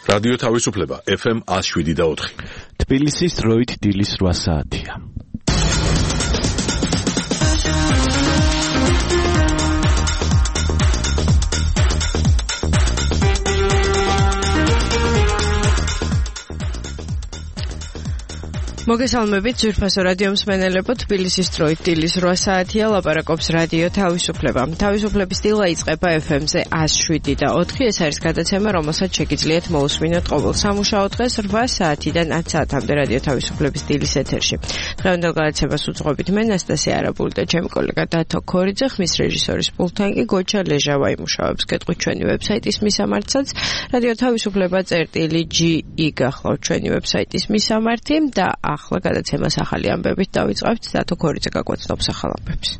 რადიო თავისუფლება FM 107.4. თბილისის დროით დილის 8 საათია. მოგესალმებით ძვირფასო რადიო მსმენელებო, თბილისის დროით დილის 8 საათია, ლაპარაკობს რადიო თავისუფლება. თავისუფლების დილა იწყება FM-ზე 107.4. ეს არის გადაცემა, რომელსაც შეგიძლიათ მოусმინოთ ყოველ სამუშაო დღეს 8 საათიდან 10 საათამდე რადიო თავისუფლების დილის ეთერში. დღევანდელ გადაცემას უძღვებით მე ნასტასია არაბული და ჩემი კოლეგა დათო ქორიძე, ხმის რეჟისორის პულტთან კი გოჩა ლეჟავა იმუშავებს. გეტყვით ჩვენი ვებსაიტის მისამართსაც რადიო თავისუფლება.gi გახლავთ ჩვენი ვებსაიტის მისამართი და ახლა გადაცემას ახალი ამბებით დავიწყებთ. დათო ქორიძე გაგვაცნობს ახალ ამბებს.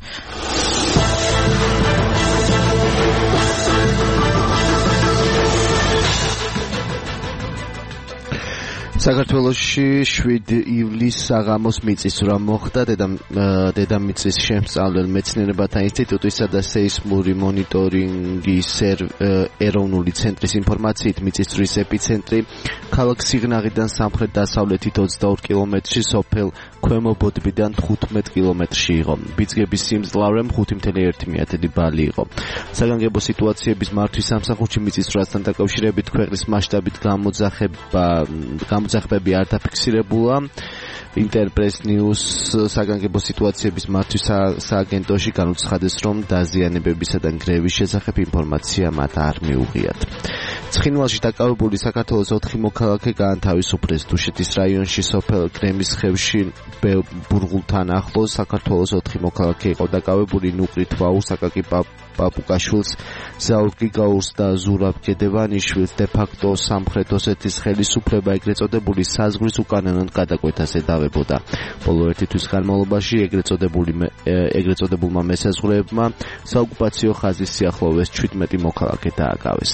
საქართველოში 7 ივლისს საღამოს მიწისძვრა მოხდა. დედამიწის შემსწავლელ მეცნიერებათა ინსტიტუტისა და სეისმური მონიტორინგის ეროვნული ცენტრის ინფორმაციით მიწისძვრის ეპიცენტრი ქალაქ სიღნაღიდან სამხრეთ-დასავლეთით 22 კილომეტრში, სოფელ ქვემო ბოდბიდან 15 კილომეტრში იყო. ბიძგების სიმძლავრე 5.1 ბალი იყო. საგანგებო სიტუაციების მართვის სამსახურში მიწისძვრასთან დაკავშირებით ქვეყნის მასშტაბით გამოძახებები არ დაფიქსირებულა. ინტერპრეს ნიუს საგანგებო სიტუაციების მართვის სააგენტოში განუცხადეს, რომ დაზიანებებისა და გრევის შესახებ ინფორმაცია მათ არ მიუღიათ. ცხინვალში დაკავებული საქართველოს 4 მოქალაქე გაანთავისუფლეს. დუშეთის რაიონში სოფელ გრემის ხევში ბურღულთან ახლოს საქართველოს 4 მოქალაქე იყო დაკავებული. ნუკრით ვაუს, აკაკი პაპუკაშვილს, ზაურ გიგაურს და ზურაბ გედევანიშვილს დე-ფაქტო სამხრეთ ოსეთის ხელისუფლება ეგრეთ წოდებული საზღვრის უკანონოდ გადაკვეთას ედავებოდა. ბოლო ერთი თვის განმავლობაში ეგრეთ წოდებულმა მესაზღვრეებმა საოკუპაციო ხაზის სიახლოვეს 17 მოქალაქე დააკავეს.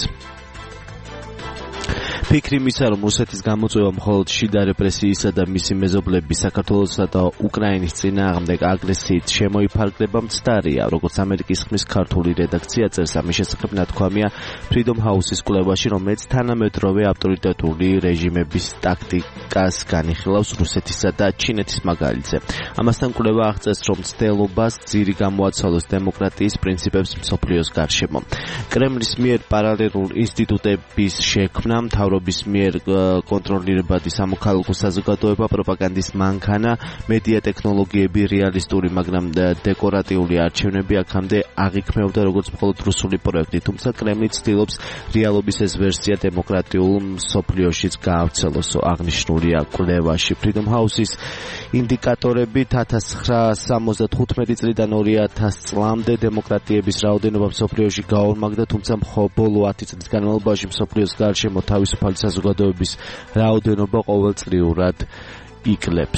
ფიქრი მისცა, რომ რუსეთის გამოწვევა მხოლოდ შიდა რეპრესიისა და მისი მეზობლების საქართველოსა და უკრაინის წინააღმდეგ აგრესიით შემოიფარგლება მცდარია. როგორც ამერიკის ხმის ქართული რედაქცია წერს, ამის შესახებ ნათქვამია Freedom House-ის კვლევაში, რომელიც თანამედროვე ავტორიტეტული რეჟიმების ტაქტიკას განიხილავს რუსეთისა და ჩინეთის მაგალითზე. ამასთან კვლევა აღწერს, რომ მცდელობას ძირი გამოაცვალოს დემოკრატიის პრინციპებს მსოფლიოს გარშემო. კრემლის მიერ პარალელურ ინსტიტუტების შექმნა, მთავრობის მიერ კონტროლირებადი სამოქალაქო საზოგადოება, პროპაგანდის მანქანა, მედია ტექნოლოგიები, რეალისტური, მაგრამ დეკორატიული არჩევნები აქამდე აღიქმეოდა როგორც მხოლოდ რუსული პროექტი, თუმცა კრემლი ცდილობს რეალობის ეს ვერსია დემოკრატიულ მსოფლიოშიც გაავრცელოსო, აღნიშნულია კვლევაში. Freedom House-ის ინდიკატორებით 1975 წლიდან 2000 წლამდე დემოკრატიების რაოდენობა მსოფლიოში გაორმაგდა, თუმცა ბოლო 10 წლის განმავლობაში მსოფლიოს გარშემო თავისუფალი საზოგადოების რაოდენობა ყოველწლიურად იკლებს.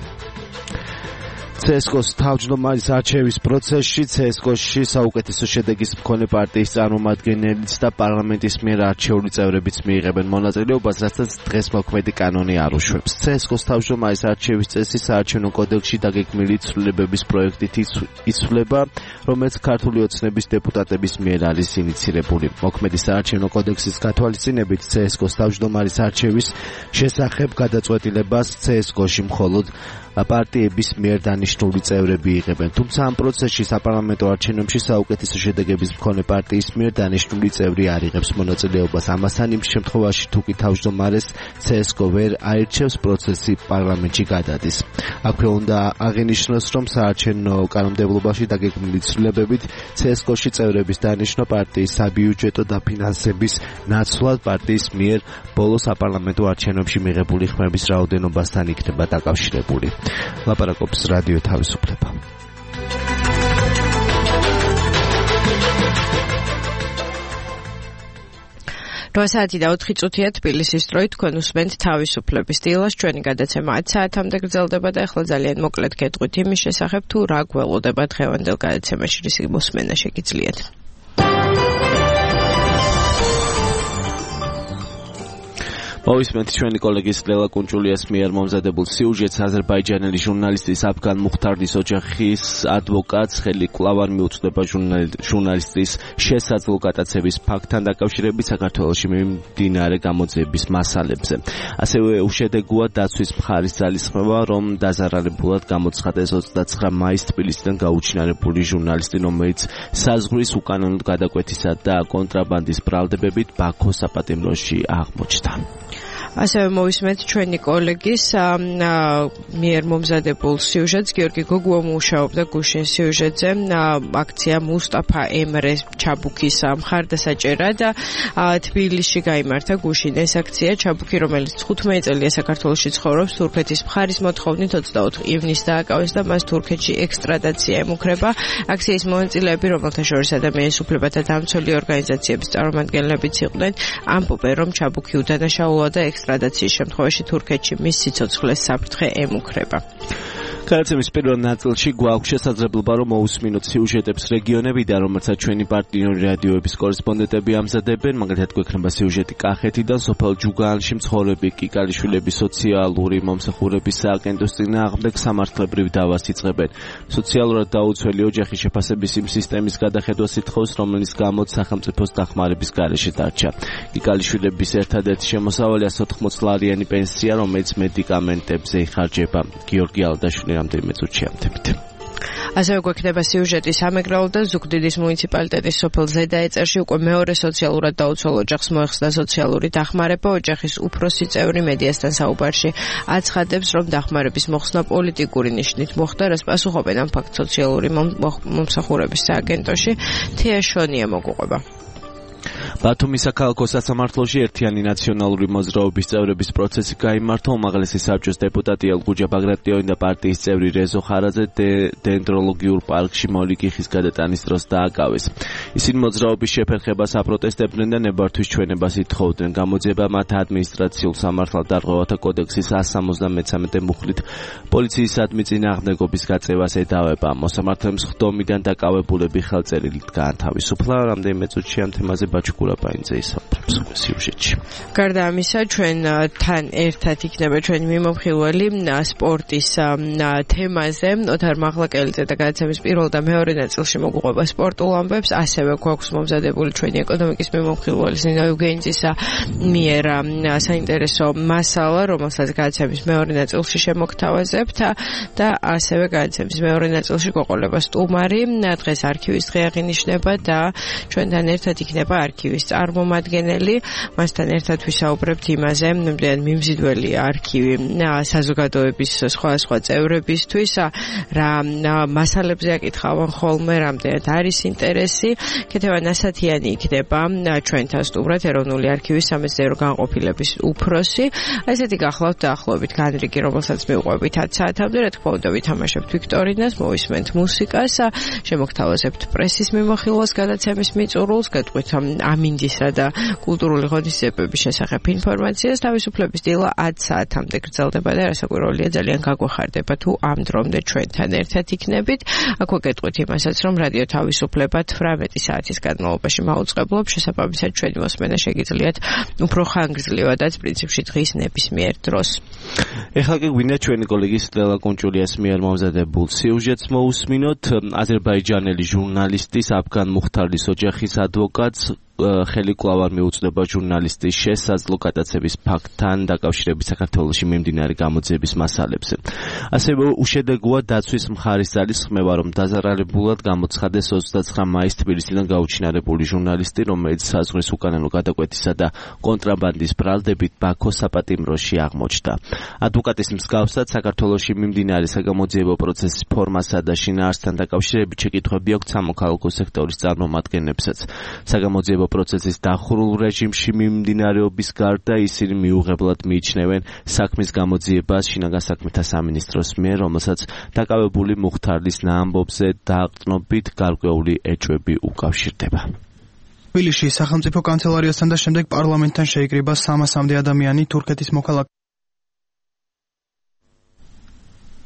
CSKO-ს თავმჯდომარის არჩევის პროცესში CSKO-ში საუკეთესო შედეგის მქონე პარტიის წარმომადგენელიც და პარლამენტის მიერ არჩეული წევრებიც მიიღებენ მონაწილეობას, რასაც დღეს მოქმედი კანონი არ უშვებს. CSKO-ს თავმჯდომარის არჩევის წესი საარჩევნო კოდექსში დაგეგმილი ცვლილებების პროექტით იცვლება, რომელიც ქართული ოცნების დეპუტატების მიერ არის ინიცირებული. მოქმედი საარჩევნო კოდექსის გათვალისწინებით CSKO-ს თავმჯდომარის არჩევის შესახებ გადაწყვეტილებას CSKO-ში მხოლოდ პარტიების მიერ დანიშნული წევრები იღებენ. თუმცა ამ პროცესში საპარლამენტო არჩევნებში საუკეთესო შედეგების მქონე პარტიის მიერ დანიშნული წევრი არ იღებს მონაწილეობას. ამასთან იმ შემთხვევაში, თუ კი თავმჯდომარეს CSKO ვერ აირჩევს, პროცესი პარლამენტში გადადის. აქვე უნდა აღინიშნოს, რომ საარჩევნო კანონმდებლობაში დაგეგმილი ცვლილებებით CSKO-ში წევრების დანიშნვა პარტიის საბიუჯეტო დაფინანსების ნაცვლად პარტიის მიერ ბოლო საპარლამენტო არჩევნებში მიღებული ხმების რაოდენობასთან იქნება დაკავშირებული. ლაპარაკობს რადიო თავისუფლება. რვასაათი და 4 წუთია თბილისის დროით, თქვენ უსმენთ თავისუფლების დილას. ჩვენი გადაცემა 10 საათამდე გრძელდება და ახლა ძალიან მოკლედ გეტყვით იმის შესახებ, თუ რა გველოდება დღევანდელ გადაცემაში, რის მოსმენა შეგიძლიათ. მოვისმენთ ჩვენი კოლეგის ლელა კუნჭულიას მიერ მომზადებულ სიუჟეტს აზერბაიჯანელი ჟურნალისტის აფგან მუხთარდის ოჯახის ადვოკატს ხელი კვლავ არ მიუწვდება ჟურნალისტის შესაძლო გატაცების ფაქტთან დაკავშირებით საქართველოში მიმდინარე გამოძიების მასალებზე. ასევე უშედეგოა დაცვის მხარის ძალისხმევა, რომ დაზარალებულად გამოცხადეს 29 მაისს თბილისიდან გაუჩინარებული ჟურნალისტი, რომელიც საზღვრის უკანონოდ გადაკვეთისა და კონტრაბანდის ბრალდებებით ბაქოს საპატიმროში აღმოჩნდა. ასევე მოვისმენთ ჩვენი კოლეგის მიერ მომზადებულ სიუჟეტს. გიორგი გოგუა მუშაობდა გუშინ სიუჟეტზე. აქცია მუსტაფა ემრე ჩაბუქის მხარდასაჭერად თბილისში გაიმართა გუშინ ეს აქცია. ჩაბუქი, რომელიც 15 წელია საქართველოში ცხოვრობს, თურქეთის მხარის მოთხოვნით 24 ივნისს დააკავეს და მას თურქეთში ექსტრადაცია ემუქრება. აქციის მონაწილეები, რომელთა შორის ადამიანის უფლებათა დამცველი ორგანიზაციების წარმომადგენლებიც იყვნენ, ამბობენ, რომ ჩაბუქი უდანაშაულა და ექსტრადაციის შემთხვევაში თურქეთში მის სიცოცხლეს საფრთხე ემუქრება. გადაცემის პირველ ნაწილში გვაქვს შესაძლებლობა, რომ მოусმინოთ სიუჟეტებს რეგიონებიდან, რომელსაც ჩვენი პარტნიორი რადიოების კორესპონდენტები ამზადებენ. მაგალითად, გვექნება სიუჟეტი კახეთიდან, სოფელ ჯუგაანში მცხოვრები კიკალიშვილების სოციალური მომსახურების სააგენტოს წინააღმდეგ სამართლებრივ დავას იწყებენ. სოციალურად დაუცველი ოჯახის შეფასების იმ სისტემის გადახედვას ითხოვს, რომელიც გამოც სახელმწიფოს დახმარების გარეშე დარჩა. კიკალიშვილების ერთადერთი შემოსავალი 180 ლარიანი პენსია, რომელიც მედიკამენტებზე იხარჯება. გიორგი ალდაშვილი რამდენიმე წუთში ამთებით. ასევე გვექნება სიუჟეტი სამეგრელო და ზუგდიდის მუნიციპალიტეტის სოფელ ზედაეწერში უკვე მეორე სოციალურად დაუცველ ოჯახს მოეხსნა სოციალური დახმარება. ოჯახის უფროსი წევრი მედიასთან საუბარში აცხადებს, რომ დახმარების მოხსნა პოლიტიკური ნიშნით მოხდა, რაც პასუხობენ ამ ფაქტს სოციალური მომსახურების სააგენტოში. თეა შონია მოგუყვება. ბათუმის საქალაქო სასამართლოში ერთიანი ნაციონალური მოძრაობის წევრების პროცესი გაიმართა. უმაღლესი საბჭოს დეპუტატი ელგუჯა ბაგრატიონი და პარტიის წევრი რეზო ხარაძე დენდროლოგიურ პარკში მოლიგიხის გადატანის დროს დააკავეს. ისინი მოძრაობის შეფერხებას აპროტესტებდნენ და ნებართვის ჩვენებას ითხოვდნენ. გამოძიება მათ ადმინისტრაციულ სამართალდარღვევათა კოდექსის 173 მუხლით პოლიციისადმი წინააღმდეგობის გაწევას ედავება. მოსამართლემ სხდომიდან დაკავებულები ხელწერილით გაანთავისუფლა. რამდენიმე წუთში ამ თემაზე ბაჩკურაპაინძე ისაუბრებს სიუჟეტში. გარდა ამისა, ჩვენთან ერთად იქნება ჩვენი მიმოხილველი სპორტის თემაზე. ოთარ მაღლაკელიძე და გადაცემის პირველ და მეორე ნაწილში მოგუყვება სპორტულ ამბებს. ასევე გვაქვს მომზადებული ჩვენი ეკონომიკის მიმოხილველი ზინა ეუგენიძისა მიერ საინტერესო მასალა, რომელსაც გადაცემის მეორე ნაწილში შემოგთავაზებთ და ასევე გადაცემის მეორე ნაწილში გვეყოლება სტუმარი. დღეს არქივის დღე აღინიშნება და ჩვენთან ერთად იქნება არქივის წარმომადგენელი. მასთან ერთად ვისაუბრებთ იმაზე, მიმზიდველი არქივი საზოგადოების სხვადასხვა წევრებისთვის რა მასალებზე აკითხავენ ხოლმე, რამდენად არის ინტერესი. ქეთევან ასათიანი იქნება ჩვენთან სტუმრად, ეროვნული არქივის სამეცნიერო განყოფილების უფროსი. ესეთი გახლავთ დაახლოებით განრიგი, რომელსაც მივყვებით 10 საათამდე. რა თქმა უნდა, ვითამაშებთ ვიქტორინას, მოვისმენთ მუსიკას, შემოგთავაზებთ პრესის მიმოხილვას, გადაცემის მიწურულს, გეტყვით ამინდისა და კულტურული ღონისძიებების შესახებ ინფორმაციას. თავისუფლების დილა 10 საათამდე გრძელდება და რასაკვირველია, ძალიან გაგვეხარდება თუ ამ დრომდე ჩვენთან ერთად იქნებით. აქვე გეტყვით იმასაც, რომ რადიო თავისუფლება 18 საათის განმავლობაში მაუწყებლობ. შესაბამისად, ჩვენი მოსმენა შეგიძლიათ უფრო ხანგრძლივადაც პრინციპში დღის ნებისმიერ დროს. ეხლა კი გვინდა ჩვენი კოლეგის ლელა კუნჭულიას მიერ მომზადებულ სიუჟეტს მოусმინოთ. აზერბაიჯანელი ჟურნალისტის აფგან მუხთარდის ოჯახის ადვოკატს ხელი კვლავ არ მიუწვდება ჟურნალისტის შესაძლო გატაცების ფაქტთან დაკავშირებით საქართველოში მიმდინარე გამოძიების მასალებზე. ასევე უშედეგოა დაცვის მხარის ძალისხმევა, რომ დაზარალებულად გამოცხადეს 29 მაისს თბილისიდან გაუჩინარებული ჟურნალისტი, რომელიც საზღვრის უკანონო გადაკვეთისა და კონტრაბანდის ბრალდებით ბაქოს საპატიმროში აღმოჩნდა. ადვოკატის მსგავსად საქართველოში მიმდინარე საგამოძიებო პროცესის ფორმასა და შინაარსთან დაკავშირებით შეკითხვები აქვს სამოქალაქო სექტორის წარმომადგენლებსაც. საგამოძიებო პროცესის დახურულ რეჟიმში მიმდინარეობის გარდა ისინი მიუღებლად მიიჩნევენ საქმის გამოძიებას შინაგან საქმეთა სამინისტროს მიერ, რომელსაც დაკავებული მუხთარდის ნაამბობზე დაყრდნობით გარკვეული ეჭვები უკავშირდება. თბილისში სახელმწიფო კანცელარიასთან და შემდეგ პარლამენტთან შეიკრიბა 300-მდე ადამიანი თურქეთის მოქალაქე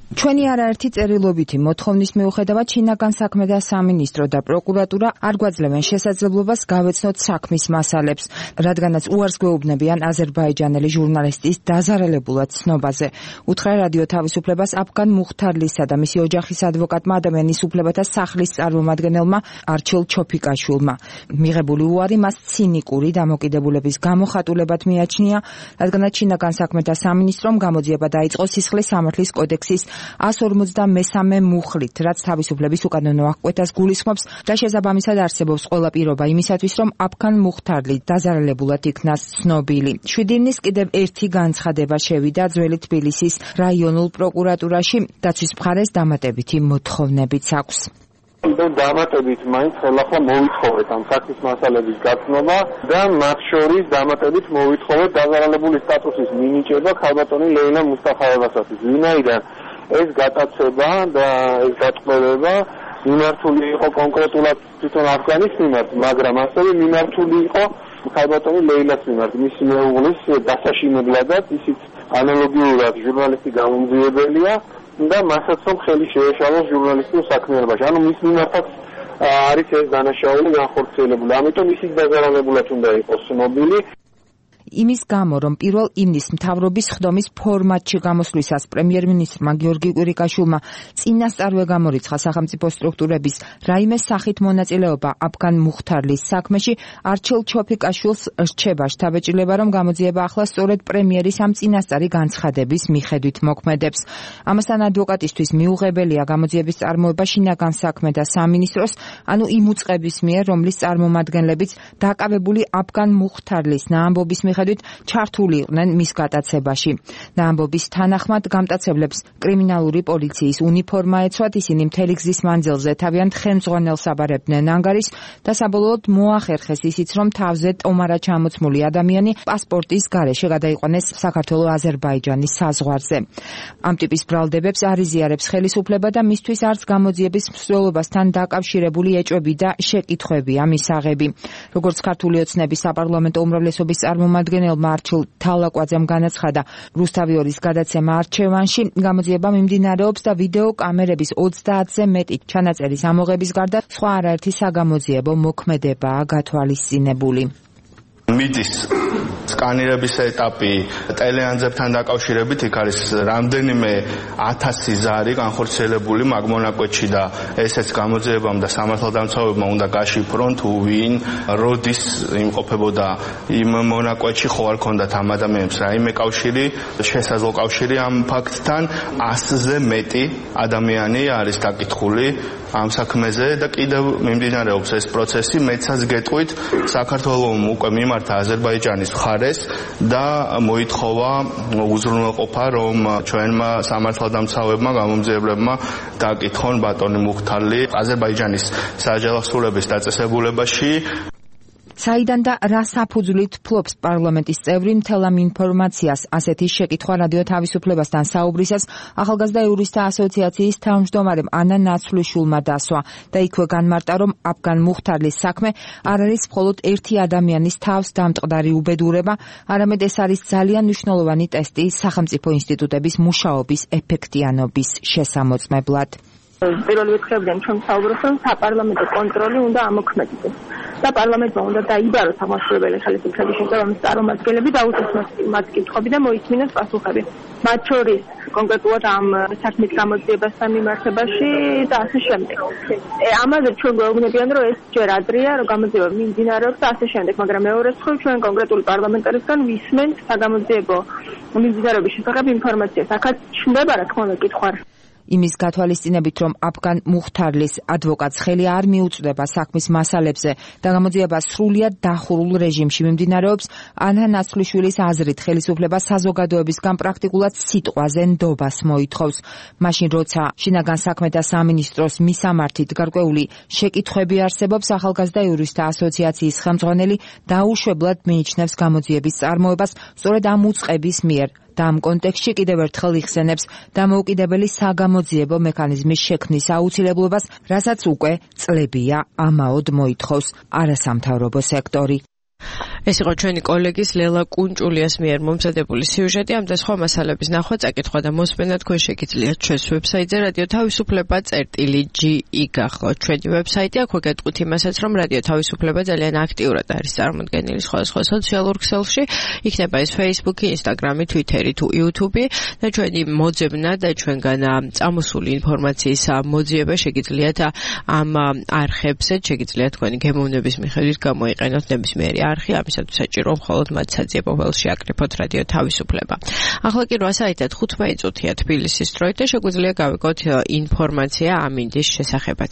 ჩვენი არაერთი წერილობითი მოთხოვნის მიუხედავად შინაგან საქმეთა სამინისტრო და პროკურატურა არ გვაძლევენ შესაძლებლობას გავეცნოთ საქმის მასალებს, რადგანაც უარს გვეუბნებიან აზერბაიჯანელი ჟურნალისტის დაზარალებულად ცნობაზე. უთხრა რადიო თავისუფლებას აფგან მუხთარლისა და მისი ოჯახის ადვოკატმა ადამიანის უფლებათა სახლის წარმომადგენელმა არჩილ ჩოფიკაშვილმა. მიღებული უარი მას ცინიკური დამოკიდებულების გამოხატულებად მიაჩნია, რადგანაც შინაგან საქმეთა სამინისტრომ გამოძიება დაიწყო სისხლის სამართლის კოდექსის 153 მუხლით, რაც თავისუფლების უკანონო აღკვეთას გულისხმობს და შესაბამისად არსებობს ყველა პირობა იმისათვის, რომ აფგან მუხთარლი დაზარალებულად იქნას ცნობილი. 7 ივნის კიდევ ერთი განცხადება შევიდა ძველი თბილისის რაიონულ პროკურატურაში, დაცვის მხარეს დამატებითი მოთხოვნებიც აქვს. დამატებით მაინც ხელახლა მოვითხოვეთ ამ საქმის მასალების გაცნობა და მათ შორის დამატებით მოვითხოვეთ დაზარალებული სტატუსის მინიჭება ქალბატონი ლეილა მუსტაფაევასათვის, ვინაიდან ეს გატაცება და ეს გატყუება მიმართული იყო კონკრეტულად თვითონ აფგანის მიმართ, მაგრამ ასევე მიმართული იყო ქალბატონი ლეილას მიმართ, მისი მეუღლის დასაშინებლადაც, ისიც ანალოგიურად ჟურნალისტი გამომძიებელია და მასაც რომ ხელი შეეშალოს ჟურნალისტურ საქმიანობაში. ანუ მის მიმართაც არის ეს დანაშაული განხორციელებული. ამიტომ ისიც დაზარალებულად უნდა იყოს ცნობილი. იმის გამო, რომ 1 ივნის მთავრობის ხდომის ფორმატში გამოსვლისას პრემიერ-მინისტრმა გიორგი კვირიკაშვილმა წინასწარვე გამორიცხა სახელმწიფო სტრუქტურების რაიმე სახით მონაწილეობა აფგან მუხთარლის საქმეში, არჩილ ჩოფიკაშვილს რჩება შთაბეჭდილება, რომ გამოძიება ახლა სწორედ პრემიერის ამ წინასწარი განცხადების მიხედვით მოქმედებს. ამასთან ადვოკატისთვის მიუღებელია გამოძიების წარმოება შინაგან საქმეთა სამინისტროს, ანუ იმ უწყების მიერ, რომლის წარმომადგენლებიც დაკავებული აფგან მუხთარლის ნაამბობის მიხედვით ჩართული იყვნენ მის გატაცებაში. ნაამბობის თანახმად გამტაცებლებს კრიმინალური პოლიციის უნიფორმა ეცვათ, ისინი მთელი გზის მანძილზე თავიანთ ხელმძღვანელს აბარებდნენ ანგარიშს და საბოლოოდ მოახერხეს ისიც, რომ თავზე ტომარა ჩამოცმული ადამიანი პასპორტის გარეშე გადაიყვანეს საქართველო-აზერბაიჯანის საზღვარზე. ამ ტიპის ბრალდებებს არ იზიარებს ხელისუფლება და მისთვის არც გამოძიების მსვლელობასთან დაკავშირებული ეჭვები და შეკითხვებია მისაღები. როგორც ქართული ოცნების საპარლამენტო უმრავლესობის წარმომადგენელმა არჩილ თალაკვაძემ განაცხადა, რუსთავი 2-ის გადაცემა არჩევანში გამოძიება მიმდინარეობს და ვიდეო კამერების 30-ზე მეტი ჩანაწერის ამოღების გარდა სხვა არაერთი საგამოძიებო მოქმედებაა გათვალისწინებული. მიდის სკანირების ეტაპი ტელეანძებთან დაკავშირებით, იქ არის რამდენიმე 1000 ზარი განხორციელებული მაგ მონაკვეთში და ესეც გამოძიებამ და სამართალდამცავებმა უნდა გაშიფრონ თუ ვინ როდის იმყოფებოდა იმ მონაკვეთში, ხო არ ქონდათ ამ ადამიანებს რაიმე კავშირი, შესაძლო კავშირი ამ ფაქტთან. 100-ზე მეტი ადამიანი არის დაკითხული ამ საქმეზე და კიდევ მიმდინარეობს ეს პროცესი. მეცაც გეტყვით, საქართველოს უკვე მიმართა აზერბაიჯანის მხარეს და მოითხოვა უზრუნველყოფა, რომ ჩვენმა სამართალდამცავებმა გამომძიებლებმა დაკითხონ ბატონი მუხთარლი აზერბაიჯანის საჯავახსურების დაწესებულებაში. საიდან და რა საფუძვლით ფლობს პარლამენტის წევრი მთელ ამ ინფორმაციას, ასეთი შეკითხვა რადიო თავისუფლებასთან საუბრისას ახალგაზრდა იურისტთა ასოციაციის თავმჯდომარემ ანა ნაცვლიშვილმა დასვა და იქვე განმარტა, რომ აფგან მუხთარლის საქმე არ არის მხოლოდ ერთი ადამიანის თავს დამტყდარი უბედურება, არამედ ეს არის ძალიან მნიშვნელოვანი ტესტი სახელმწიფო ინსტიტუტების მუშაობის ეფექტიანობის შესამოწმებლად. პირველ რიცხვებიდან ჩვენ საუბრობთ, რომ საპარლამენტო კონტროლი უნდა ამოქმედდეს და პარლამენტმა უნდა დაიბაროს ამასწორებელი ხელისუფლების შესაბამისი წარმომადგენლები და უთესნოს მათ კითხვები და მოისმინოს პასუხები. მათ შორის კონკრეტულად ამ საქმის გამოძიებასთან მიმართებაში და ასე შემდეგ. ამაზე ჩვენ გვეუბნებიან, რომ ეს ჯერ ადრეა, რომ გამოძიება მიმდინარეობს და ასე შემდეგ, მაგრამ მეორე მხრივ ჩვენ კონკრეტული პარლამენტარისგან ვისმენთ საგამოძიებო მიმდინარეობის შესახებ ინფორმაციას. აქაც ჩნდება რა თქმა უნდა კითხვა. იმის გათვალისწინებით, რომ აფგან მუხთარლის ადვოკატს ხელი არ მიუწვდება საქმის მასალებზე და გამოძიება სრულიად დახურულ რეჟიმში მიმდინარეობს, ანა ნაცვლიშვილის აზრით ხელისუფლება საზოგადოებისგან პრაქტიკულად სიტყვაზე ნდობას მოითხოვს. მაშინ როცა შინაგან საქმეთა სამინისტროს მისამართით გარკვეული შეკითხვები არსებობს, ახალგაზრდა იურისტთა ასოციაციის ხელმძღვანელი დაუშვებლად მიიჩნევს გამოძიების წარმოებას სწორედ ამ უწყების მიერ. და ამ კონტექსტში კიდევ ერთხელ იხსენებს დამოუკიდებელი საგამოძიებო მექანიზმის შექმნის აუცილებლობას, რასაც უკვე წლებია ამაოდ მოითხოვს არასამთავრობო სექტორი. ეს იყო ჩვენი კოლეგის ლელა კუნჭულიას მიერ მომზადებული სიუჟეტი. ამ და სხვა მასალების ნახვა, წაკითხვა და მოსმენა თქვენ შეგიძლიათ ჩვენს ვებსაიტზე რადიო თავისუფლება.gi გახლავთ ჩვენი ვებსაიტი. აქვე გეტყვით იმასაც, რომ რადიო თავისუფლება ძალიან აქტიურად არის წარმოდგენილი სხვადასხვა სოციალურ ქსელში. იქნება ეს Facebook, Instagram, Twitter თუ YouTube და ჩვენი მოძებნა და ჩვენგან წამოსული ინფორმაციის მოძიება შეგიძლიათ ამ არხებზე, შეგიძლიათ თქვენი გემოვნების მიხედვით გამოიყენოთ ნებისმიერი არხი. ამისათვის საჭირო მხოლოდ მათ საძიებო ველში აკრიფოთ რადიო თავისუფლება. ახლა კი 8 საათად 15 წუთია თბილისის დროით და შეგვიძლია გავიგოთ ინფორმაცია ამინდის შესახებაც.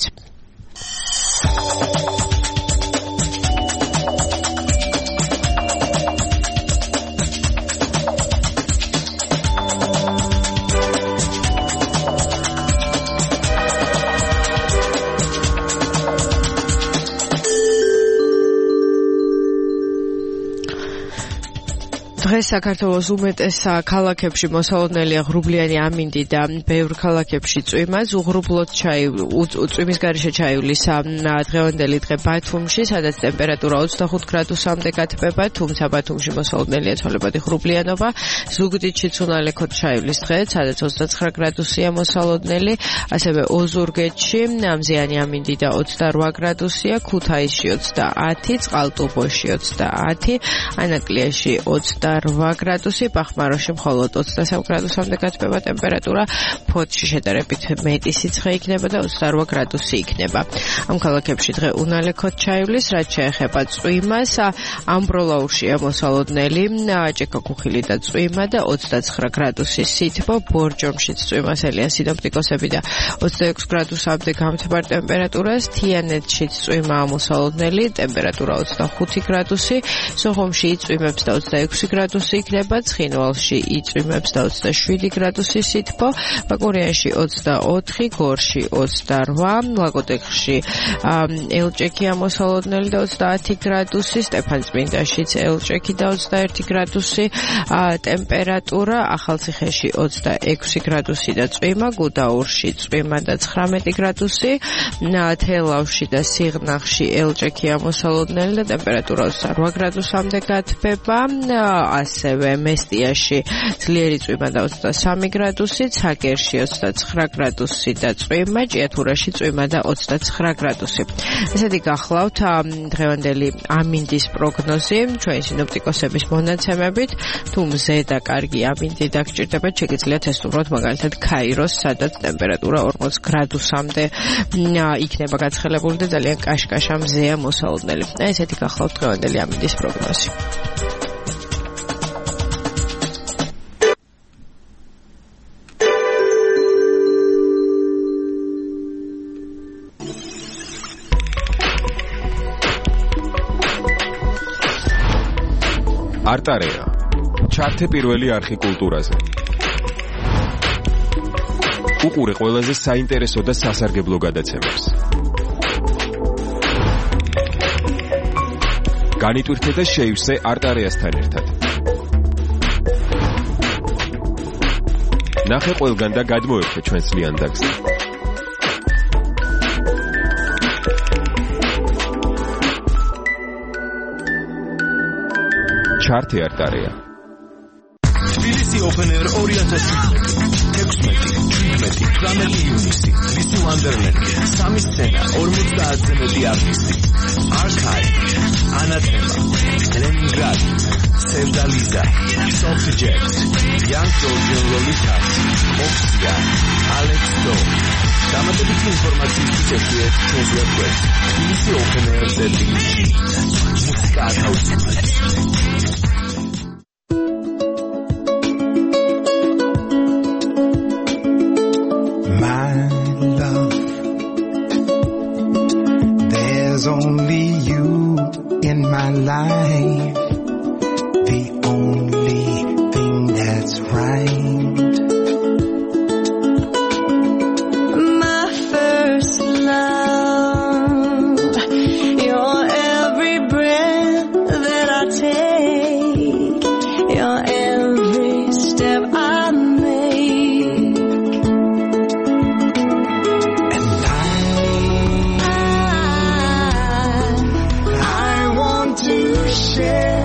დღეს საქართველოს უმეტეს ქალაქებში მოსალოდნელია ღრუბლიანი ამინდი და ბევრ ქალაქებში წვიმა. ზუღრუბლოდ წვიმის გარეშე ჩაივლის დღევანდელი დღე ბათუმში, სადაც ტემპერატურა 25 გრადუსამდე გათბება, თუმცა ბათუმში მოსალოდნელია ცვალებადი ღრუბლიანობა. ზუგდიდში ცუნალექოდ ჩაივლის დღე, სადაც 29 გრადუსია მოსალოდნელი, ასევე ოზურგეთში მზიანი ამინდი და 28 გრადუსია, ქუთაისში 30, წყალტუბოში 30, ანაკლიაში 28 გრადუსი, ბახმაროში მხოლოდ 23 გრადუსამდე გათბება ტემპერატურა, ფოთში შედარებით მეტი სიცხე იქნება და 28 გრადუსი იქნება. ამ ქალაქებში დღე უნალექოდ ჩაივლის, რაც შეეხება წვიმას, ამბროლაურშია მოსალოდნელი, ჭექაქუხილი და წვიმა და 29 გრადუსი სითბო, ბორჯომშიც წვიმასელია სინოპტიკოსები და 26 გრადუსამდე გამთბარ ტემპერატურას, თიანეთშიც წვიმა მოსალოდნელი, ტემპერატურა 25 გრადუსი, სოხუმში იწვიმებს და 26 გრადუსი იქნება, ცხინვალში იწვიმებს და 27 გრადუსი სითბო, ბაკურიანში 24, გორში 28, ლაგოდეხში ელჭექია მოსალოდნელი და 30 გრადუსი, სტეფანწმინდაშიც ელჭექი და 21 გრადუსი ტემპერატურა, ახალციხეში 26 გრადუსი და წვიმა, გუდაურში წვიმა და 19 გრადუსი, თელავში და სიღნაღში ელჭექია მოსალოდნელი და ტემპერატურა 28 გრადუსამდე გათბება, ასევე მესტიაში ძლიერი წვიმა და 23 გრადუსი, ცაგერში 29 გრადუსი და წვიმა, ჭიათურაში წვიმა და 29 გრადუსი. ესეთი გახლავთ დღევანდელი ამინდის პროგნოზი ჩვენი სინოპტიკოსების მონაცემებით. თუ მზე და კარგი ამინდი დაგჭირდებათ, შეგიძლიათ ესტუმროთ მაგალითად ქაიროს, სადაც ტემპერატურა 40 გრადუსამდე იქნება გაცხელებული და ძალიან კაშკაშა მზეა მოსალოდნელი. ესეთი გახლავთ დღევანდელი ამინდის პროგნოზი. არტარეა ჩართე პირველი არხი კულტურაზე. უყურე ყველაზე საინტერესო და სასარგებლო გადაცემებს. განიტვირთე და შეივსე არტარეასთან ერთად. ნახე ყველგან და გადმოერχე ჩვენს ლიანდაგზე. ჩართე არტარეა. თბილისი Open Air 2016 ივნისი, მისი ვანდერლენდი, 3 სცენა, 50-ზე მეტი არტისტი, Archive, Anathema, Leningrad, Sevdaliza, Soft Jet, Young Georgian Lolitas, Opsia, Alex Do. დამატებითი ინფორმაციისთვის ექციეთ ჩვენს ვებგვერდს თბილისი Open Air.gi. მუსიკა თავისუფლად. There's only you in my life, the only thing that's right. My first love, you're every breath that I take, you're every step I make. And I want to share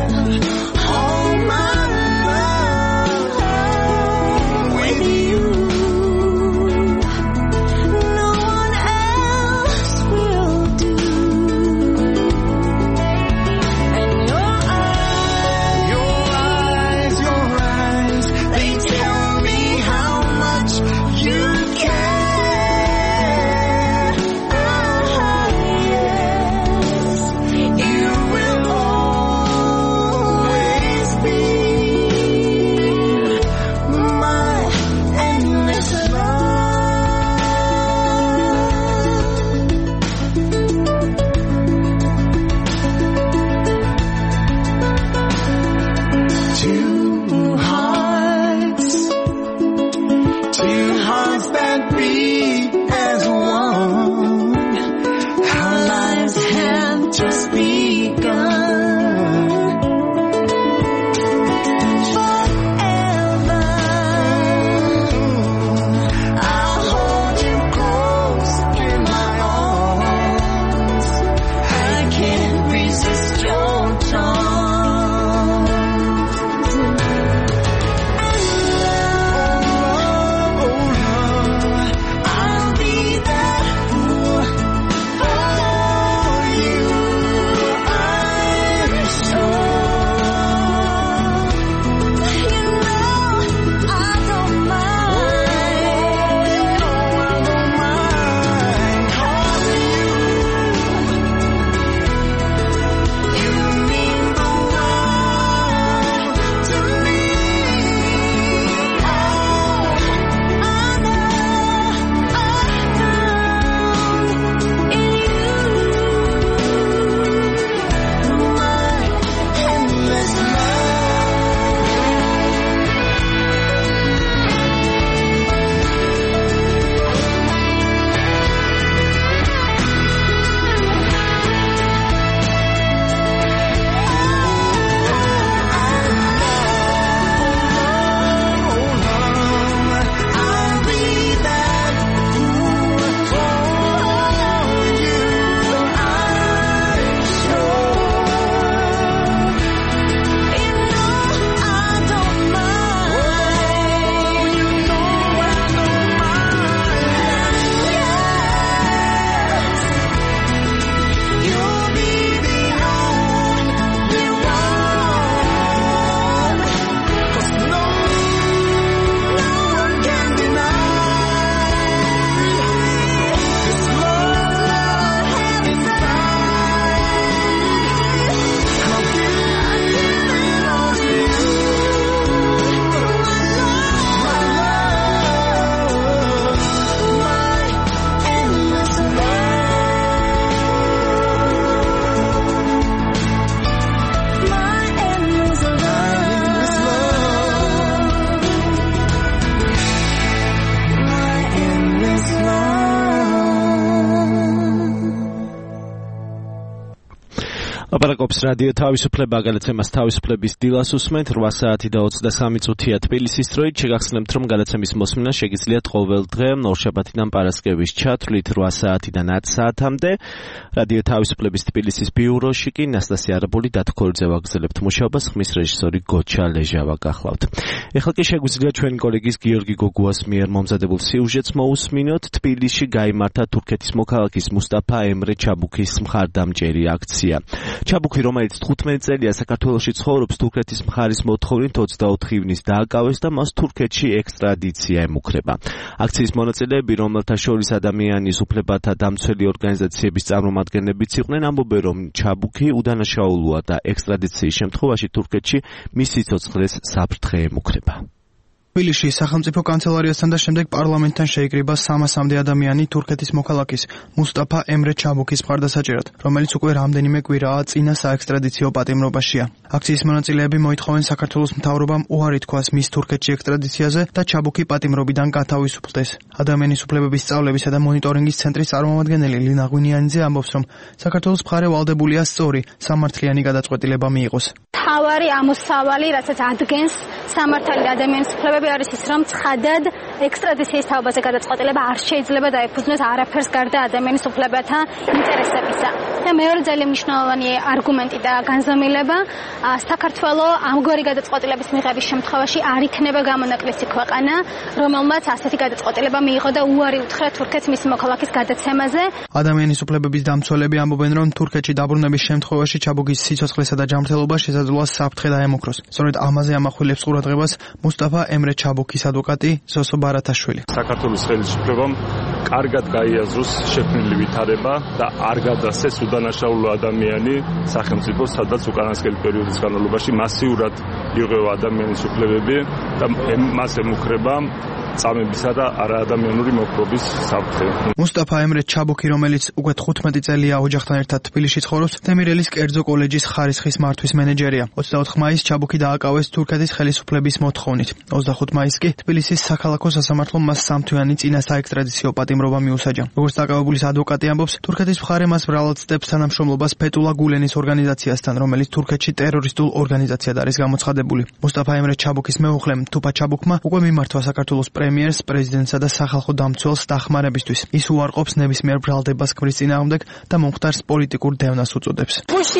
აპარაკობს რადიო თავისუფლება, გადაცემას თავისუფლების დილას უსმენთ 8 საათი და 23 წუთია თბილისის დროით. შეგახსენებთ, რომ გადაცემის მოსმენა შეგიძლიათ ყოველ დღე ორშაბათიდან პარასკევის ჩათვლით 8 საათიდან 10 საათამდე. რადიო თავისუფლების თბილისის ბიუროში კი ნასტასია არაბული დათქორიძე ვაგრძელებთ მუშაობას, ხმის რეჟისორი გოჩა ლეჟავა გახლავთ. ეხლა კი შეგვიძლია ჩვენი კოლეგის გიორგი გოგუას მიერ მომზადებულ სიუჟეტს მოусმინოთ. თბილისში გაიმართა თურქეთის მოქალაქის მუსტაფა ემრე ჩაბუქის მხარდამჭერი აქცია. ჩაბუქი, რომელიც 15 წელია საქართველოში ცხოვრობს, თურქეთის მხარის მოთხოვნით 24 ივნისს დააკავეს და მას თურქეთში ექსტრადიცია ემუქრება. აქციის მონაწილეები, რომელთა შორის ადამიანის უფლებათა დამცველი ორგანიზაციების წარმომადგენლებიც იყვნენ, ამბობენ, რომ ჩაბუქი უდანაშაულოა და ექსტრადიციის შემთხვევაში თურქეთში მის სიცოცხლეს საფრთხე ემუქრება. თბილისში სახელმწიფო კანცელარიასთან და შემდეგ პარლამენტთან შეიკრიბა 300-მდე ადამიანი თურქეთის მოქალაქის მუსტაფა ემრე ჩაბუქის მხარდასაჭერად, რომელიც უკვე რამდენიმე კვირაა წინა საექსტრადიციო პატიმრობაშია. აქციის მონაწილეები მოითხოვენ საქართველოს მთავრობამ უარი თქვას მის თურქეთში ექსტრადიციაზე და ჩაბუქი პატიმრობიდან გათავისუფლდეს. ადამიანის უფლებების სწავლებისა და მონიტორინგის ცენტრის წარმომადგენელი ლინა ღვინიანიძე ამბობს, რომ საქართველოს მხარე ვალდებულია სწორი სამართლიანი გადაწყვეტილება მიიღოს. თავარი ამოსავალი, რასაც ადგენს სამართალი და ადამიანის უფლებები არის ის, რომ ცხადად ექსტრადიციის თაობაზე გადაწყვეტილება არ შეიძლება დაეფუძნოს არაფერს გარდა ადამიანის უფლებათა ინტერესებისა. და მეორე ძალიან მნიშვნელოვანი არგუმენტი და განზომილება, საქართველოს ამგვარი გადაწყვეტილების მიღების შემთხვევაში არ იქნება გამონაკლისი ქვეყანა, რომელმაც ასეთი გადაწყვეტილება მიიღო და უარი უთხრა თურქეთს მისი მოქალაქის გადაცემაზე. ადამიანის უფლებების დამცველები ამბობენ, რომ თურქეთში დაბრუნების შემთხვევაში ჩაბუქის სიცოცხლესა და ჯანმრთელობა შესაძლოა საფრთხე დაემუქროს. სწორედ ამაზე ამახვილებს ყურადღებას მუსტაფა ემრე ჩაბუქის ადვოკატი ზოსო ბარათაშვილი. საქართველოს ხელისუფლებამ კარგად გაიაზროს შექმნილი ვითარება და არ გადასცეს უდანაშაულო ადამიანი სახელმწიფოს, სადაც უკანასკნელი პერიოდის განმავლობაში მასიურად იღება ადამიანის უფლებები და მას ემუქრება წამებისა და არაადამიანური მოქრობის საფრთხე. მუსტაფა ემრე ჩაბუქი, რომელიც უკვე 15 წელია ოჯახთან ერთად თბილისში ცხოვრობს, თემირელის კერძო კოლეჯის ხარისხის მართვის მენეჯერია. 24 მაისს ჩაბუქი დააკავეს თურქეთის ხელისუფლების მოთხოვნით. 25 მაისს კი თბილისის საქალაქო სასამართლომ მას სამთვიანი წინა საექსტრადიციო პატიმრობა მიუსაჯა. როგორც დაკავებულის ადვოკატი ამბობს, თურქეთის მხარე მას ბრალად ცდებს თანამშრომლობას ფეთულა გულენის ორგანიზაციასთან, რომელიც თურქეთში ტერორისტულ ორგანიზაციად არის გამოცხადებული. მუსტაფა ემრე ჩაბუქის მეუღლემ თუფა ჩაბუქმა უკვე მიმართვა საქართველოს პრემიერს, პრეზიდენტსა და სახალხო დამცველს დახმარებისთვის. ის უარყოფს ნებისმიერ ბრალდებას ქმრის წინააღმდეგ და მომხდარს პოლიტიკურ დევნას უწოდებს.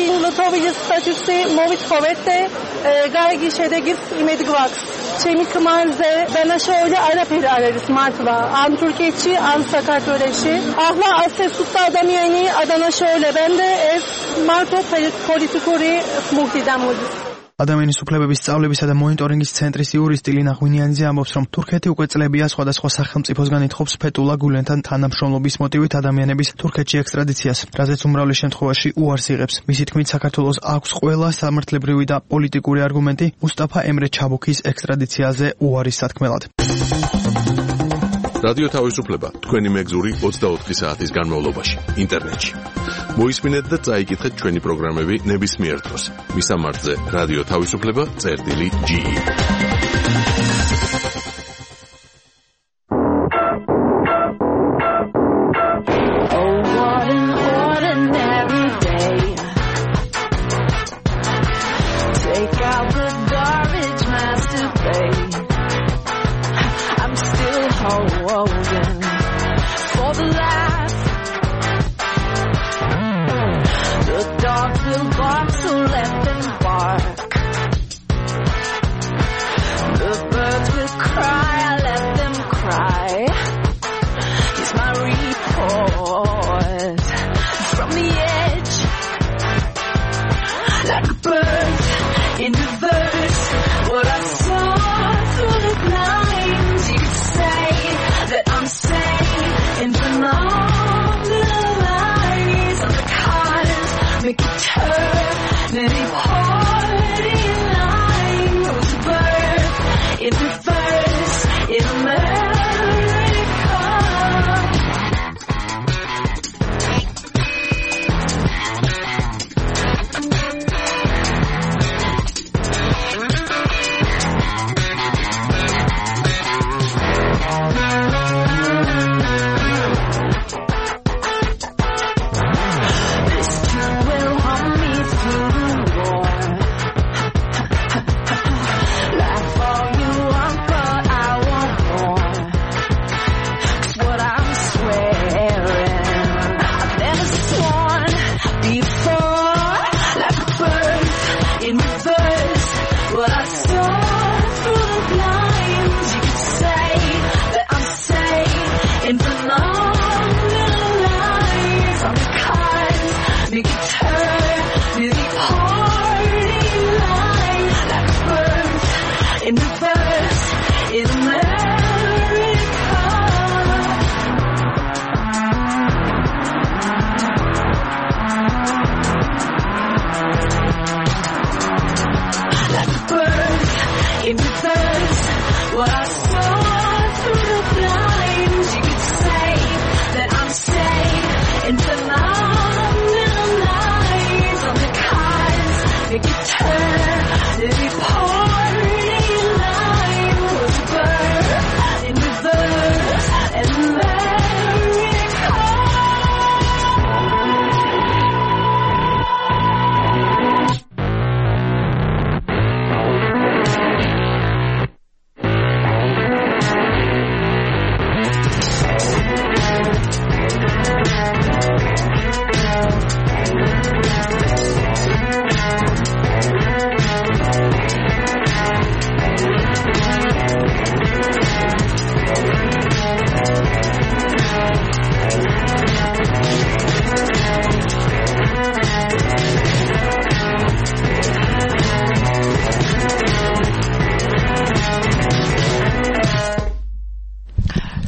მოვითხოვეთ გაიგის შედეგის იმედი გვაქვს. ჩემი ქმარზე დანაშაული არაფერი არ არის მართლა ამ თურქეთში, ამ საქართველოში. ახლა ასე სუსტ ადამიანი ადანაშაულებენ და ეს მართლა პოლიტიკური ხმუთი დამოდის. ადამიანის უფლებების სწავლებისა და მონიტორინგის ცენტრის იურისტი ლინა ღვინიანიძე ამბობს, რომ თურქეთი უკვე წლებია სხვადასხვა სახელმწიფოსგან ითხოვს ფეთულა გულენთან თანამშრომლობის მოტივით ადამიანების თურქეთში ექსტრადიციას, რაზეც უმრავლეს შემთხვევაში უარს იღებს. მისი თქმით, საქართველოს აქვს ყველა სამართლებრივი და პოლიტიკური არგუმენტი მუსტაფა ემრე ჩაბუქის ექსტრადიციაზე უარის სათქმელად. რადიო თავისუფლება თქვენი მეგზური 24 საათის განმავლობაში ინტერნეტში. მოისმინეთ და წაიკითხეთ ჩვენი პროგრამები ნებისმიერ დროს. მისამართზე რადიო თავისუფლება.ge. The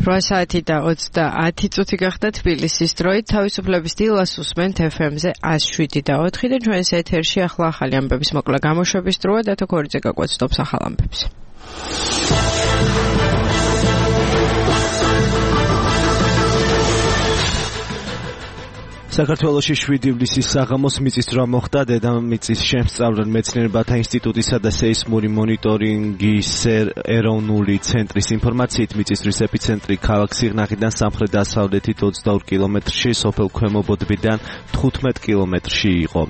8 საათი და 30 წუთი გახდა თბილისის დროით. თავისუფლების დილას უსმენთ FM-ზე 107 და 4 და ჩვენს ეთერში ახლა ახალი ამბების მოკლა გამოშვების დროა. დათო ქორიძე გაგვაცნობს ახალ ამბებს. საქართველოში 7 ივლისის საღამოს მიწისძვრა მოხდა დედამიწის შემსწავლელ მეცნიერებათა ინსტიტუტისა და სეისმური მონიტორინგის ეროვნული ცენტრის ინფორმაციით მიწისძვრის ეპიცენტრი ქალაქ სიღნაღიდან სამხრეთ-დასავლეთით 22 კილომეტრში, სოფელ ქვემო ბოდბიდან 15 კილომეტრში იყო.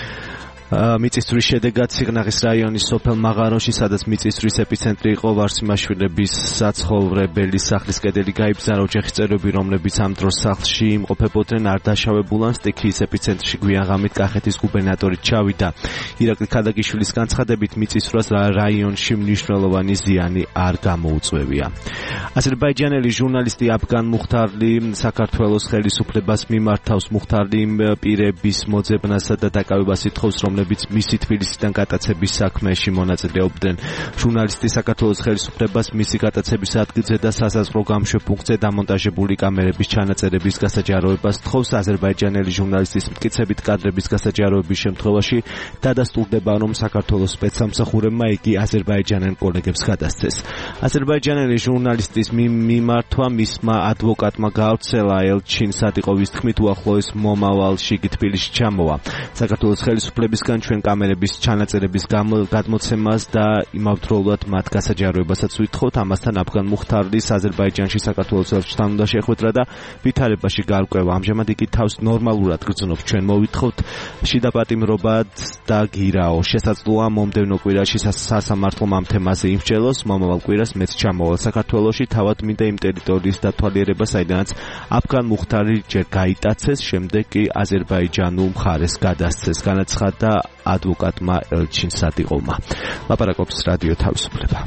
მიწისძვრის შედეგად სიღნაღის რაიონის სოფელ მაღაროში, სადაც მიწისძვრის ეპიცენტრი იყო, ვარსიმაშვილების საცხოვრებელი სახლის კედელი გაიბრძანა. ოჯახის წევრები, რომლებიც ამ დროს სახლში იმყოფებოდნენ, არ დაშავებულან. სტიქიის ეპიცენტრში გვიან ღამით კახეთის გუბერნატორი ჩავიდა. ირაკლი ქადაგიშვილის განცხადებით, მიწისძვრას რაიონში მნიშვნელოვანი ზიანი არ გამოუწვევია. აზერბაიჯანელი ჟურნალისტი აფგან მუხთარლი საქართველოს ხელისუფლებას მიმართავს. მუხთარლი პირების მოძებნასა და დაკავებას ითხოვს, რომლებიც მისი თბილისიდან გატაცების საქმეში მონაწილეობდნენ. ჟურნალისტი საქართველოს ხელისუფლებას მისი გატაცების ადგილზე და სასაზღვრო გამშვებუნქტზე დამონტაჟებული კამერების ჩანაწერების გასაჯაროებას თხოვს. აზერბაიჯანელი ჟურნალისტის მტკიცებით, კადრების გასაჯაროების შემთხვევაში დადასტურდება, რომ საქართველოს სპეცსამსახურებმა იგი აზერბაიჯანელ კოლეგებს გადასცეს. აზერბაიჯანელი ჟურნალისტის მიმართვა მისმა ადვოკატმა გაავრცელა. ელჩინ სადიყოვის თქმით, უახლოეს მომავალში იგი თბილისში ჩამოვა. საქართველოს ხელისუფლების ჩვენ კამერების ჩანაწერების გადმოცემას და იმავდროულად მათ გასაჯაროებასაც ვითხოვთ. ამასთან აფგან მუხთარლის აზერბაიჯანში საქართველოს ელჩთან უნდა შეხვედრა და ვითარებაში გარკვევა. ამჟამად იგი თავს ნორმალურად გრძნობს. ჩვენ მოვითხოვთ შიდა პატიმრობად და გირაო. შესაძლოა მომდევნო კვირაში სასამართლომ ამ თემაზე იმსჯელოს. მომავალ კვირას მეც ჩამოვალ საქართველოში. თავად მინდა იმ ტერიტორიის დათვალიერება, საიდანაც აფგან მუხთარი ჯერ გაიტაცეს, შემდეგ კი აზერბაიჯანულ მხარეს გადასცეს. განაცხადა ადვოკატმა ელჩინ სადიყოვმა. ლაპარაკობს რადიო თავისუფლება.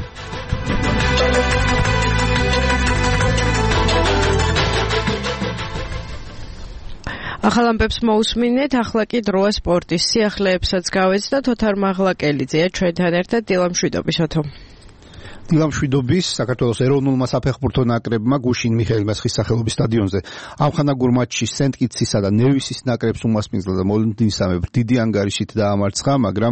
ახალ ამბებს მოусმინეთ. ახლა კი დროა სპორტის სიახლეებსაც გავეცდათ. ოთარ მაღლაკელიძეა ჩვენთან ერთად. დილამშვიდობის ოთო. დილამშვიდობის. საქართველოს ეროვნულმა საფეხბურთო ნაკრებმა გუშინ მიხეილ მესხის სახელობის სტადიონზე ამხანაგურ მატჩში სენტ-კიტსისა და ნევისის ნაკრებს უმასპინძლა და მოლოდინისამებრ დიდი ანგარიშით დაამარცხა, მაგრამ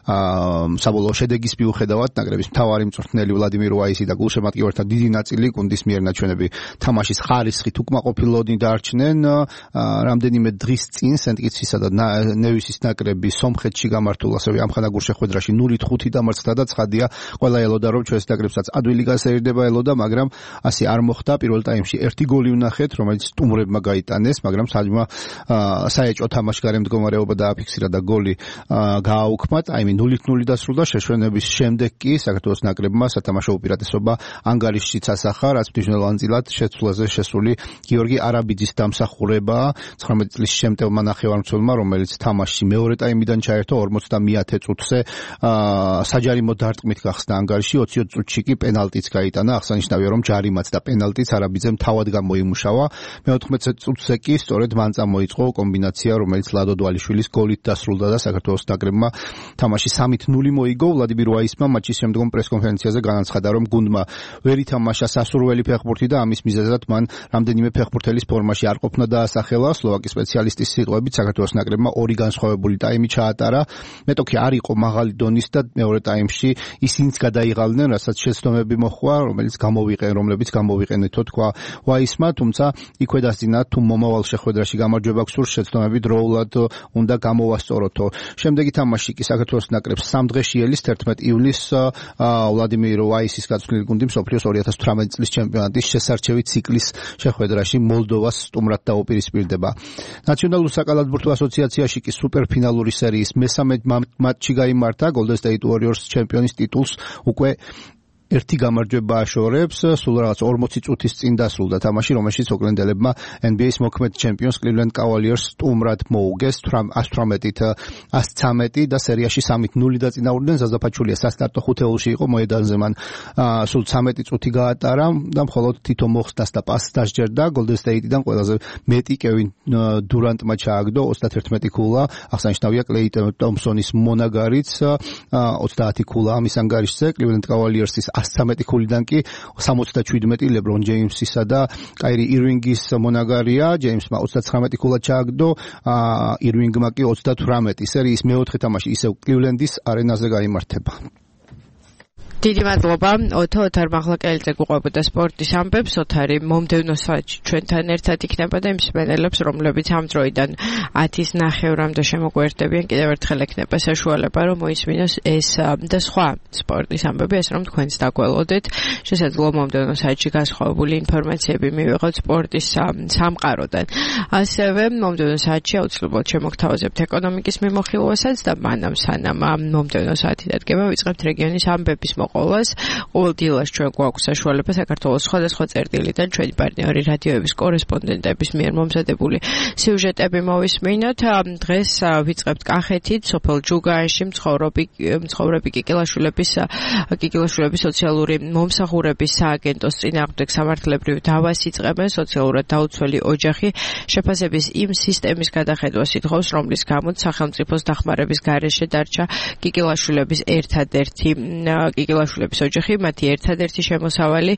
საბოლოო შედეგის მიუხედავად ნაკრების მთავარი მწვრთნელი ვლადიმირ ვაისი და გულშემატკივართა დიდი ნაწილი გუნდის მიერ ნაჩვენები თამაშის ხარისხით უკმაყოფილონი დარჩნენ. რამდენიმე დღის წინ სენტ-კიტსისა და ნევისის ნაკრები სომხეთში გამართულ ასევე ამხანაგურ შეხვედრაში 0-5 დამარცხდა და ცხადია, ყველა ელოდა რომ ჩვენს ნაკრებსაც ადვილი გასაერდება ელოდა, მაგრამ ასე არ მოხდა. პირველ ტაიმში ერთი გოლი ვნახეთ, რომელიც სტუმრებმა გაიტანეს, მაგრამ საჯმა საეჭვო თამაშგარე მდგომარეობა დააფიქსირა და გოლი გააუქმათ. აი 0-0 დასრულდა. შეშვენების შემდეგ კი საქართველოს ნაკრებმა სათამაშო უპირატესობა ანგარიშშიც ასახა, რაც მნიშვნელოვანწილად შეცვლაზე შესული გიორგი არაბიძის დამსახურება 19 წლის შემტევმა ნახევარმცველმა, რომელიც თამაშში მეორე ტაიმიდან ჩაერთო 50 წუთზე საჯარიმო დარტყმით გახსნა ანგარიში. 20 წუთში კი პენალტიც გაიტანა. აღსანიშნავია, რომ ჯარიმაც და პენალტიც არაბიძემ თავად გამოიმუშავა. მე-14 წუთზე კი სწორედ მან წამოიწყო კომბინაცია, რომელიც ლადო დვალიშვილის გოლით დასრულდა და საქართველოს ნაკრებმა თამაში 3-0 მოიგო. ვლადიმირ ვაისმა მატჩის შემდგომ პრესკონფერენციაზე განაცხადა, რომ გუნდმა ვერ ითამაშა სასურველი ფეხბურთი და ამის მიზეზად მან რამდენიმე ფეხბურთელის ფორმაში არ ყოფნა დაასახელა. სლოვაკი სპეციალისტის სიტყვებით, საქართველოს ნაკრებმა ორი განსხვავებული ტაიმი ჩაატარა. მეტოქი არ იყო მაღალი დონის და მეორე ტაიმში ისინიც გადაიღალნენ, რასაც შეცდომები მოხდა, რომლებიც გამოვიყენეთო, თქვა ვაისმა, თუმცა იქვე დასძინა, თუ მომავალ შეხვედრაში გამარჯვება გსურს, შეცდომები დროულად უნდა გამოვასწოროთო. შემდეგი თამაში კი საქართველოს ნაკრებს 3 დღეში ელის 11 ივლისს ვლადიმირ ვაისის გაწვრთნილი გუნდი მსოფლიოს 2018 წლის ჩემპიონატის შესარჩევი ციკლის შეხვედრაში მოლდოვას სტუმრად დაუპირისპირდება. ნაციონალურ საკალათბურთო ასოციაციაში კი სუპერფინალური სერიის მესამე მატჩი გაიმართა. Golden State Warriors ჩემპიონის ტიტულს უკვე ერთი გამარჯვება აშორებს, სულ რაღაც 40 წუთის წინ დასრულდა თამაში, რომელშიც ოკლენდელებმა NBA-ის მოქმედ ჩემპიონს Cleveland Cavaliers სტუმრად მოუგეს 113 და სერიაში 3-0 დაწინაურდნენ. ზაზაფაჩულია სასტარტო ხუთეულში იყო, მოედანზე მან სულ 13 წუთი გაატარა და მხოლოდ თითო მოხსნას და პასს დასჯერდა. Golden State-დან ყველაზე მეტი კევინ დურანტმა ჩააგდო 31 ქულა. აღსანიშნავია კლეი ტომსონის მონაგარიც 30 ქულა ამის ანგარიშზე. Cleveland Cavaliers-ის 113 ქულიდან კი 77 LeBron James-ისა და Kyrie Irving-ის მონაგარია. James-მა 39 ქულა ჩააგდო, Irving-მა კი 38. სერიის მეოთხე თამაში ისევ Cleveland-ის არენაზე გაიმართება. დიდი მადლობა. ოთარ მაღლაკელიძე გვყვებოდა სპორტის ამბებს. ოთარი მომდევნო საათში ჩვენთან ერთად იქნება და იმ მსმენელებს, რომლებიც ამ დროიდან 10-ის ნახევრამდე შემოგვერდებიან, კიდევ ერთხელ ექნება საშუალება, რომ მოისმინოს ეს და სხვა სპორტის ამბები, ეს რომ თქვენც დაგველოდეთ. შესაძლოა მომდევნო საათში განსხვავებული ინფორმაციები მივიღოთ სპორტის სამყაროდან. ასევე მომდევნო საათში აუცილებლად შემოგთავაზებთ ეკონომიკის მიმოხილვასაც და მანამ სანამ მომდევნო საათი დადგება, ვიწყებთ რეგიონის ამბების ყოველს დილას ჩვენ გვაქვს საშუალება საქართველოს სხვადასხვა წერტილიდან ჩვენი პარტნიორი რადიოების კორესპონდენტების მიერ მომზადებული სიუჟეტები მოვისმინოთ. დღეს ვიწყებთ კახეთით, სოფელ ჯუგაანში მცხოვრები კიკილაშვილების სოციალური მომსახურების სააგენტოს წინააღმდეგ სამართლებრივ დავას იწყებენ. სოციალურად დაუცველი ოჯახი შეფასების იმ სისტემის გადახედვას ითხოვს, რომლის გამოც სახელმწიფოს დახმარების გარეშე დარჩა კიკილაშვილების ერთადერთი კიკილაშვილების ოჯახი, მათი ერთადერთი შემოსავალი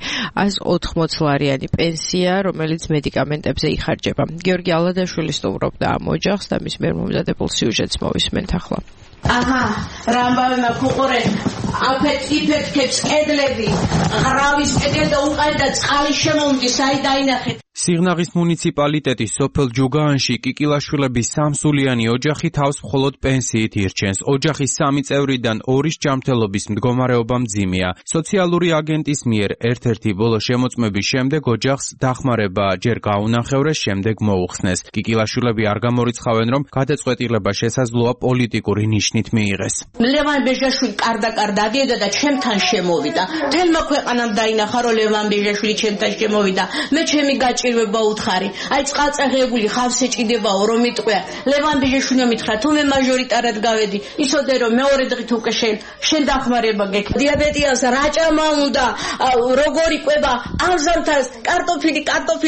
180 პენსია, რომელიც მედიკამენტებზე იხარჯება. გიორგი ალადაშვილი სტუმრობდა ამ ოჯახს და მის მიერ მომზადებულ სიუჟეტს მოვისმენთ ახლა. აჰა, რამბავმა ფუყურე, აფეთქებს კედლები, ღრავის კედელი და უყარდა წყალი შემომდის, აი დაინახეთ. სიღნაღის მუნიციპალიტეტის სოფელ ჯუგაანში კიკილაშვილების სამსულიანი ოჯახი თავს მხოლოდ პენსიით ირჩენს. ოჯახის 3 წევრიდან 2-ის ჯანმრთელობის მდგომარეობა მძიმეა. სოციალური აგენტის მიერ ერთ-ერთი ბოლო შემოწმების შემდეგ ოჯახს დახმარება ჯერ გაუნახევრეს, შემდეგ მოუხსნეს. კიკილაშვილები არ გამორიცხავენ, რომ გადაწყვეტილება შესაძლოა პოლიტიკური ნიშნით მიიღეს. ლევან ბეჟაშვილი კარდა დიოდა და ჩემთან შემოვიდა. თელმა ქვეყანამ დაინახა, რომ ლევან ბეჟაშვილი ჩემთან შემოვიდა. მე ჩემი გაჭირვება უთხარი. აი წყალწაღებული ხავს ეჭიდებაო რომ იტყვია. ლევან ბეჟაშვილმა მითხრა, თუ მე მაჟორიტარად გავედი, ისოდე რომ მეორე დღით უკვე შენ დახმარება გექ. დიაბეტიას რაჭამა უნდა, როგორი ყვება, ამზამთარს კარტოფილი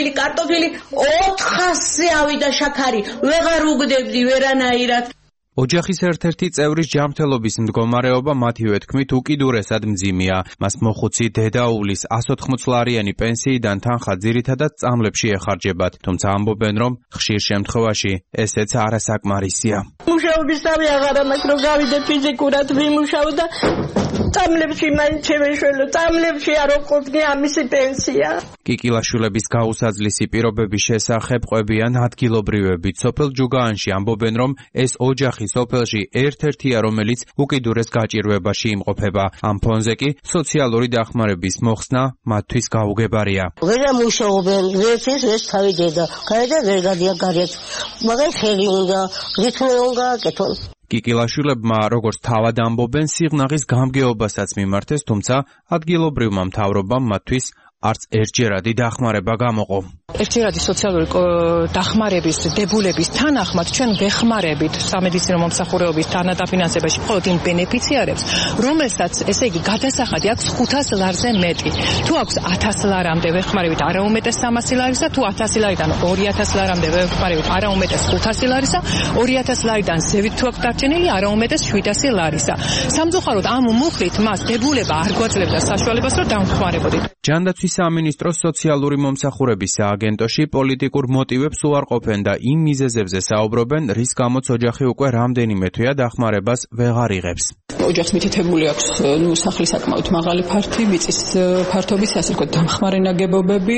400-ზე ავიდა შაქარი. ვეღარ უგდებდი ვერანაირად. ოჯახის ერთ-ერთი წევრის ჯანმრთელობის მდგომარეობა მათივე თქმით უკიდურესად მძიმეა. მას მოხუცი დედაუვლის 180-ლარიანი პენსიიდან თანხა ძირითადად წამლებში ეხარჯებათ, თუმცა ამბობენ, რომ ხშირ შემთხვევაში ესეც არასაკმარისია. მუშაობის თავი აღარ მაქვს, რომ გავიდე ფიზიკურად ვიმუშაო და წამლებში მაინც შევეშველო, წამლებში არ ოყოფნი ამისი პენსია. კიკილაშვილების გაუსაძლისი პირობების შესახებ ყვებიან ადგილობრივები. სოფელ ჯუგაანში ამბობენ, რომ ეს ოჯახი სოფელში ერთ-ერთია, რომელიც უკიდურეს გაჭირვებაში იმყოფება. ამ ფონზე კი სოციალური დახმარების მოხსნა მათთვის გაუგებარია. ვერ ამუშაობენ, ვერც თავი დედა, გაედა ვერ გადიან გარეთ. მაგას ხელი უნდა, რითმე უნდა აკეთონ. კიკილაშვილებმა, როგორც თავად ამბობენ, სიღნაღის გამგეობასაც მიმართეს, თუმცა ადგილობრივმა მთავრობამ მათთვის არც ერთჯერადი დახმარება გამოყო. ერთჯერადი სოციალური დახმარების დებულების თანახმად ჩვენ ვეხმარებით სამედიცინო მომსახურეობის თანადაფინანსებაში მხოლოდ იმ ბენეფიციარებს, რომელსაც ესე იგი გადასახადი აქვს 500 ლარზე მეტი. თუ აქვს 1000 ლარამდე ვეხმარებით არაუმეტეს 300 ლარისა, თუ 1000 ლარიდან 2000 ლარამდე ვეხმარებით არაუმეტეს 500 ლარისა, 2000 ლარიდან ზევით თუ აქვს დარჩენილი არაუმეტეს 700 ლარისა. სამწუხაროდ ამ მუხლით მას დებულება არ გვაძლევდა საშუალებას, რომ დავხმარებოდით. ჯანდაცვის სამინისტროს სოციალური მომსახურების სააგენტოში პოლიტიკურ მოტივებს უარყოფენ და იმ მიზეზებზე საუბრობენ, რის გამოც ოჯახი უკვე რამდენიმე თვეა დახმარებას ვეღარ იღებს. ოჯახს მითითებული აქვს სახლის საკმაოდ მაღალი ფართი, მიწის ფართობის, ასე ვთქვათ, დამხმარე ნაგებობები,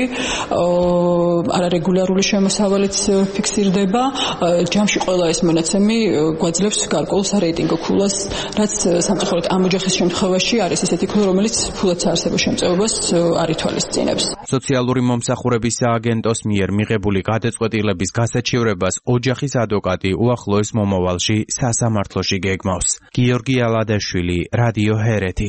არარეგულარული შემოსავალიც ფიქსირდება. ჯამში ყველა ეს მონაცემი გვაძლევს გარკვეულ სარეიტინგო ქულას, რაც სამწუხაროდ ამ ოჯახის შემთხვევაში არის ესეთი ქულა, რომელიც ფულად საარსებო შემწეობას არ ითვალისწინებს. სოციალური მომსახურების სააგენტოს მიერ მიღებული გადაწყვეტილების გასაჩივრებას ოჯახის ადვოკატი უახლოეს მომავალში სასამართლოში გეგმავს. გიორგი ალადაშვილი, რადიო ჰერეთი.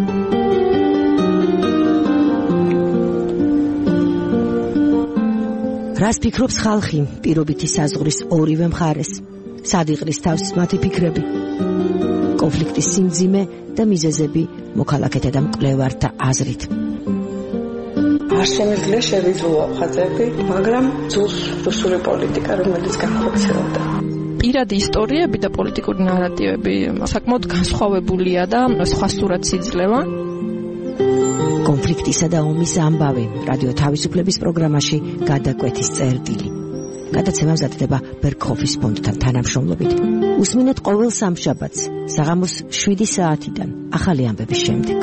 რას ფიქრობს ხალხი პირობითი საზღვრის ორივე მხარეს? სად იყრის თავს მათი ფიქრები? კონფლიქტის სიმძიმე და მიზეზები მოქალაქეთა და მკვლევართა აზრით. არ შემიძლია შევიძულო ხაზები, მაგრამ ძულს რუსული პოლიტიკა, რომელიც განხორციელდა. პირადი ისტორიები და პოლიტიკური ნარატივები საკმაოდ განსხვავებულია და სხვა სურათს იძლევა. კონფლიქტისა და ომის ამბავი რადიო თავისუფლების პროგრამაში გადაკვეთის წერტილი. გადაცემა მზადდება ბერგჰოფის ფონდთან თანამშრომლობით. უსმინეთ ყოველ სამშაბათს საღამოს 7 საათიდან ახალი ამბების შემდეგ.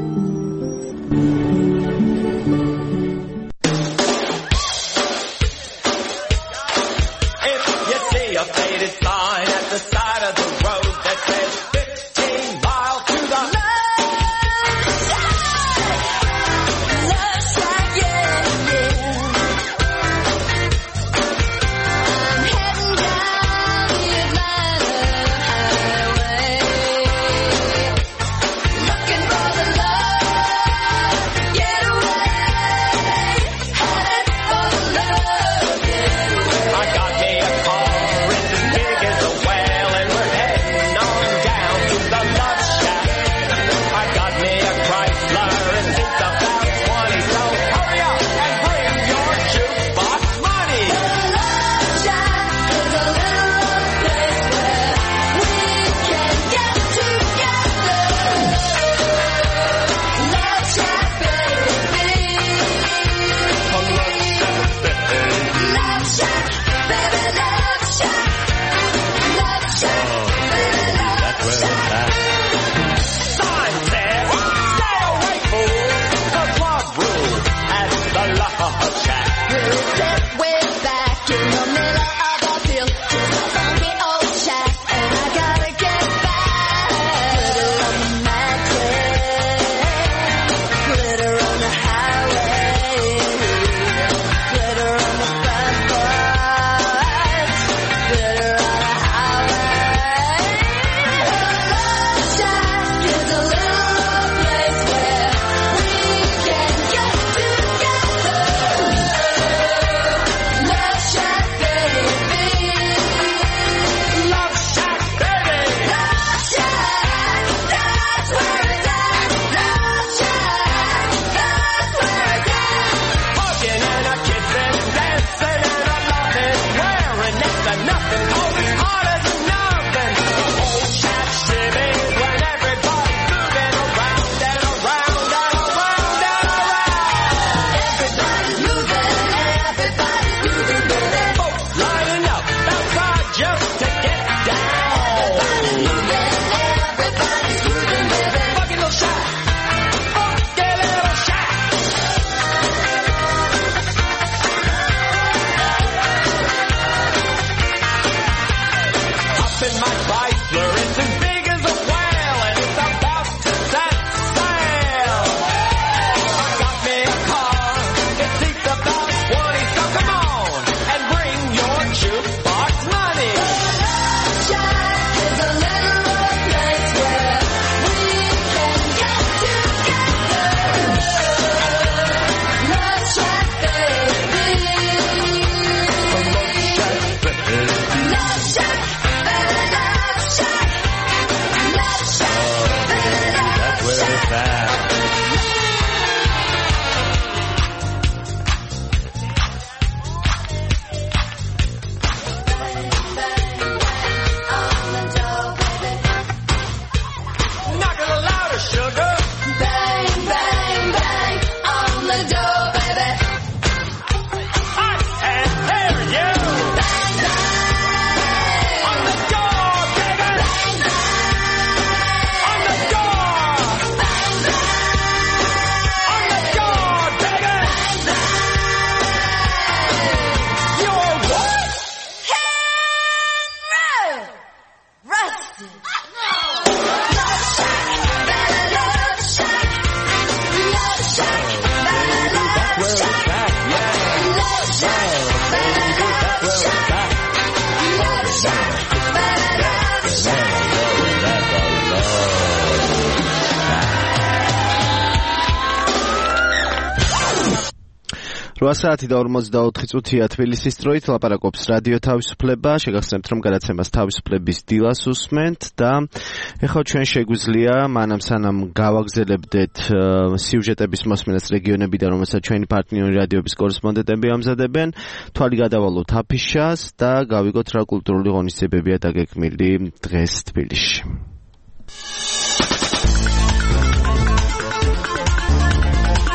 საათი და 44 წუთია თბილისის დროით ლაპარაკობს რადიო თავისუფლება. შეგახსენებთ, რომ გადაცემას თავისუფლების დილას უსმენთ და ეხლა ჩვენ შეგვიძლია მანამ სანამ გავაგზელებდეთ სიუჟეტების მოსმენას რეგიონებიდან, რომელსაც ჩვენი პარტნიორი რადიოების კორესპონდენტები ამზადებენ, თვალი გადავალოთ აფიშას და გავიგოთ რა კულტურული ღონისძიებებია დაგეგმილი დღეს თბილისში.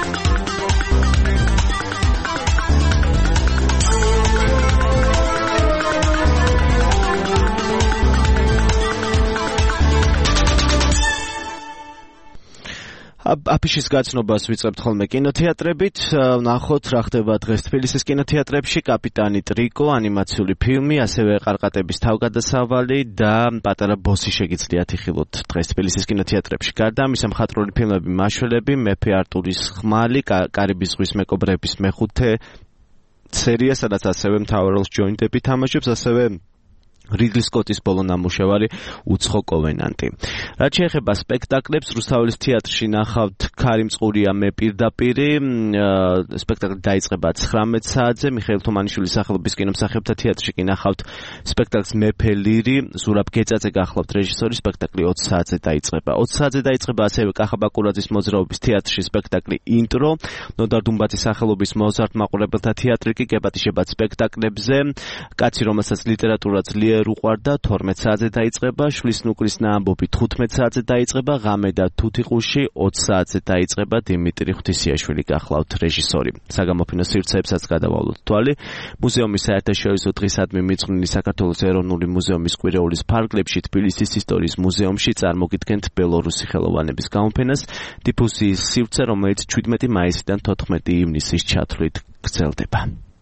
აფიშის გაცნობას ვიწყებთ ხოლმე კინოთეატრებით. ნახოთ რა ხდება დღეს თბილისის კინოთეატრებში. კაპიტანი ტრიკო, ანიმაციური ფილმი, ასევე ყარყატების თავგადასავალი და პატარა ბოსი შეგიძლიათ იხილოთ დღეს თბილისის კინოთეატრებში. გარდა ამისა მხატვრული ფილმები მაშველები, მეფე არტურის ხმალი, კარიბის ზღვის მეკობრეების მეხუთე სერია, სადაც ასევე მთავარ როლს ჯონი დეპი თამაშობს, ასევე რიდლი სკოტის ბოლო ნამუშევარი უცხო კოვენანტი. რაც შეეხება სპექტაკლებს, რუსთაველის თეატრში ნახავთ ქარიმ წყურია მე პირდაპირი. სპექტაკლი დაიწყება 19 საათზე. მიხეილ თუმანიშვილის სახელობის კინომსახიობთა თეატრში კი ნახავთ სპექტაკლს მეფე ლირი. ზურაბ გეწაძე გახლავთ რეჟისორი. სპექტაკლი 20 საათზე დაიწყება. 20 საათზე დაიწყება ასევე კახა ბაკურაძის მოძრაობის თეატრში სპექტაკლი ინტრო. ნოდარ დუმბაძის სახელობის მოზარდ მაყურებელთა თეატრი კი გეპატიშებათ სპექტაკლებზე. კაცი, რომელსაც ლიტერატურა ძლიერ უყვარდა, 12 საათზე დაიწყება. შვილის ნუკრის ნაამბობი 15 საათზე დაიწყება. ღამე და თუთიყუში 20 საათზე დაიწყება. დიმიტრი ღვთისიაშვილი გახლავთ რეჟისორი. საგამოფენო სივრცეებსაც გადავავლოთ თვალი. მუზეუმის საერთაშორისო დღისადმი მიძღვნილი საქართველოს ეროვნული მუზეუმის კვირეულის ფარგლებში თბილისის ისტორიის მუზეუმში წარმოგიდგენთ ბელორუსი ხელოვანების გამოფენას. დიფუსიის სივრცე, რომელიც 17 მაისიდან 14 ივნისის ჩათვლით გრძელდება.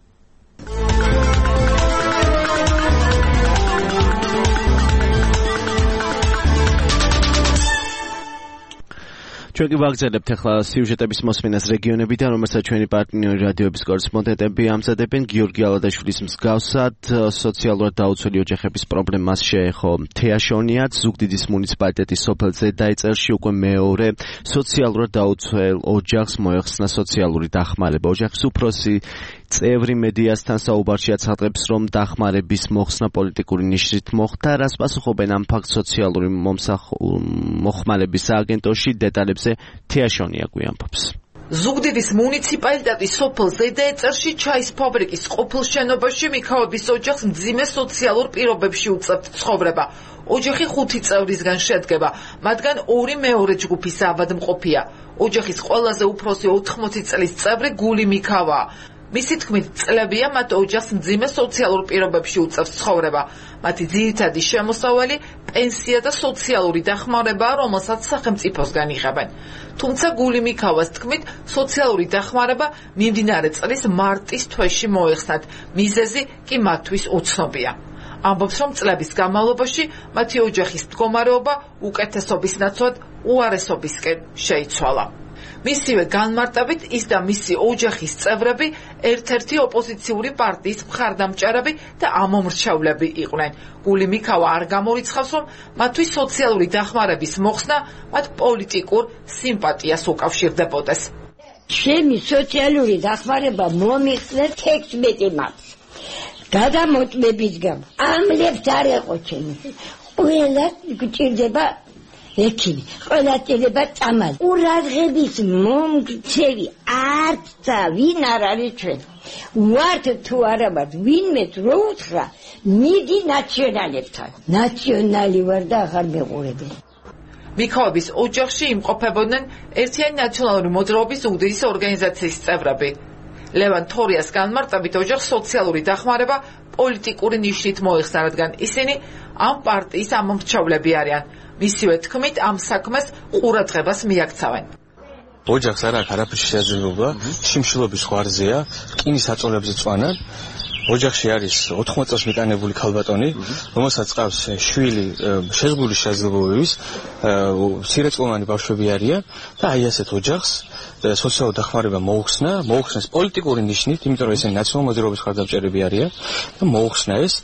ჩვენ კი ვაგრძელებთ ახლა სიუჟეტების მოსმენას რეგიონებიდან, რომელსაც ჩვენი პარტნიორი რადიოების კორესპონდენტები ამზადებენ. გიორგი ალადაშვილის მსგავსად სოციალურად დაუცველი ოჯახების პრობლემას შეეხო თეაშონიაც. ზუგდიდის მუნიციპალიტეტის სოფელ ზედაეწელში უკვე მეორე სოციალურად დაუცველ ოჯახს მოეხსნა სოციალური დახმარება. ოჯახის უფროსი წევრი მედიასთან საუბარში აცხადებს, რომ დახმარების მოხსნა პოლიტიკური ნიშნით მოხდა. რას პასუხობენ ამ ფაქტს სოციალური მოხმარების სააგენტოში? დეტალებზე თეაშონია გვიამბობს. ზუგდიდის მუნიციპალიტეტის სოფელ ზედაეწელში ჩაის ფაბრიკის ყოფილ შენობაში მიქავების ოჯახს მძიმე სოციალურ პირობებში უწევთ ცხოვრება. ოჯახი 5 წევრისგან შედგება, მათგან 2 მეორე ჯგუფის ავადმყოფია. ოჯახის ყველაზე უფროსი 80 წლის წევრი გული მიქავაა. მისი თქმით, წლებია მათ ოჯახს მძიმე სოციალურ პირობებში უწევს ცხოვრება. მათი ძირითადი შემოსავალი პენსია და სოციალური დახმარებაა, რომელსაც სახელმწიფოსგან იღებენ. თუმცა გული მიქავას თქმით, სოციალური დახმარება მიმდინარე წლის მარტის თვეში მოეხსნათ. მიზეზი კი მათთვის უცნობია. ამბობს, რომ წლების განმავლობაში მათი ოჯახის მდგომარეობა უკეთესობის ნაცვლად უარესობისკენ შეიცვალა. მისივე განმარტებით ის და მისი ოჯახის წევრები ერთ-ერთი ოპოზიციური პარტიის მხარდამჭერები და ამომრჩევლები იყვნენ. გული მიქავა არ გამორიცხავს, რომ მათთვის სოციალური დახმარების მოხსნა მათ პოლიტიკურ სიმპათიას უკავშირდებოდეს. ჩემი სოციალური დახმარება მომიხსნა 16 მარტს. გადამოტმების გამო ამ ლებს არ ეყო ჩემი. ყველა გჭირდება ექიმი, ყველა ჭირდება წამალი. ყურადღების მომქცევი არც და ვინ არ არის ჩვენ. ვართ თუ არა ვართ, ვინმე რო უთხრა, მიდი ნაციონალებთან. ნაციონალი ვარ და აღარ მეყურებენ. მიქავების ოჯახში იმყოფებოდნენ ერთიანი ნაციონალური მოძრაობის ზუგდიდის ორგანიზაციის წევრები. ლევან თორიას განმარტებით ოჯახს სოციალური დახმარება პოლიტიკური ნიშნით მოეხსნა, რადგან ისინი ამ პარტიის ამომრჩევლები არიან. მისივე თქმით, ამ საქმეს ყურადღებას მიაქცევენ. ოჯახს არ აქვს არაფერი შესაძლებლობა, შიმშილობის ხვარზეა, რკინის აწოლებზე წვანან. ოჯახში არის 80 წელს მიტანებული ქალბატონი, რომელსაც ყავს შვილი შეზღუდული შესაძლებლობების, მცირეწლოვანი ბავშვები არიან და აი ასეთ ოჯახს სოციალური დახმარება მოუხსნეს პოლიტიკური ნიშნით, იმიტომ რომ ესენი ნაციონალური მოძრაობის მხარდამჭერები არიან და მოუხსნა ეს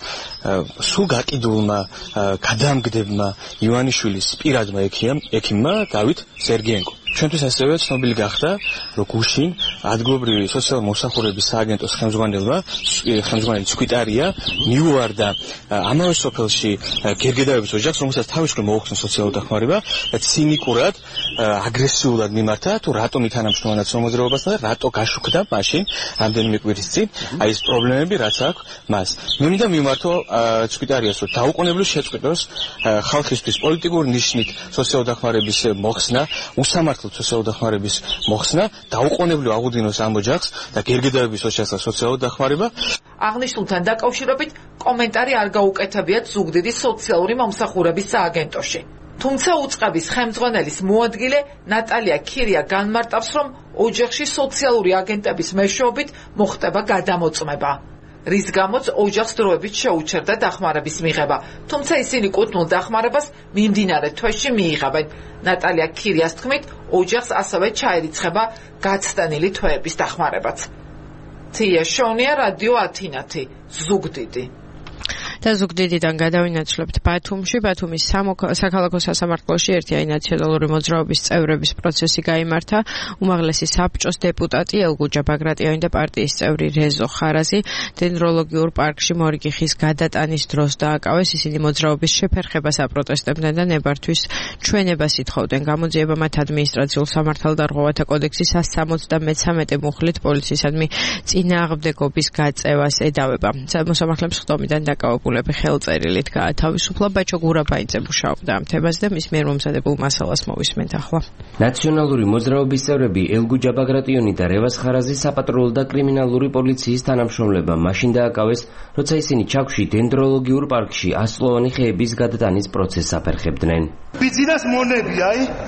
სულ გაყიდულმა გადამგდებმა ივანიშვილის პირადმა ექიმმა დავით სერგიენკო. ჩვენთვის ასევე ცნობილი გახდა, რომ გუშინ ადგილობრივი სოციალური მომსახურების სააგენტოს ხელმძღვანელი ცქვიტარია მიუვარდა ამავე სოფელში გერგედავების ოჯახს, რომელსაც თავისუფლად მოუხსნა სოციალური დახმარება და ცინიკურად, აგრესიულად მიმართა, თუ რატომ ითანამშრომლა ნაციონალურ მოძრაობასთან და რატო გაშუქდა მაშინ რამდენიმე კვირის წინ აი ეს პრობლემები, რაც აქვს მას. მე მინდა მიმართო ცქვიტარიას, რომ დაუყოვნებლივ შეწყვიტოს ხალხისთვის პოლიტიკური ნიშნით სოციალური დახმარების მოხსნა, უსამართლოდ სოციალური დახმარების მოხსნა, დაუყოვნებლივ აღუდგინოს ამ ოჯახს და გერგედავების ოჯახს სოციალური დახმარება. აღნიშნულთან დაკავშირებით კომენტარი არ გაუკეთებიათ ზუგდიდის სოციალური მომსახურების სააგენტოში. თუმცა უწყების ხელმძღვანელის მოადგილე ნატალია ქირია განმარტავს, რომ ოჯახში სოციალური აგენტების მეშვეობით მოხდება გადამოწმება, რის გამოც ოჯახს დროებით შეუჩერდა დახმარების მიღება, თუმცა ისინი კუთვნილ დახმარებას მიმდინარე თვეში მიიღებენ. ნატალია ქირიას თქმით, ოჯახს ასევე ჩაერიცხება გაცდენილი თვეების დახმარებაც. თია შონია, რადიო ათინათი, ზუგდიდი. და ზუგდიდიდან გადავინაცვლებთ ბათუმში. ბათუმის საქალაქო სასამართლოში ერთიანი ნაციონალური მოძრაობის წევრების პროცესი გაიმართა. უმაღლესი საბჭოს დეპუტატი ელგუჯა ბაგრატიონი და პარტიის წევრი რეზო ხარაზი დენდროლოგიურ პარკში მორიგი ხის გადატანის დროს დააკავეს. ისინი მოძრაობის შეფერხებას აპროტესტებდნენ და ნებართვის ჩვენებას ითხოვდნენ. გამოძიება მათ ადმინისტრაციულ სამართალდარღვევათა კოდექსის 173 მუხლით პოლიციისადმი წინააღმდეგობის გაწევას ედავება. მოსამართლემ ხტომიდან დაკავებულები ხელწერილით გაათავისუფლა. ბაჭო გურაბაიძე მუშაობდა ამ თემაზე და მის მიერ მომზადებულ მასალას მოვისმენთ ახლა. ნაციონალური მოძრაობის წევრები ელგუჯა ბაგრატიონი და რევას ხარაზი საპატრულო და კრიმინალური პოლიციის თანამშრომლებმა მაშინ დააკავეს, როცა ისინი ჩაქვში დენდროლოგიურ პარკში 100-ლოვანი ხეების გადატანის პროცესს აფერხებდნენ. ბიძინას მონები,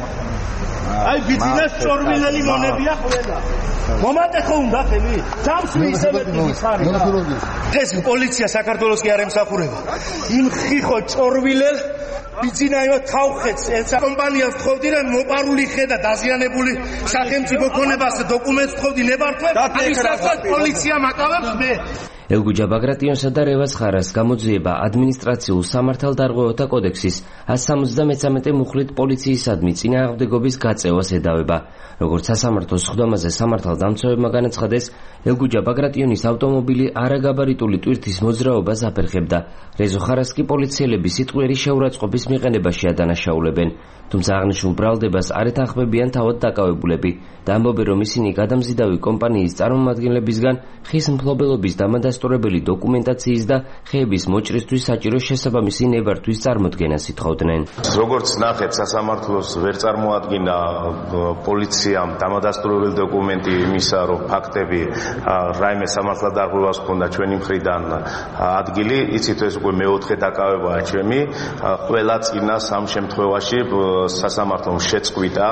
აი ბიძინას ჭორბილელი მონებია ყველა. მომატეხო უნდა ხელი? ჯამსვი ისევე ხარი. ეს პოლიცია საქართველოს კი არ ემსახურება. იმ ხიხო ჭორბილელ ბიძინაიო თავხეთს ეცა კომპანიას თხოვდი და მოპარული ხე და დაზიანებული სახელმწიფო ქონებას დოკუმენტს თხოვდი ნებართვე. ამის საწყოდ პოლიცია მაკავებს მე. ელგუჯა ბაგრატიონსა და რევას ხარას გამოძიება ადმინისტრაციულ სამართალდარღვევათა კოდექსის 173 მუხლით პოლიციისადმი წინააღმდეგობის გაწევას ედავება. როგორც სასამართლოს სხდომაზე სამართალდამცავებმა განაცხადეს, ელგუჯა ბაგრატიონის ავტომობილი არაგაბარიტული ტვირთის მოძრაობას აფერხებდა. რეზო ხარას კი პოლიციელები სიტყვიერი შეურაცხყოფის მიყენებაში ადანაშაულებენ. თუმცა აღნიშნულ ბრალდებას არ ეთანხმებიან თავად დაკავებულები და ამბობენ, რომ ისინი გადამზიდავი კომპანიის წარმომადგენლებისგან ხის მფლობელობის დამადასტურებელი დოკუმენტაციის და ხეების მოჭრისთვის საჭირო შესაბამისი ნებართვის წარმოდგენას ითხოვდნენ. როგორც ნახეთ, სასამართლოს ვერ წარმოადგინა პოლიციამ დამადასტურებელი დოკუმენტი იმისა, რომ ფაქტები რაიმე სამართალდარღვევას ჰქონდა ჩვენი მხრიდან ადგილი, იცით ეს უკვე მეოთხე დაკავებაა ჩემი. ყველა წინა სამ შემთხვევაში სასამართლომ შეწყვიტა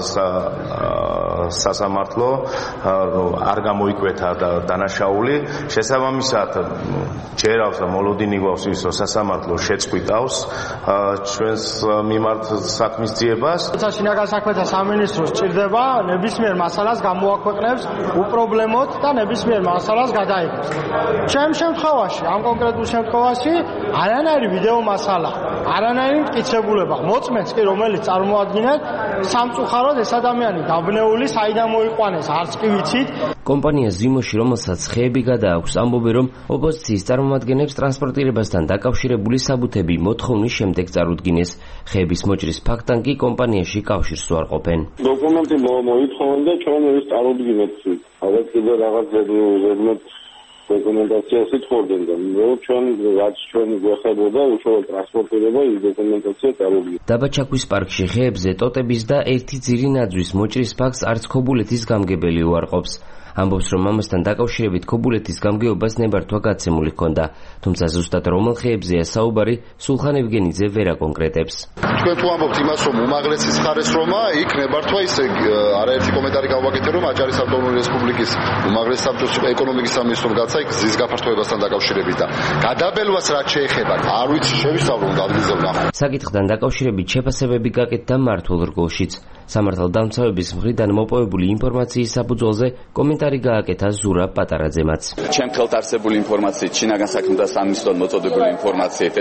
სასამართლო რომ არ გამოიკვეთა დანაშაული. შესაბამისად ჯერავს და მოლოდინი გვაქვს ის რომ სასამართლო შეწყვიტავს ჩვენს მიმართ საქმის ძიებას. თუმცა შინაგან საქმეთა სამინისტროს სჭირდება ნებისმიერ მასალას გამოაქვეყნებს უპრობლემოდ და ნებისმიერ მასალას გადაიღებს. ჩემ შემთხვევაში, ამ კონკრეტულ შემთხვევაში არანაირი ვიდეო მასალა, არანაირი მტკიცებულება მოწმენს კი რომელიც წარმოადგენს სამწუხაროდ ეს ადამიანი დაბნეული საიდან მოიყვანეს არც კი ვიცით. კომპანია ზიმოში, რომელსაც ხეები გადააქვს, ამბობენ, რომ ოპოზიციის წარმომადგენლებს ტრანსპორტირებასთან დაკავშირებული საბუთები მოთხოვნის შემდეგ წარუდგინეს. ხეების მოჭრის ფაქტთან კი კომპანიაში კავშირს უარყოფენ. დოკუმენტი მოითხოვენ და ჩვენ ეს წარუდგინეთ. ალბათ კიდე რაღაც ზედმეტ დოკუმენტაციას ითხოვდნენ და ჩვენ რაც ჩვენ გვეხებოდა უშუალოდ ტრანსპორტირება ის დოკუმენტაცია წარუდგინეთ. დაბაჩაკვის პარკში ხეებზე ტოტების და ერთი ძირი ნაძვის მოჭრის ფაქტს არც ქობულეთის გამგებელი უარყოფს. ამბობს, რომ ამასთან დაკავშირებით ქობულეთის გამგეობას ნებართვა გაცემული ჰქონდა, თუმცა ზუსტად რომელ ხეებზეა საუბარი, სულხან ევგენიძე ვერ აკონკრეტებს. თქვენ თუ ამბობთ იმას, რომ უმაღლესის ხარეს რომა, იქ ნებართვა ისე არაერთი კომენტარი გავაკეთე, რომ აჭარის ავტონომიური რესპუბლიკის უმაღლეს საბჭოს ეკონომიკის სამინისტრომ გაცა იქ ზის გაფართოებასთან დაკავშირებით და გადაბელვას რაც შეეხება, არ ვიცი შევისწავლო და ადგილზე ვნახო. საკითხთან დაკავშირებით შეფასებები გაკეთდა მართულ რგოლშიც. სამართალდამცავების მხრიდან მოპოვებული ინფორმაციის საფუძველზე კომენტარი გააკეთა ზურაბ პატარაძემაც. ჩემ ხელთ არსებული ინფორმაციით, შინაგან საქმეთა სამინისტროს მოწოდებული ინფორმაციით,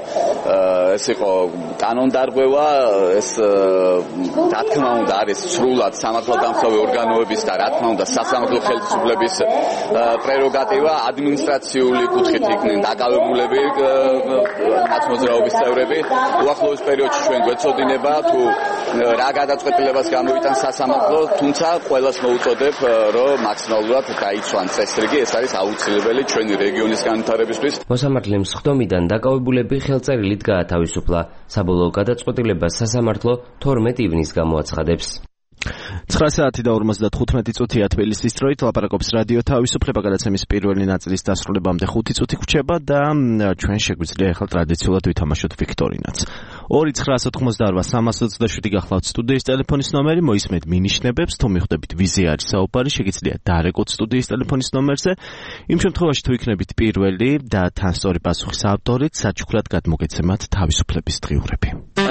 ეს იყო კანონდარღვევა, ეს რა თქმა უნდა არის სრულად სამართალდამცავი ორგანოების და რა თქმა უნდა სასამართლო ხელისუფლების პრეროგატივა, ადმინისტრაციული კუთხით იქნენ დაკავებულები მათ მოძრაობის წევრები. უახლოეს პერიოდში ჩვენ გვეცოდინება თუ რა გადაწყვეტილებას გამოიტანს სასამართლო, თუმცა ყველას მოუწოდებ, რომ მაქსიმალურად გაიცვან წესრიგი, ეს არის აუცილებელი ჩვენი რეგიონის განვითარებისთვის. მოსამართლემ სხდომიდან დაკავებულები ხელწერილით გაათავისუფლა. საბოლოო გადაწყვეტილებას სასამართლო 12 ივნისს გამოაცხადებს. 9 საათი და 55 წუთია თბილისის დროით. ლაპარაკობს რადიო თავისუფლება. გადაცემის პირველი ნაწილის დასრულებამდე 5 წუთი გვჭება და ჩვენ შეგვიძლია ახლა ტრადიციულად ვითამაშოთ ვიქტორინაც. 298-327 გახლავთ სტუდიის ტელეფონის ნომერი, მოისმენთ მინიშნებებს, თუ მიხვდებით ვიზე არის საუბარი, შეგიძლიათ დაარეკოთ სტუდიის ტელეფონის ნომერზე. იმ შემთხვევაში თუ იქნებით პირველი და თან სწორი პასუხის ავტორით, საჩუქრად გადმოგეცემათ თავისუფლების დღიურები.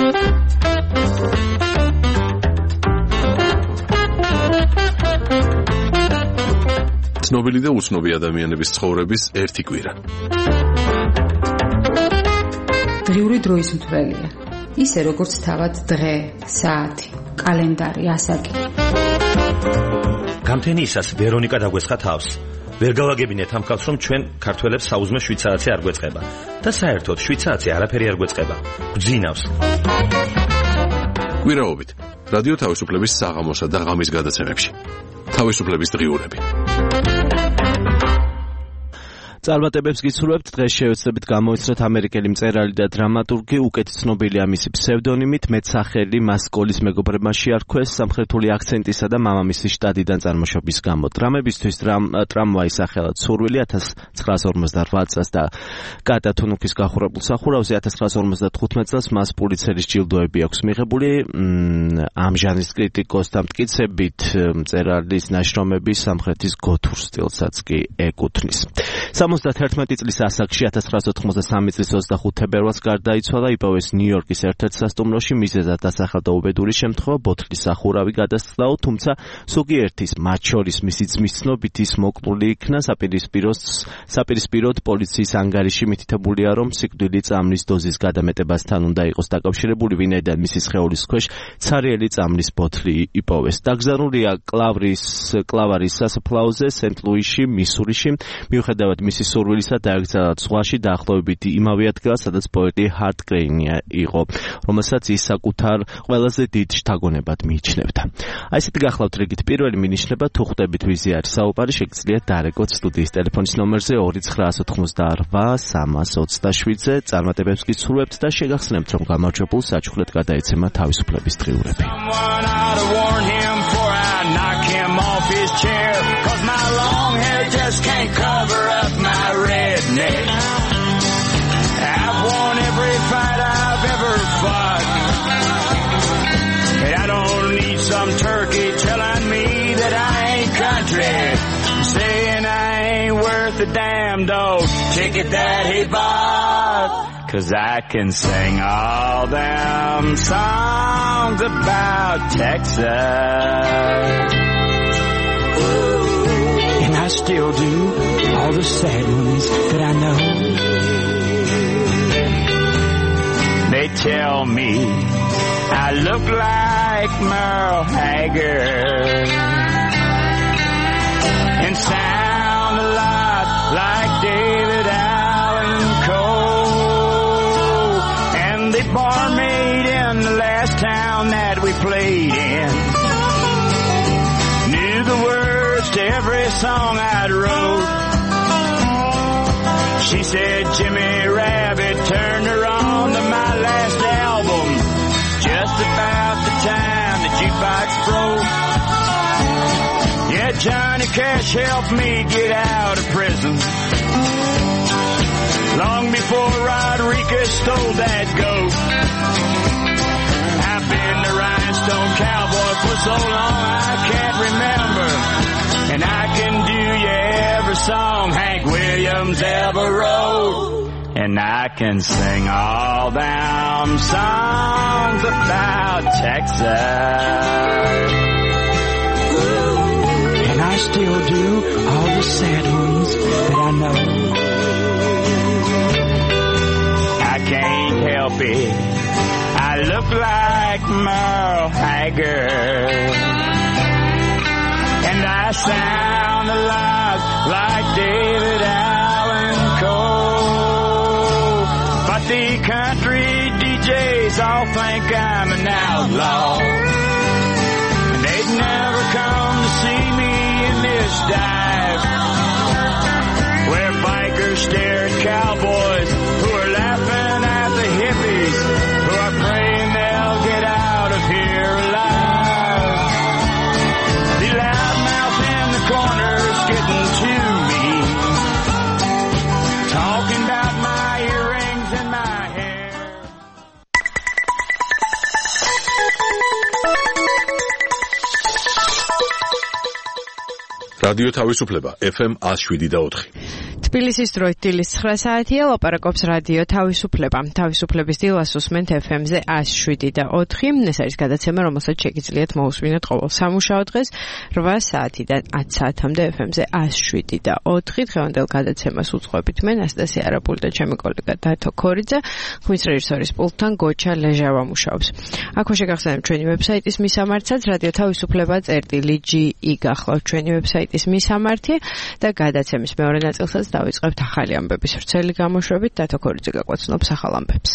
ცნობილი და უცნობი ადამიანების ცხოვრების ერთი კვირა. დღიური დროის მთვრელია. ისე როგორც თავად დღე, საათი, კალენდარი, ასაკი. გამთენიისას ვერონიკა დაგვესხა თავს. ვერ გავაგებინეთ ამ ხალხს, რომ ჩვენ ქართველებს საუზმე 7 საათი არ გვეწყება და საერთოდ 7 საათი არაფერი არ გვეწყება. გვძინავს. კვირაობით რადიო თავისუფლების საღამოსა და ღამის გადაცემებში. თავისუფლების დღიურები. წარმატებებს გისურვებთ. დღეს შევეცდებით გამოვიცნოთ ამერიკელი მწერალი და დრამატურგი, უკეთ ცნობილია მისი ფსევდონიმით, მეტსახელი მასკოლის მეგობრებმა შეარქვეს სამხრეთული აქცენტისა და მამამისის შტატიდან წარმოშობის გამო. დრამებისთვის ტრამვაი სახელად სურვილი 1958 წელს და კატა თუნუქის გახურებულ სახურავზე 1955 წელს მას პულიცერის ჯილდოები აქვს მიღებული. ამ ჟანრის კრიტიკოსთა მტკიცებით მწერალის ნაშრომები სამხრეთის გოთურ სტილსაც კი ეკუთვნის. 71 წლის ასაკში 1993 წლის 25 თებერვალს გარდაიცვალა, იპოვეს ნიუ-იორკის ერთ-ერთ სასტუმროში, მიზეზად დასახელდა უბედური შემთხვევა, ბოთლის სახურავი გადასცდაო, თუმცა ზოგიერთის, მათ შორის მისი ძმის ცნობით ის მოკლული იქნა. საპირისპიროდ პოლიციის ანგარიში მითითებულია, რომ სიკვდილი წამლის დოზის გადამეტებასთან უნდა იყოს დაკავშირებული, ვინაიდან მისი სხეულის ქვეშ ცარიელი წამლის ბოთლი იპოვეს. დაგზავნილია კლავარის სასაფლაოზე სენტ-ლუისში, მისურიში, მიუხედავად მისი სურვილისა დააგზავნა ზღვაში დაახლოებით იმავე ადგილას, სადაც პოეტი ჰარტ კრეინი იყო, რომელსაც ის საკუთარ ყველაზე დიდ შთაგონებად მიიჩნევდა. აი ესეთი გახლავთ რიგით პირველი მინიშნება, თუ ხვდებით ვიზე არის საუბარი, შეგიძლიათ დაარეკოთ სტუდიის ტელეფონის ნომერზე 298-327-ზე. წარმატებებს გისურვებთ და შეგახსენებთ, რომ გამარჯვებულ საჩუქრად გადაეცემა თავისუფლების დღიურები. Just can't cover up my redneck. I've won every fight I've ever fought. And I don't need some turkey telling me that I ain't country, saying I ain't worth a damn dog ticket that he bought. 'Cause I can sing all them songs about Texas. I still do all the sad ones that I know. They tell me I look like Merle Haggard and sound a lot like David Allan Coe. And the barmaid in the last town that we played in knew the words to every song I'd wrote. She said Jimmy Rabbit turned her on to my last album just about the time the jukebox broke. Yeah, Johnny Cash helped me get out of prison long before Rodriguez stole that goat. I've been the rhinestone cowboy for so long I can't remember. And I can do you every song Hank Williams ever wrote. And I can sing all them songs about Texas. And I still do all the sad ones that I know. I can't help it, I look like Merle Haggard. And I sound a lot like David Allan Coe. But the country DJs all think I'm an outlaw. And they'd never come to see me in this dive, where bikers stare at cowboys who are laughing at the hippies who are praying they'll get out of here alive. The loudmouth in the corner's getting to me, talking about my earrings and my hair. რადიო თავისუფლება FM 107.4. თბილისის დროით დილის 9 საათია, ლაპარაკობს რადიო თავისუფლება. თავისუფლების დილას უსმენთ FM-ზე 107.4. ეს არის გადაცემა, რომელსაც შეგიძლიათ მოусმინოთ ყოველ სამუშაო დღეს 8 საათიდან 10 საათამდე FM-ზე 107.4. დღევანდელ გადაცემას უძღვებით მე ნასტასია არაპული და ჩემი კოლეგა დათო ქორიძე. ხმის რეჟისორის პულტთან გოჩა ლეჟავა მუშაობს. აქვე შეგახსენებთ ჩვენი ვებსაიტის მისამართსაც რადიო თავისუფლება.gi გახლავთ ჩვენი ვებსაიტის მისამართი და გადაცემის მეორე ნაწილსაც დავიწყებთ ახალი ამბების ვრცელი გამოშვებით. დათო ქორიძე გაგვაცნობს ახალ ამბებს.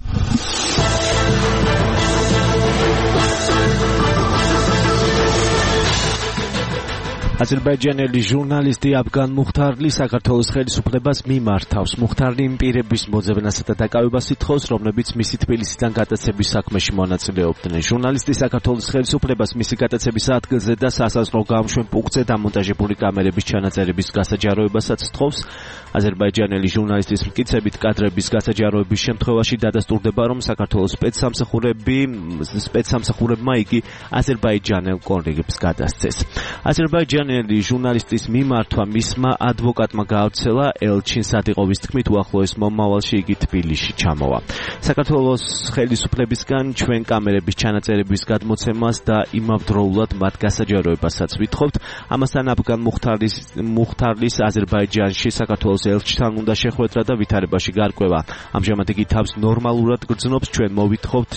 აზერბაიჯანელი ჟურნალისტი აფგან მუხთარლი საქართველოს ხელისუფლებას მიმართავს. მუხთარლი იმ პირების მოძებნასა და დაკავებას ითხოვს, რომლებიც მისი თბილისიდან გატაცების საქმეში მონაწილეობდნენ. ჟურნალისტი საქართველოს ხელისუფლებას მისი გატაცების ადგილზე და სასაზღვრო გამშვენ პუნქტზე დამონტაჟებული კამერების ჩანაწერების გასაჯაროებასაც თხოვს. აზერბაიჯანელი ჟურნალისტის მტკიცებით კადრების გასაჯაროების შემთხვევაში დადასტურდება, რომ საქართველოს სპეცსამსახურებმა იგი აზერბაიჯანელ კოლეგებს გადასცეს. აზერბაიჯანელი ჟურნალისტის მიმართვა მისმა ადვოკატმა გაავრცელა. ელჩინ სადიყოვის თქმით, უახლოეს მომავალში იგი თბილისში ჩამოვა. საქართველოს ხელისუფლებისგან ჩვენ კამერების ჩანაწერების გადმოცემას და იმავდროულად მათ გასაჯაროებასაც ვითხოვთ. ამასთან აფგან მუხთარლის აზერბაიჯანში საქართველოს ელჩთან უნდა შეხვედრა და ვითარებაში გარკვევა. ამჟამად იგი თავს ნორმალურად გრძნობს. ჩვენ მოვითხოვთ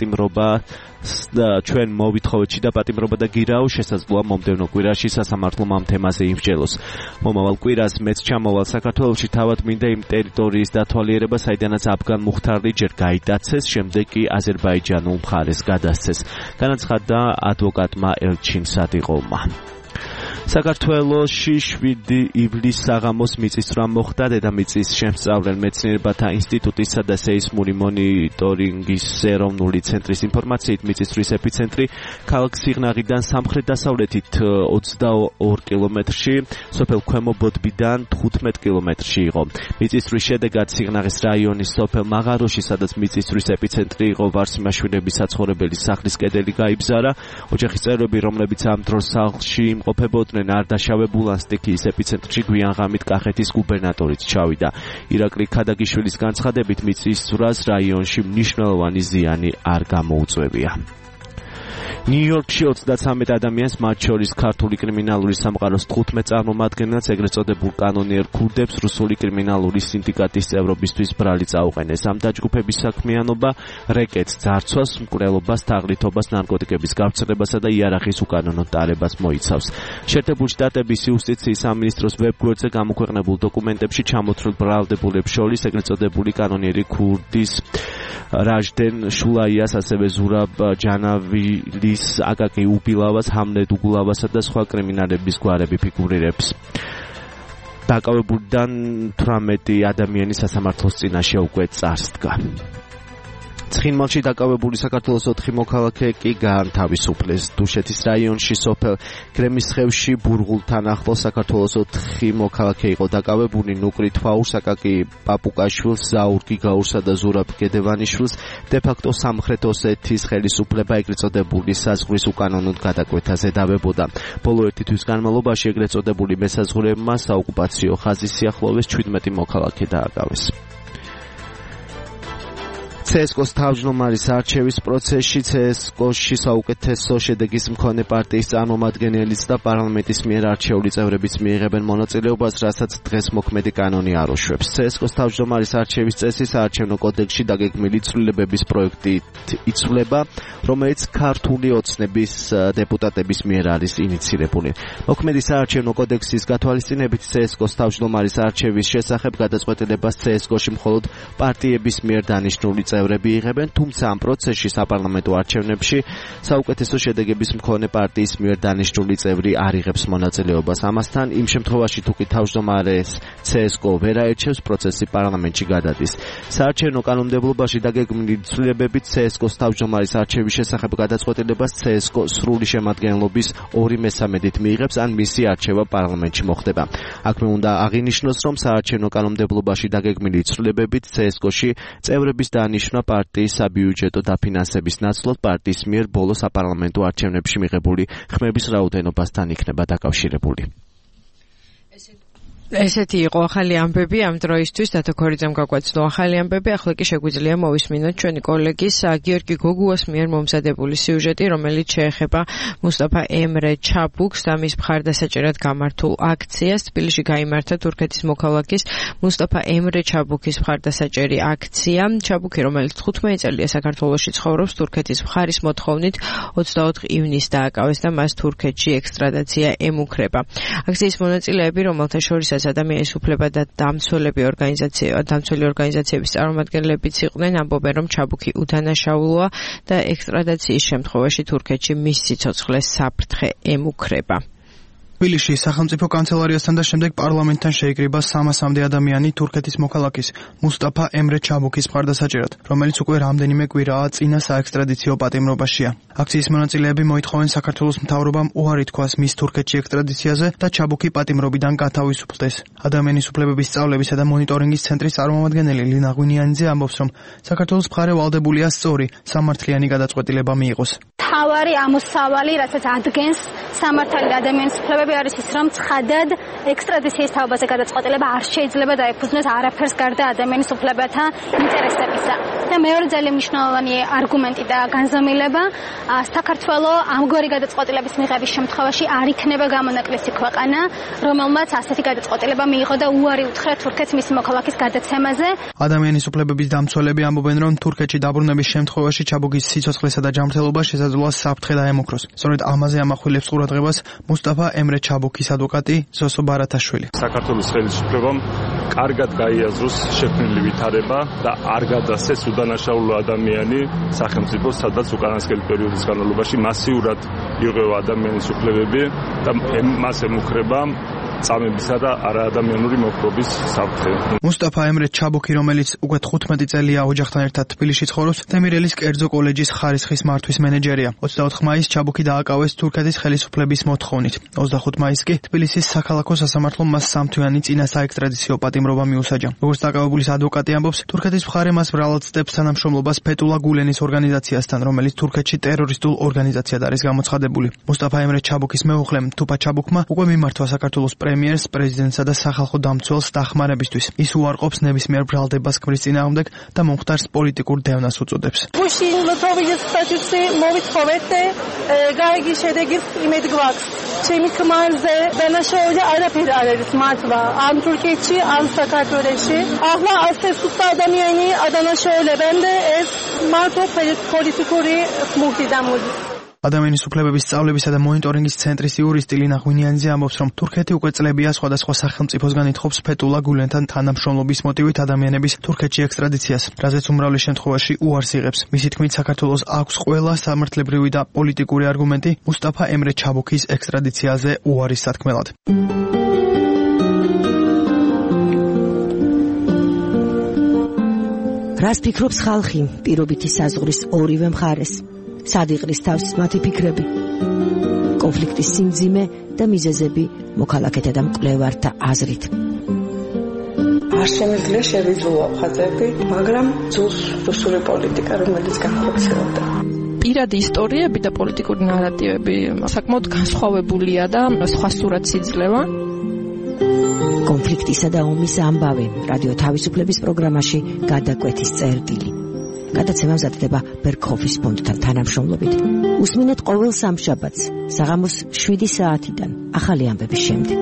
შიდა პატიმრობა და გირაო, შესაძლოა მომდევნო კვირაში სასამართლომ ამ თემაზე იმსჯელოს. მომავალ კვირას მეც ჩამოვალ საქართველოში, თავად მინდა იმ ტერიტორიის დათვალიერება, საიდანაც აფგან მუხთარლი ჯერ გაიტაცეს, შემდეგ კი აზერბაიჯანულ მხარეს გადასცეს. განაცხადა ადვოკატმა ელჩინ სადიყოვმა. საქართველოში 7 ივლისს საღამოს მიწისძვრა მოხდა. დედამიწის შემსწავლელ მეცნიერებათა ინსტიტუტისა და სეისმური მონიტორინგის ეროვნული ცენტრის ინფორმაციით მიწისძვრის ეპიცენტრი ქალაქ სიღნაღიდან სამხრეთ-დასავლეთით 22 კილომეტრში, სოფელ ქვემო ბოდბიდან 15 კილომეტრში იყო. მიწისძვრის შედეგად სიღნაღის რაიონის სოფელ მაღაროში, სადაც მიწისძვრის ეპიცენტრი იყო, ვარსიმაშვილების საცხოვრებელი სახლის კედელი გაიბზარა. ოჯახის წევრები, რომლებიც ამ დროს სახლში იმყოფებოდნენ, არ დაშავებულან სტიქიის ეპიცენტრში გვიან ღამით კახეთის გუბერნატორიც ჩავიდა. ირაკლი ქადაგიშვილის განცხადებით, მიწისძვრას რაიონში მნიშვნელოვანი ზიანი არ გამოუწვევია. ნიუ-იორკში 33 ადამიანს, მათ შორის ქართული კრიმინალური სამყაროს 15 წარმომადგენელს, ეგრეთ წოდებულ კანონიერ ქურდებს, რუსული კრიმინალური სინდიკატის წევრობისთვის ბრალი წაუყენეს. ამ დაჯგუფების საქმიანობა რეკეტს, ძარცვას, მკვლელობას, თაღლითობას, ნარკოტიკების გავრცელებასა და იარაღის უკანონო ტარებას მოიცავს. შეერთებული შტატების იუსტიციის სამინისტროს ვებგვერდზე გამოქვეყნებულ დოკუმენტებში ჩამოთვლილ ბრალდებულებს შორის ეგრეთ წოდებული კანონიერი ქურდის რაჟდენ შულაიას, ასევე ზურაბ ჯანავილის, აკაკი უბილავას, ჰამლეთ უგულავასა და სხვა კრიმინალების გვარები ფიგურირებს. დაკავებულიდან 18 ადამიანი სასამართლოს წინაშე უკვე წარსდგა. ცხინვალში დაკავებული საქართველოს 4 მოქალაქე კი გაანთავისუფლეს. დუშეთის რაიონში სოფელ გრემისხევში ბურღულთან ახლოს საქართველოს 4 მოქალაქე იყო დაკავებული. ნუკრი თვაურს, აკაკი პაპუკაშვილს, ზაურ გიგაურსა და ზურაბ გედევანიშვილს დე-ფაქტო სამხრეთ ოსეთის ხელისუფლება ეგრეთ წოდებული საზღვრის უკანონოდ გადაკვეთაზე დავებოდა. ბოლო ერთი თვის განმავლობაში ეგრეთ წოდებული მესაზღვრეებმა საოკუპაციო ხაზის სიახლოვეს 17 მოქალაქე დააკავეს. CSKO-ს თავმჯდომარის არჩევის პროცესში CSKO-ში საუკეთესო შედეგის მქონე პარტიის წარმომადგენელიც და პარლამენტის მიერ არჩეული წევრებიც მიიღებენ მონაწილეობას, რასაც დღეს მოქმედი კანონი არ უშვებს. CSKO-ს თავმჯდომარის არჩევის წესი საარჩევნო კოდექსში დაგეგმილი ცვლილებების პროექტით იცვლება, რომელიც ქართული ოცნების დეპუტატების მიერ არის ინიცირებული. მოქმედი საარჩევნო კოდექსის გათვალისწინებით CSKO-ს თავმჯდომარის არჩევის შესახებ გადაწყვეტილებას CSKO-ში მხოლოდ პარტიების მიერ დანიშნული წევრები იღებენ, თუმცა ამ პროცესში საპარლამენტო არჩევნებში საუკეთესო შედეგების მქონე პარტიის მიერ დანიშნული წევრი არ იღებს მონაწილეობას. ამასთან, იმ შემთხვევაში თუ კი თავმჯდომარეს CSKO ვერ აერჩევს, პროცესი პარლამენტში გადადის. საარჩევნო კანონმდებლობაში დაგეგმილი ცვლილებებით CSKO-ს თავმჯდომარის არჩევის შესახებ გადაწყვეტილებას CSKO სრული შემადგენლობის 2/3 მიიღებს, ან მისი არჩევა პარლამენტში მოხდება. აქვე უნდა აღინიშნოს, რომ საარჩევნო კანონმდებლობაში დაგეგმილი ცვლილებებით CSKO-ში წევრების დანიშნვა პარტიის საბიუჯეტო დაფინანსების ნაცვლად პარტიის მიერ ბოლო საპარლამენტო არჩევნებში მიღებული ხმების რაოდენობასთან იქნება დაკავშირებული. ესეთი იყო ახალი ამბები ამ დროისთვის დათო ქორიძემ გაგვაცნო ახალი ამბები ახლა კი შეგვიძლია მოვისმინოთ ჩვენი კოლეგის გიორგი გოგუას მიერ მომზადებული სიუჟეტი რომელიც შეეხება მუსტაფა ემრე ჩაბუქს და მის მხარდასაჭერად გამართულ აქციას თბილისში გაიმართა თურქეთის მოქალაქის მუსტაფა ემრე ჩაბუქის მხარდასაჭერი აქცია ჩაბუქი რომელიც 15 წელია საქართველოში ცხოვრობს თურქეთის მხარის მოთხოვნით 24 ივნისს დააკავეს და მას თურქეთში ექსტრადაცია ემუქრება აქციის მონაწილეები რომელთა შორის ადამიანის უფლება და დამცველები ორგანიზაციების წარმომადგენლებიც იყვნენ ამბობენ რომ ჩაბუქი უდანაშაულოა და ექსტრადაციის შემთხვევაში თურქეთში მის სიცოცხლეს საფრთხე ემუქრება თბილისში სახელმწიფო კანცელარიასთან და შემდეგ პარლამენტთან შეიკრიბა 300-მდე ადამიანი თურქეთის მოქალაქის მუსტაფა ემრე ჩაბუქის მხარდასაჭერად, რომელიც უკვე რამდენიმე კვირაა წინა საექსტრადიციო პატიმრობაშია. აქციის მონაწილეები მოითხოვენ საქართველოს მთავრობამ უარი თქვას მის თურქეთში ექსტრადიციაზე და ჩაბუქი პატიმრობიდან გათავისუფლდეს. ადამიანის უფლებების სწავლებისა და მონიტორინგის ცენტრის წარმომადგენელი ლინა ღვინიანიძე ამბობს, რომ საქართველოს მხარე ვალდებულია სწორი, სამართლიანი გადაწყვეტილება მიიღოს. თავარი ამოსავალი, რასაც ადგენს სამართალი და ადამიანის უფლებები არის ის, რომ ცხადად ექსტრადიციის თაობაზე გადაწყვეტილება არ შეიძლება დაეფუძნოს არაფერს გარდა ადამიანის უფლებათა ინტერესებისა. და მეორე ძალიან მნიშვნელოვანი არგუმენტი და განზომილება, საქართველოს ამგვარი გადაწყვეტილების მიღების შემთხვევაში არ იქნება გამონაკლისი ქვეყანა, რომელმაც ასეთი გადაწყვეტილება მიიღო და უარი უთხრა თურქეთს მისი მოქალაქის გადაცემაზე. ადამიანის უფლებების დამცველები ამბობენ, რომ თურქეთში დაბრუნების შემთხვევაში ჩაბუქის სიცოცხლესა და ჯანმრთელობა შესაძლოა საფრთხე დაემუქროს. სწორედ ამაზე ამახვილებს ყურადღებას მუსტაფა ემრე ჩაბუქის ადვოკატი ზოსო ბარათაშვილი. საქართველოს ხელისუფლებამ კარგად გაიაზროს შექმნილი ვითარება და არ გადასცეს უდანაშაულო ადამიანი სახელმწიფოს, სადაც უკანასკნელი პერიოდის განმავლობაში მასიურად იღება ადამიანის უფლებები და მას ემუქრება წამებისა და არაადამიანური მოქრობის საფრთხე. მუსტაფა ემრე ჩაბუქი, რომელიც უკვე 15 წელია ოჯახთან ერთად თბილისში ცხოვრობს, თემირელის კერძო კოლეჯის ხარისხის მართვის მენეჯერია. 24 მაისს ჩაბუქი დააკავეს თურქეთის ხელისუფლების მოთხოვნით. 25 მაისს კი თბილისის საქალაქო სასამართლომ მას სამთვიანი წინა საექსტრადიციო პატიმრობა მიუსაჯა. როგორც დაკავებულის ადვოკატი ამბობს, თურქეთის მხარე მას ბრალად ცდებს თანამშრომლობას ფეტულა გულენის ორგანიზაციასთან, რომელიც თურქეთში ტერორისტულ ორგანიზაციად არის გამოცხადებული. მუსტაფა ემრე ჩაბუქის მეუღლემ თუფა ჩაბუქმა უკვე მიმართვა საქართველოს პრემიერს, პრეზიდენტსა და სახალხო დამცველს დახმარებისთვის. ის უარყოფს ნებისმიერ ბრალდებას ქმრის წინააღმდეგ და მომხდარს პოლიტიკურ დევნას უწოდებს. მოვითხოვეთ გაიგი შედეგი იმედ გვაქვს. ჩემი ქმარზე დანაშაული არაფერი არ არის მართლა. ამ თურქეთში, ამ საქართველოში. ახლა ასე სუსტ ადამიანი ადანაშაულებენ და ეს მართლა პოლიტიკური ხმუთი დამოდის. ადამიანის უფლებების სწავლებისა და მონიტორინგის ცენტრის იურისტი ლინა ღვინიანიძე ამბობს, რომ თურქეთი უკვე წლებია სხვადასხვა სახელმწიფოსგან ითხოვს ფეტულა გულენთან თანამშრომლობის მოტივით ადამიანების თურქეთში ექსტრადიციას, რაზეც უმრავლეს შემთხვევაში უარს იღებს. მისი თქმით, საქართველოს აქვს ყველა სამართლებრივი და პოლიტიკური არგუმენტი მუსტაფა ემრე ჩაბუქის ექსტრადიციაზე უარის სათქმელად. რას ფიქრობს ხალხი პირობითი საზღვრის ორივე მხარეს? სად იყრის თავს მათი ფიქრები? კონფლიქტის სიმძიმე და მიზეზები მოქალაქეთა და მკვლევართა აზრით. არ შემიძლია შევიძულო ხაზები, მაგრამ ძულს რუსული პოლიტიკა, რომელიც განხორციელდა. პირადი ისტორიები და პოლიტიკური ნარატივები საკმაოდ განსხვავებულია და სხვა სურათს იძლევა. კონფლიქტისა და ომის ამბავი რადიო თავისუფლების პროგრამაში გადაკვეთის წერტილი. გადაცემა მზადდება ბერქოფის ფონდთან თანამშრომლობით. უსმინეთ ყოველ სამშაბათს საღამოს 7 საათიდან ახალი ამბების შემდეგ.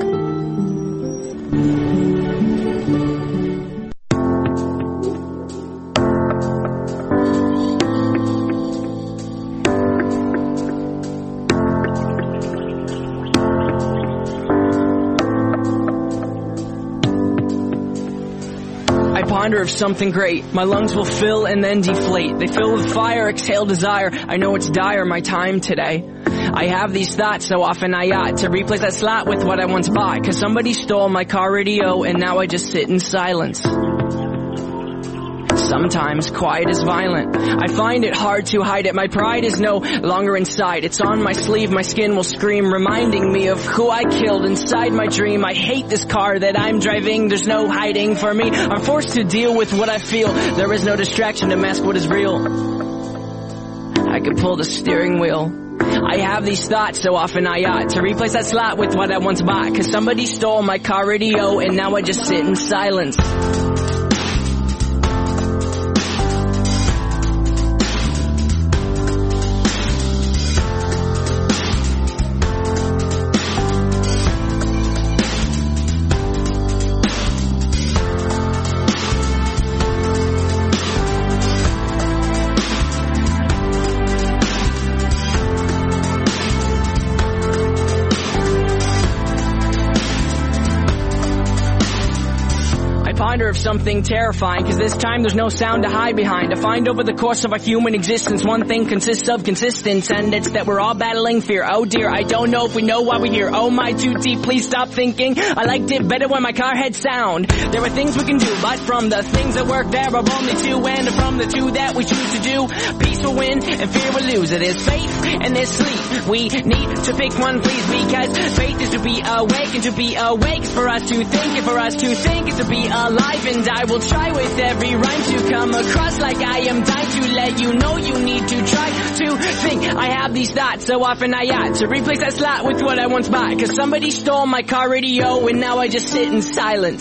Of something great. My lungs will fill and then deflate. They fill with fire, exhale desire. I know it's dire, my time today. I have these thoughts so often I ought to replace that slot with what I once bought. Cause somebody stole my car radio and now I just sit in silence. Sometimes quiet is violent. I find it hard to hide it. My pride is no longer inside. It's on my sleeve. My skin will scream, reminding me of who I killed inside my dream. I hate this car that I'm driving. There's no hiding for me. I'm forced to deal with what I feel. There is no distraction to mask what is real. I could pull the steering wheel I have these thoughts so often I ought to replace that slot with what I once bought. Cause somebody stole my car radio and now I just sit in silence. Of something terrifying, cause this time there's no sound to hide behind. I find over the course of our human existence one thing consists of consistence, and it's that we're all battling fear. Oh dear, I don't know if we know why we're here. Oh my, too deep, please stop thinking. I liked it better when my car had sound. There are things we can do, but from the things that work there are only two, and from the two that we choose to do, peace will win and fear will lose. It is faith and there's sleep. We need to pick one, please, because faith is to be awake, and to be awake is for us to think, and for us to think is to be alive. And I will try with every rhyme to come across like I am dying to let you know you need to try to think. I have these thoughts so often I ought to replace that slot with what I once bought. Cause somebody stole my car radio and now I just sit in silence.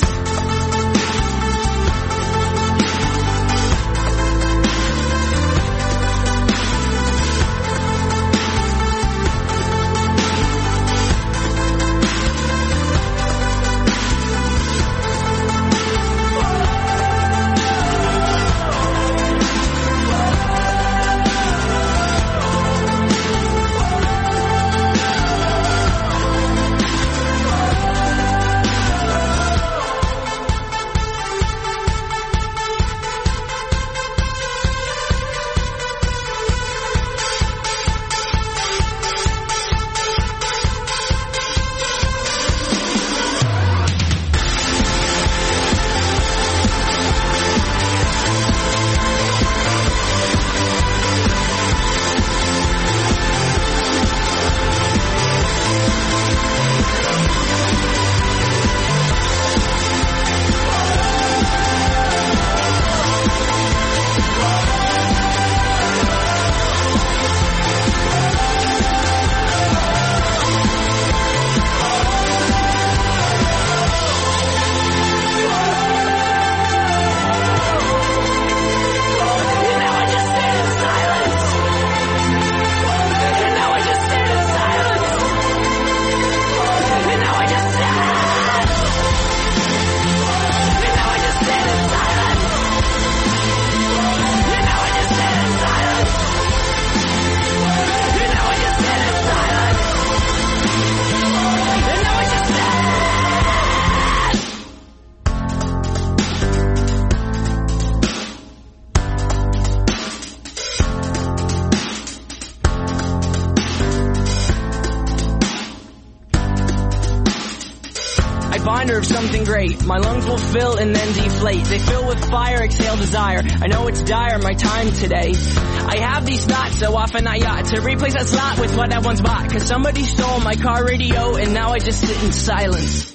reminder of something great. My lungs will fill and then deflate. They fill with fire, exhale desire. I know it's dire, my time today. I have these thoughts so often I ought to replace that slot with what I once bought. Cause somebody stole my car radio and now I just sit in silence.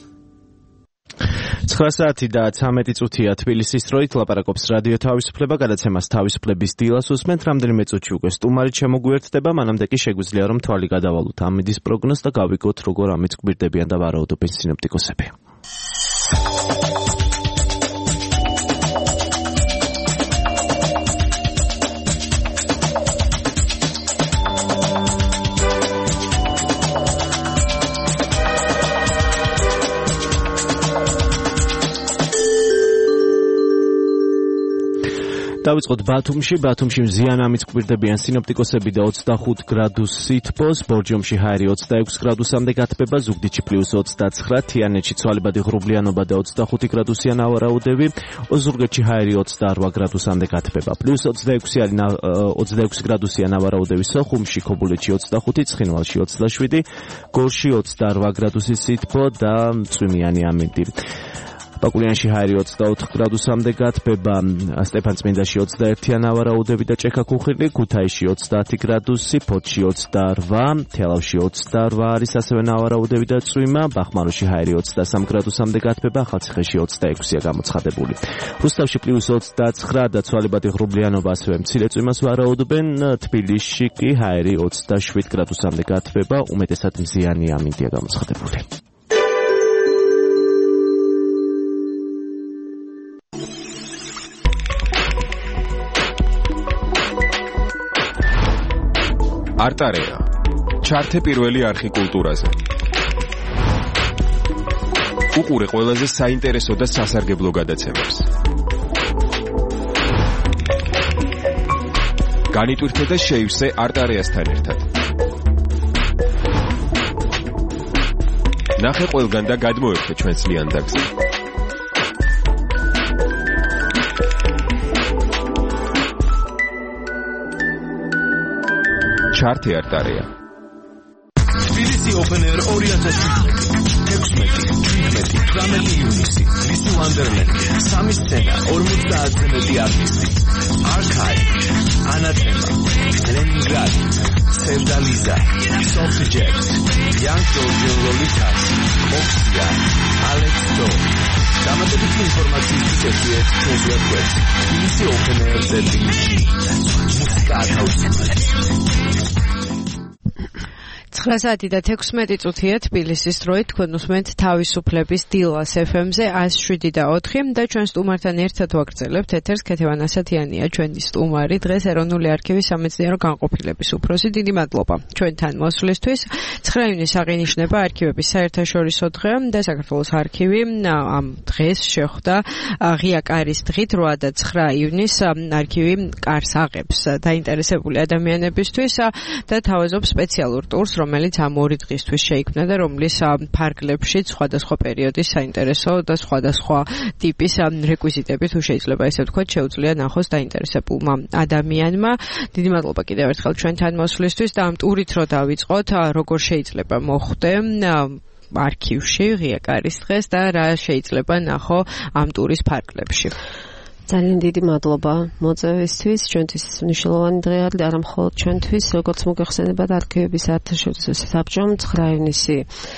9 საათი და 13 წუთია თბილისის დროით ლაპარაკობს რადიო თავისუფლება, გადაცემას თავისუფლების დილას უსმენთ. რამდენიმე წუთში უკვე სტუმარი შემოგვიერთდება, მანამდე კი შეგვიძლია რომ თვალი გადავალოთ ამედის პროგნოზს და გავიგოთ როგორ ამით გვირდებიან და ვარაუდობენ სინოპტიკოსები. დავიწყოთ ბათუმში მზიანამით გვირდებიან სინოპტიკოსები და 25 გრადუსი სითბოს, ბორჯომში ჰაერი 26 გრადუსამდე გათბება, ზუგდიდში +29, თიანეთში ცვალებადი ღრუბლიანობა და 25 გრადუსიან ავარაუდები, ოზურგეთში ჰაერი 28 გრადუსამდე გათბება, +26 გრადუსიან ავარაუდები სოხუმში, ქობულეთში 25, ცხინვალში 27, გორში 28 გრადუსი სითბო და წვიმიანი ამინდი. პაკულიანში ჰაერი 24 გრადუსამდე გათბება, სტეფანწმინდაში 21-იან ავარაუდები და ჭექა-ქუხილი, ქუთაისში 30 გრადუსი, ფოთში 28, თელავში 28 არის ასევე ნავარაუდები და წვიმა, ბახმაროში ჰაერი 23 გრადუსამდე გათბება, ახალციხეში 26-ია გამოცხადებული. რუსთავში +29 და ცვალებადი ღრუბლიანობა ასევე მცირე წვიმას ვარაუდობენ, თბილისში კი ჰაერი 27 გრადუსამდე გათბება, უმეტესად მზიანი ამინდია გამოცხადებული. არტარეა. ჩართე პირველი არხი კულტურაზე. უყურე ყველაზე საინტერესო და სასარგებლო გადაცემებს. განიტვირთე და შეივსე არტარეასთან ერთად. ნახე ყველგან და გადმოერთე ჩვენს ლიანდაგზე. ჩართე არტარეა. თბილისი Open Air 2017 ივნისი, ლისი ვანდერლენდი, სამი სცენა, 50-ზე მეტი არტისტი, Archive, Anathema, Leningrad, Sevdaliza, Soft Jet, Young Georgian Lolitas, Oxia, Alex Do. დამატებითი ინფორმაციის ერთიეთ ჩვენს ვებგვერდზე, თბილისი Open Air-ზე. მუსიკა ათავისუფლებს. 9 საათი და 16 წუთია თბილისის დროით, თქვენ უსმენთ თავისუფლების დილას FM-ზე 107 და 4 და ჩვენ სტუმართან ერთად ვაგრძელებთ ეთერს. ქეთევან ასათიანია ჩვენი სტუმარი, დღეს ეროვნული არქივის სამეცნიერო განყოფილების უფროსი. დიდი მადლობა ჩვენთან მოსვლისთვის. 9 ივნისს აღინიშნება არქივების საერთაშორისო დღე და საქართველოს არქივი ამ დღეს შეხვდა ღია კარის დღით. 8 და 9 ივნისს არქივი კარს აღებს დაინტერესებული ადამიანებისთვის და თავაზობს სპეციალურ ტურს, რომელიც ამ 2 დღისთვის შეიქმნა და რომლის ფარგლებში სხვადასხვა პერიოდის საინტერესო და სხვადასხვა ტიპის რეკვიზიტები, თუ შეიძლება ესე ვთქვათ, შეუძლია ნახოს დაინტერესებულმა ადამიანმა. დიდი მადლობა კიდევ ერთხელ ჩვენთან მოსვლისთვის და ამ ტურით რო დავიწყოთ, როგორ შეიძლება მოხვდე არქივში ღია კარის დღეს და რა შეიძლება ნახო ამ ტურის ფარგლებში. ძალიან დიდი მადლობა მოწვევისთვის. ჩვენთვის მნიშვნელოვანი დღე არის არა მხოლოდ ჩვენთვის, როგორც მოგეხსენებათ არქივების საერთაშორისო საბჭომ 9 ივნისი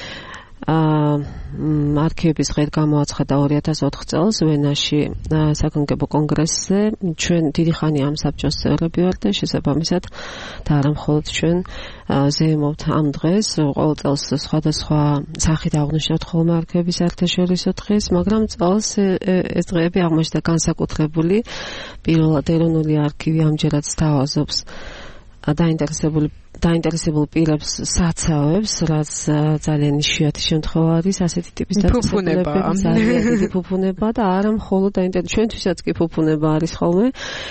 არქივების დღედ გამოაცხადა 2004 წელს ვენაში საგანგებო კონგრესზე. ჩვენ დიდი ხანი ამ საბჭოს წევრები ვართ და შესაბამისად და არა მხოლოდ ჩვენ ზეიმობთ ამ დღეს. ყოველ წელს სხვადასხვა სახით აღნიშნავთ ხოლმე არქივების საერთაშორისო დღეს, მაგრამ წელს ეს დღეები აღმოჩნდა განსაკუთრებული. პირველად ეროვნული არქივი ამჯერად სთავაზობს დაინტერესებულ პირებს საცავებს, რაც ძალიან იშვიათი შემთხვევა არის ასეთი ტიპის დაწესებულება, ძალიან დიდი ფუფუნება და არა მხოლოდ ჩვენთვისაც კი ფუფუნება არის ხოლმე.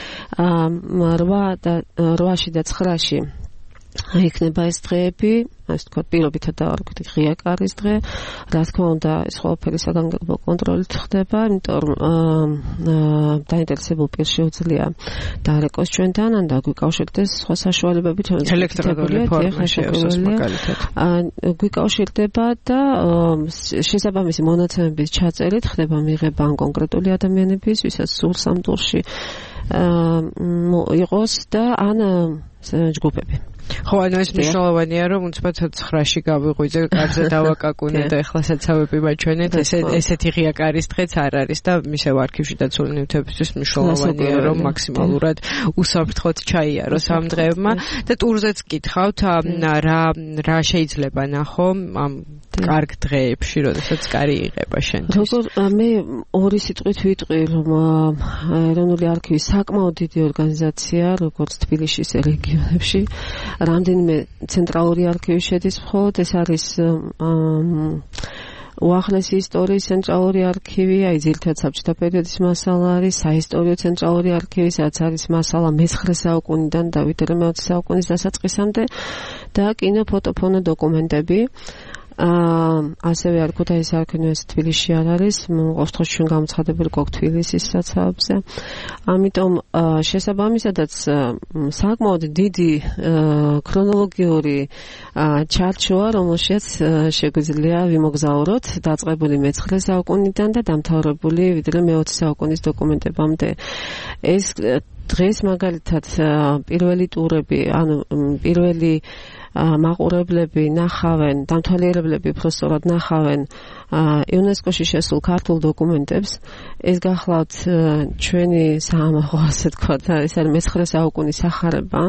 8-ში და 9-ში იქნება ეს დღეები, ასე ვთქვათ, პირობითად დავარქვით ღია კარის დღე. რა თქმა უნდა, ეს ყველაფერი საგანგებო კონტროლით ხდება, იმიტომ რომ დაინტერესებულ პირს შეუძლია დაარეკოს ჩვენთან, ან დაგვიკავშირდეს სხვა საშუალებებით, ელექტრონული ფორმაში მაგალითად. გვიკავშირდება და შესაბამისი მონაცემების ჩაწერით ხდება მიღება ან კონკრეტული ადამიანების, ვისაც სურს ამ ტურში იყოს და ან ჯგუფები. ხო, ანუ ეს მნიშვნელოვანია, რომ უცბად 9-ში გავიღვიძე, კარზე დავაკაკუნე და ეხლა საცავები მაჩვენეთ, ესეთი ღია კარის დღეც არ არის და მისევ არქივში დაცული ნივთებისთვის მნიშვნელოვანია, რომ მაქსიმალურად უსაფრთხოდ ჩაიაროს ამ დღეებმა და ტურზეც გითხავთ, რა შეიძლება ნახო ამ კარგ დღეებში, როდესაც კარი იღება შენთვის. როგორ მე ორი სიტყვით ვიტყვი, რომ ეროვნული არქივი საკმაოდ დიდი ორგანიზაცია, როგორც თბილისში, ისე რეგიონებში. რამდენიმე ცენტრალური არქივი შედის მხოლოდ, ეს არის უახლესი ისტორიის ცენტრალური არქივი, აი ძირითადად საბჭოთა პერიოდის მასალა არის, საისტორიო ცენტრალური არქივი, სადაც არის მასალა მე-9 საუკუნიდან დავით რემეოცის საუკუნის დასაწყისამდე და კინო, ფოტო, ფონო დოკუმენტები. ასევე არ ქუთაისის არქივი თბილისში არ არის, ყოველთვის ჩვენ გამოცხადებული გვაქვს თბილისის საცავებზე. ამიტომ შესაბამისადაც საკმაოდ დიდი ქრონოლოგიური ჩარჩოა, რომელშიც შეგვიძლია ვიმოგზაუროთ დაწყებული მე-9 საუკუნიდან და დამთავრებული ვიდრე მე-20 საუკუნის დოკუმენტებამდე. ეს დღეს მაგალითად პირველი ტურები, ანუ პირველი მაყურებლები ნახავენ, დამთვალიერებლები უბრალოდ ნახავენ იუნესკოში შესულ ქართულ დოკუმენტებს. ეს გახლავთ ჩვენი საამაყო, ასე ვთქვათ, ეს არის მე-9 საუკუნის სახარება.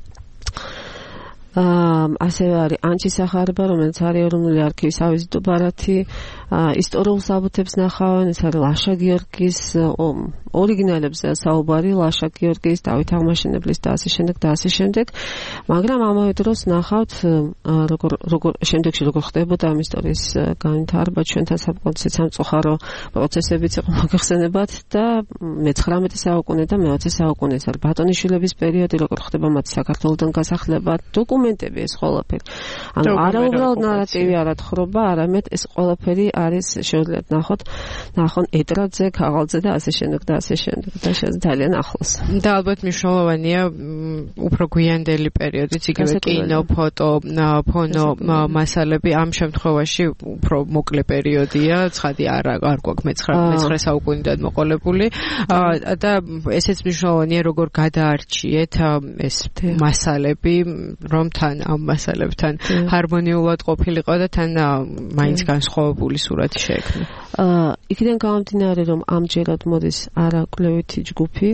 ასევე არის ანჩის სახარება, რომელიც არის ეროვნული არქივის ავიზიტო ბარათი, ისტორიულ საბუთებს ნახავენ, ეს არის ლაშა გიორგის ორიგინალებზე საუბარი, ლაშა გიორგის, დავით აღმაშენებლის და ასე შემდეგ, მაგრამ ამავე დროს ნახავთ როგორ შემდეგში როგორ ხდებოდა ამ ისტორიის განვითარება, ჩვენთან საკმაოდ სამწუხარო პროცესებიც იყო მოიხსენებათ და მე-19 საუკუნე და მე-20 საუკუნე, ეს არის ბატონიშვილების პერიოდი, როგორ ხდება მათი საქართველოდან გასახლება, დოკუმენტები ეს ყველაფერი. ანუ არა უბრალოდ ნარატივი არ ათხრობა, არამედ ეს ყველაფერი არის შეუძლიათ ნახონ ეტრატზე, ქაღალდზე და ასე შემდეგ და ძალიან ახლოს. და ალბათ მნიშვნელოვანია უფრო გვიანდელი პერიოდიც, იგივე კინო, ფოტო, ფონო მასალები ამ შემთხვევაში უფრო მოკლე პერიოდია, ცხადი არ გვაქვს მე-9 საუკუნიდან მოყოლებული და ესეც მნიშვნელოვანია როგორ გადაარჩიეთ ეს მასალები, რომ თან ამ მასალებთან ჰარმონიულად ყოფილიყო და თან მაინც განსხვავებული სურათი შეექმნა. იქიდან გამომდინარე, რომ ამჯერად მოდის არაკვლევითი ჯგუფი,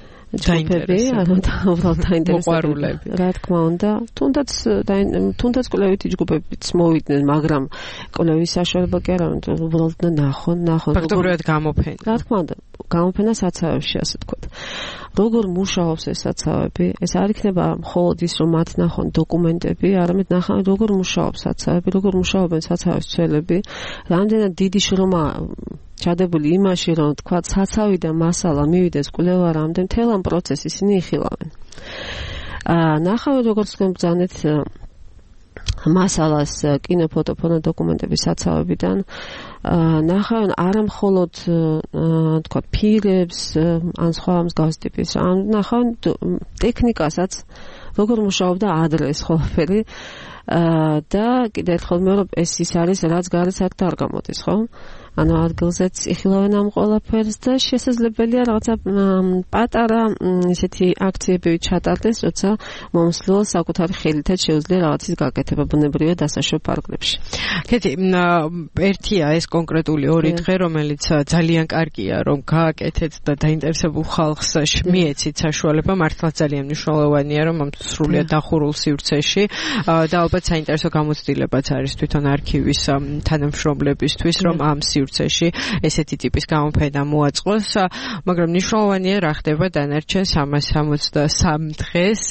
უბრალოდ დაინტერესებული. რა თქმა უნდა, თუნდაც კვლევითი ჯგუფებიც მოვიდნენ, მაგრამ კვლევის საშუალება კი არა, უბრალოდ ნახონ. ფაქტობრივად გამოფენა. რა თქმა უნდა, გამოფენა საცავებში, ასე ვთქვათ. როგორ მუშაობს ეს საცავები? ეს არ იქნება მხოლოდ ის, რომ მათ ნახონ დოკუმენტები, არამედ ნახონ როგორ მუშაობს საცავები, როგორ მუშაობენ საცავის ცველები, რამდენად დიდი შრომა ჩადებული იმაში, რომ თქვა საცავიდან მასალა მივიდეს კვლევარამდე, მთელ ამ პროცესს ისინი იხილავენ. ნახავენ როგორც გემბრძანეთ მასალას კინო, ფოტო, ფონო დოკუმენტების საცავებიდან, ნახავენ არა მხოლოდ თქვა ფირებს, ან სხვა მსგავს ტიპის, ან ნახავენ ტექნიკასაც, როგორ მუშაობდა ადრე ეს ყველაფერი და კიდევ ერთხელ მეორე ეს ის არის, რაც გარეთ არ გამოდის, ხო? ანუ ადგილზეც იხილავენ ამ ყველაფერს და შესაძლებელია რაღაცა პატარა ესეთი აქციები ჩატარდეს, როცა მომსვლელს საკუთარი ხელითაც შეუძლია რაღაცის გაკეთება ბუნებრივად დასაშვებ პარკებში. კეთი, ერთია ეს კონკრეტული ორი დღე, რომელიც ძალიან კარგია, რომ გააკეთეთ და დაინტერესებულ ხალხს მიეცით საშუალება, მართლაც ძალიან მნიშვნელოვანია, რომ ამ სრულიად დახურულ სივრცეში და ალბათ საინტერესო გამოცდილებაც არის თვითონ არქივის თანამშრომლებისთვის, რომ ამ სივრცეში ესეთი ტიპის გამოფენა მოაწყოს, მაგრამ მნიშვნელოვანია რა ხდება დანარჩენ 363 დღეს.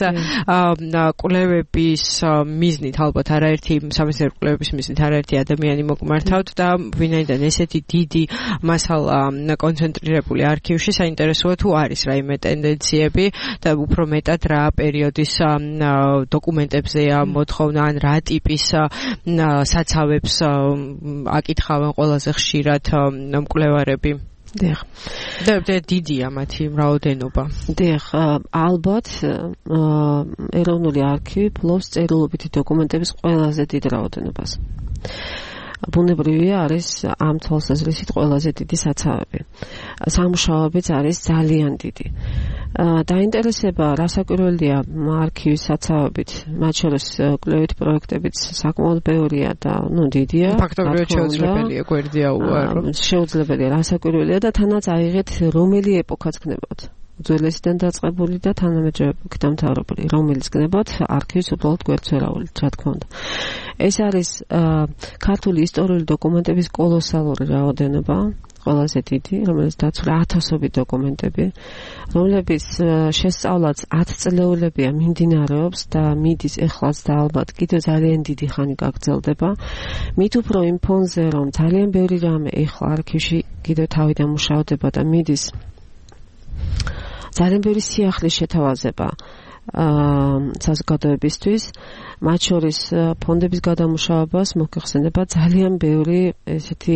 კვლევების მიზნით ალბათ არაერთი სამეცნიერო კვლევების მიზნით არაერთი ადამიანი მოგმართავთ და ვინაიდან ესეთი დიდი მასალა კონცენტრირებული არქივში, საინტერესოა თუ არის რაიმე ტენდენციები და უფრო მეტად რა პერიოდის დოკუმენტებზეა მოთხოვნა, ან რა ტიპის საცავებს აკითხავენ ყველაზე ხშირად მკვლევარები. დიახ. და დიდია მათი რაოდენობა. დიახ, ალბათ ეროვნული არქივი ფლობს წერილობითი დოკუმენტების ყველაზე დიდ რაოდენობას. ბუნებრივია არის ამ თვალსაზრისით ყველაზე დიდი საცავები. სამუშაოებიც არის ძალიან დიდი. დაინტერესება რასაკვირველია არქივის საცავებით, მათ შორის კვლევით პროექტებიც საკმაოდ ბევრია და დიდია. ფაქტობრივად შეუძლებელია გვერდია უარო. შეუძლებელია, რასაკვირველია და თანაც აიღეთ რომელი ეპოქაც გნებავთ. ძველესიდან დაწყებული და თანამედროვე ეპოქით დამთავრებული, რომელიც გნებავთ არქივის უბრალოდ გვერდს ვერავით, რა თქმა უნდა. ეს არის ქართული ისტორიული დოკუმენტების კოლოსალური რაოდენობა, ყველაზე დიდი, რომელიც დაცულია ათასობით დოკუმენტები, რომლებიც შესწავლაც 10 წლეულებია მიმდინარეობს და მიდის ეხლაც და ალბათ კიდევ ძალიან დიდი ხანი გაგრძელდება. მით უფრო იმ ფონზე, რომ ძალიან ბევრი რამე ეხლა არქივში კიდევ თავიდან მუშავდება და მიდის ძალიან ბევრი სიახლის შეთავაზება. საზოგადოებისთვის, მათ შორის ფონდების გადამუშავებას მოხსენება ძალიან ბევრი ესეთი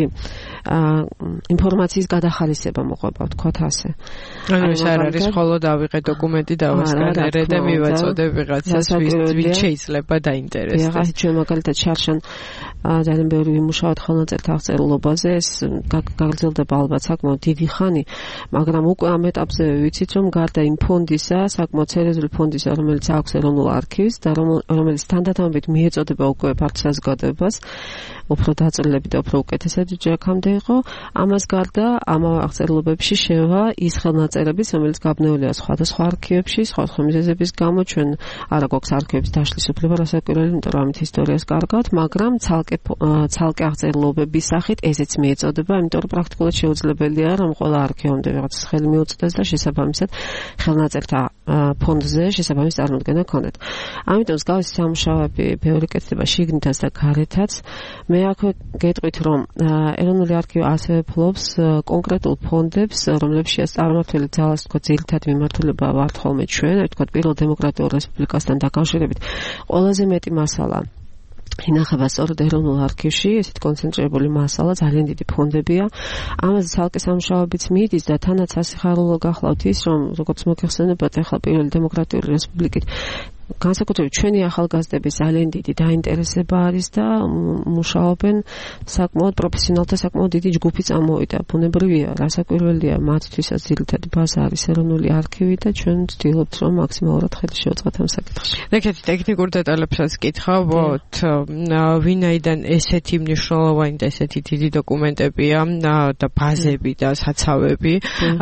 ინფორმაციის გადახარისება მოყვება, ვთქვათ ასე. ეს არ არის მხოლოდ ავიღე დოკუმენტი დავასკანერე და მივაწოდე ვიღაცას, ვინ შეიძლება დაინტერესდეს. ახლა ჩვენ მაგალითად შარშან ძალიან ბევრი ვიმუშავოთ ხელნაწერთა აღწერილობაზე, ეს გაგრძელდება ალბათ საკმაოდ დიდი ხანი, მაგრამ უკვე ამ ეტაპზე ვიცით, რომ გარდა იმ ფონდისა, საკმაოდ სერიოზული ფონდისა, რომელიც აქვს ეროვნულ არქივს და რომელიც თანდათანობით მიეწოდება უკვე ფართ საზოგადოებას, უფრო დაწვრილებით და უფრო უკეთესად ჯერქამდე იყო. ამას გარდა ამავე აღწერილობებში შევა ის ხელნაწერებიც, რომელიც გაბნეულია სხვადასხვა არქივებში, სხვადასხვა მიზეზების გამო ჩვენ არა გვაქვს არქივების დაშლის უფლება, რასაკვირველი, იმიტომ რომ ამით ისტორიას კარგავთ, მაგრამ ცალკე აღწერილობების სახით ესეც მიეწოდება, იმიტომ რომ პრაქტიკულად შეუძლებელია რომ ყველა არქივამდე ვიღაც ხელი მიუწვდეს და შესაბამისად ხელნაწერთა ფონდზე შესაბამის წარმოდგენა ქონდეთ. ამიტომ მსგავსი სამუშაოები ბევრი კეთდება შიგნითაც და გარეთაც. მე აქვე გეტყვით, რომ ეროვნული არქივი ასევე ფლობს კონკრეტულ ფონდებს, რომლებშიც წარმართული ძალას თქო ძირითადი მიმართულება ვართ ხოლმე ჩვენ, თქო პირველ დემოკრატიულ რესპუბლიკასთან დაკავშირებით. ყველაზე მეტი მასალა ინახება სწორედ ეროვნულ არქივში, ესეთ კონცენტრირებული მასალა, ძალიან დიდი ფონდებია. ამაზე ცალკე სამუშაოებიც მიდის და თანაც ასიხარულო გახლავთ ის, რომ როგორც მოგეხსენებათ, ახლა პირველი დემოკრატიული რესპუბლიკით განსაკუთრებით ჩვენი ახალგაზრდების ძალიან დიდი დაინტერესება არის და მუშაობენ საკმაოდ პროფესიონალთა საკმაოდ დიდი ჯგუფი წამოვიდა. ბუნებრივია, რასაკვირველია, მათთვისაც ძირითადი ბაზა არის ეროვნული არქივი და ჩვენ ვცდილობთ, რომ მაქსიმალურად ხელი შევწყოთ ამ საკითხში. ნახეთ, ტექნიკურ დეტალებსაც კითხავთ, ვინაიდან ესეთი მნიშვნელოვანი და ესეთი დიდი დოკუმენტებია და ბაზები და საცავები,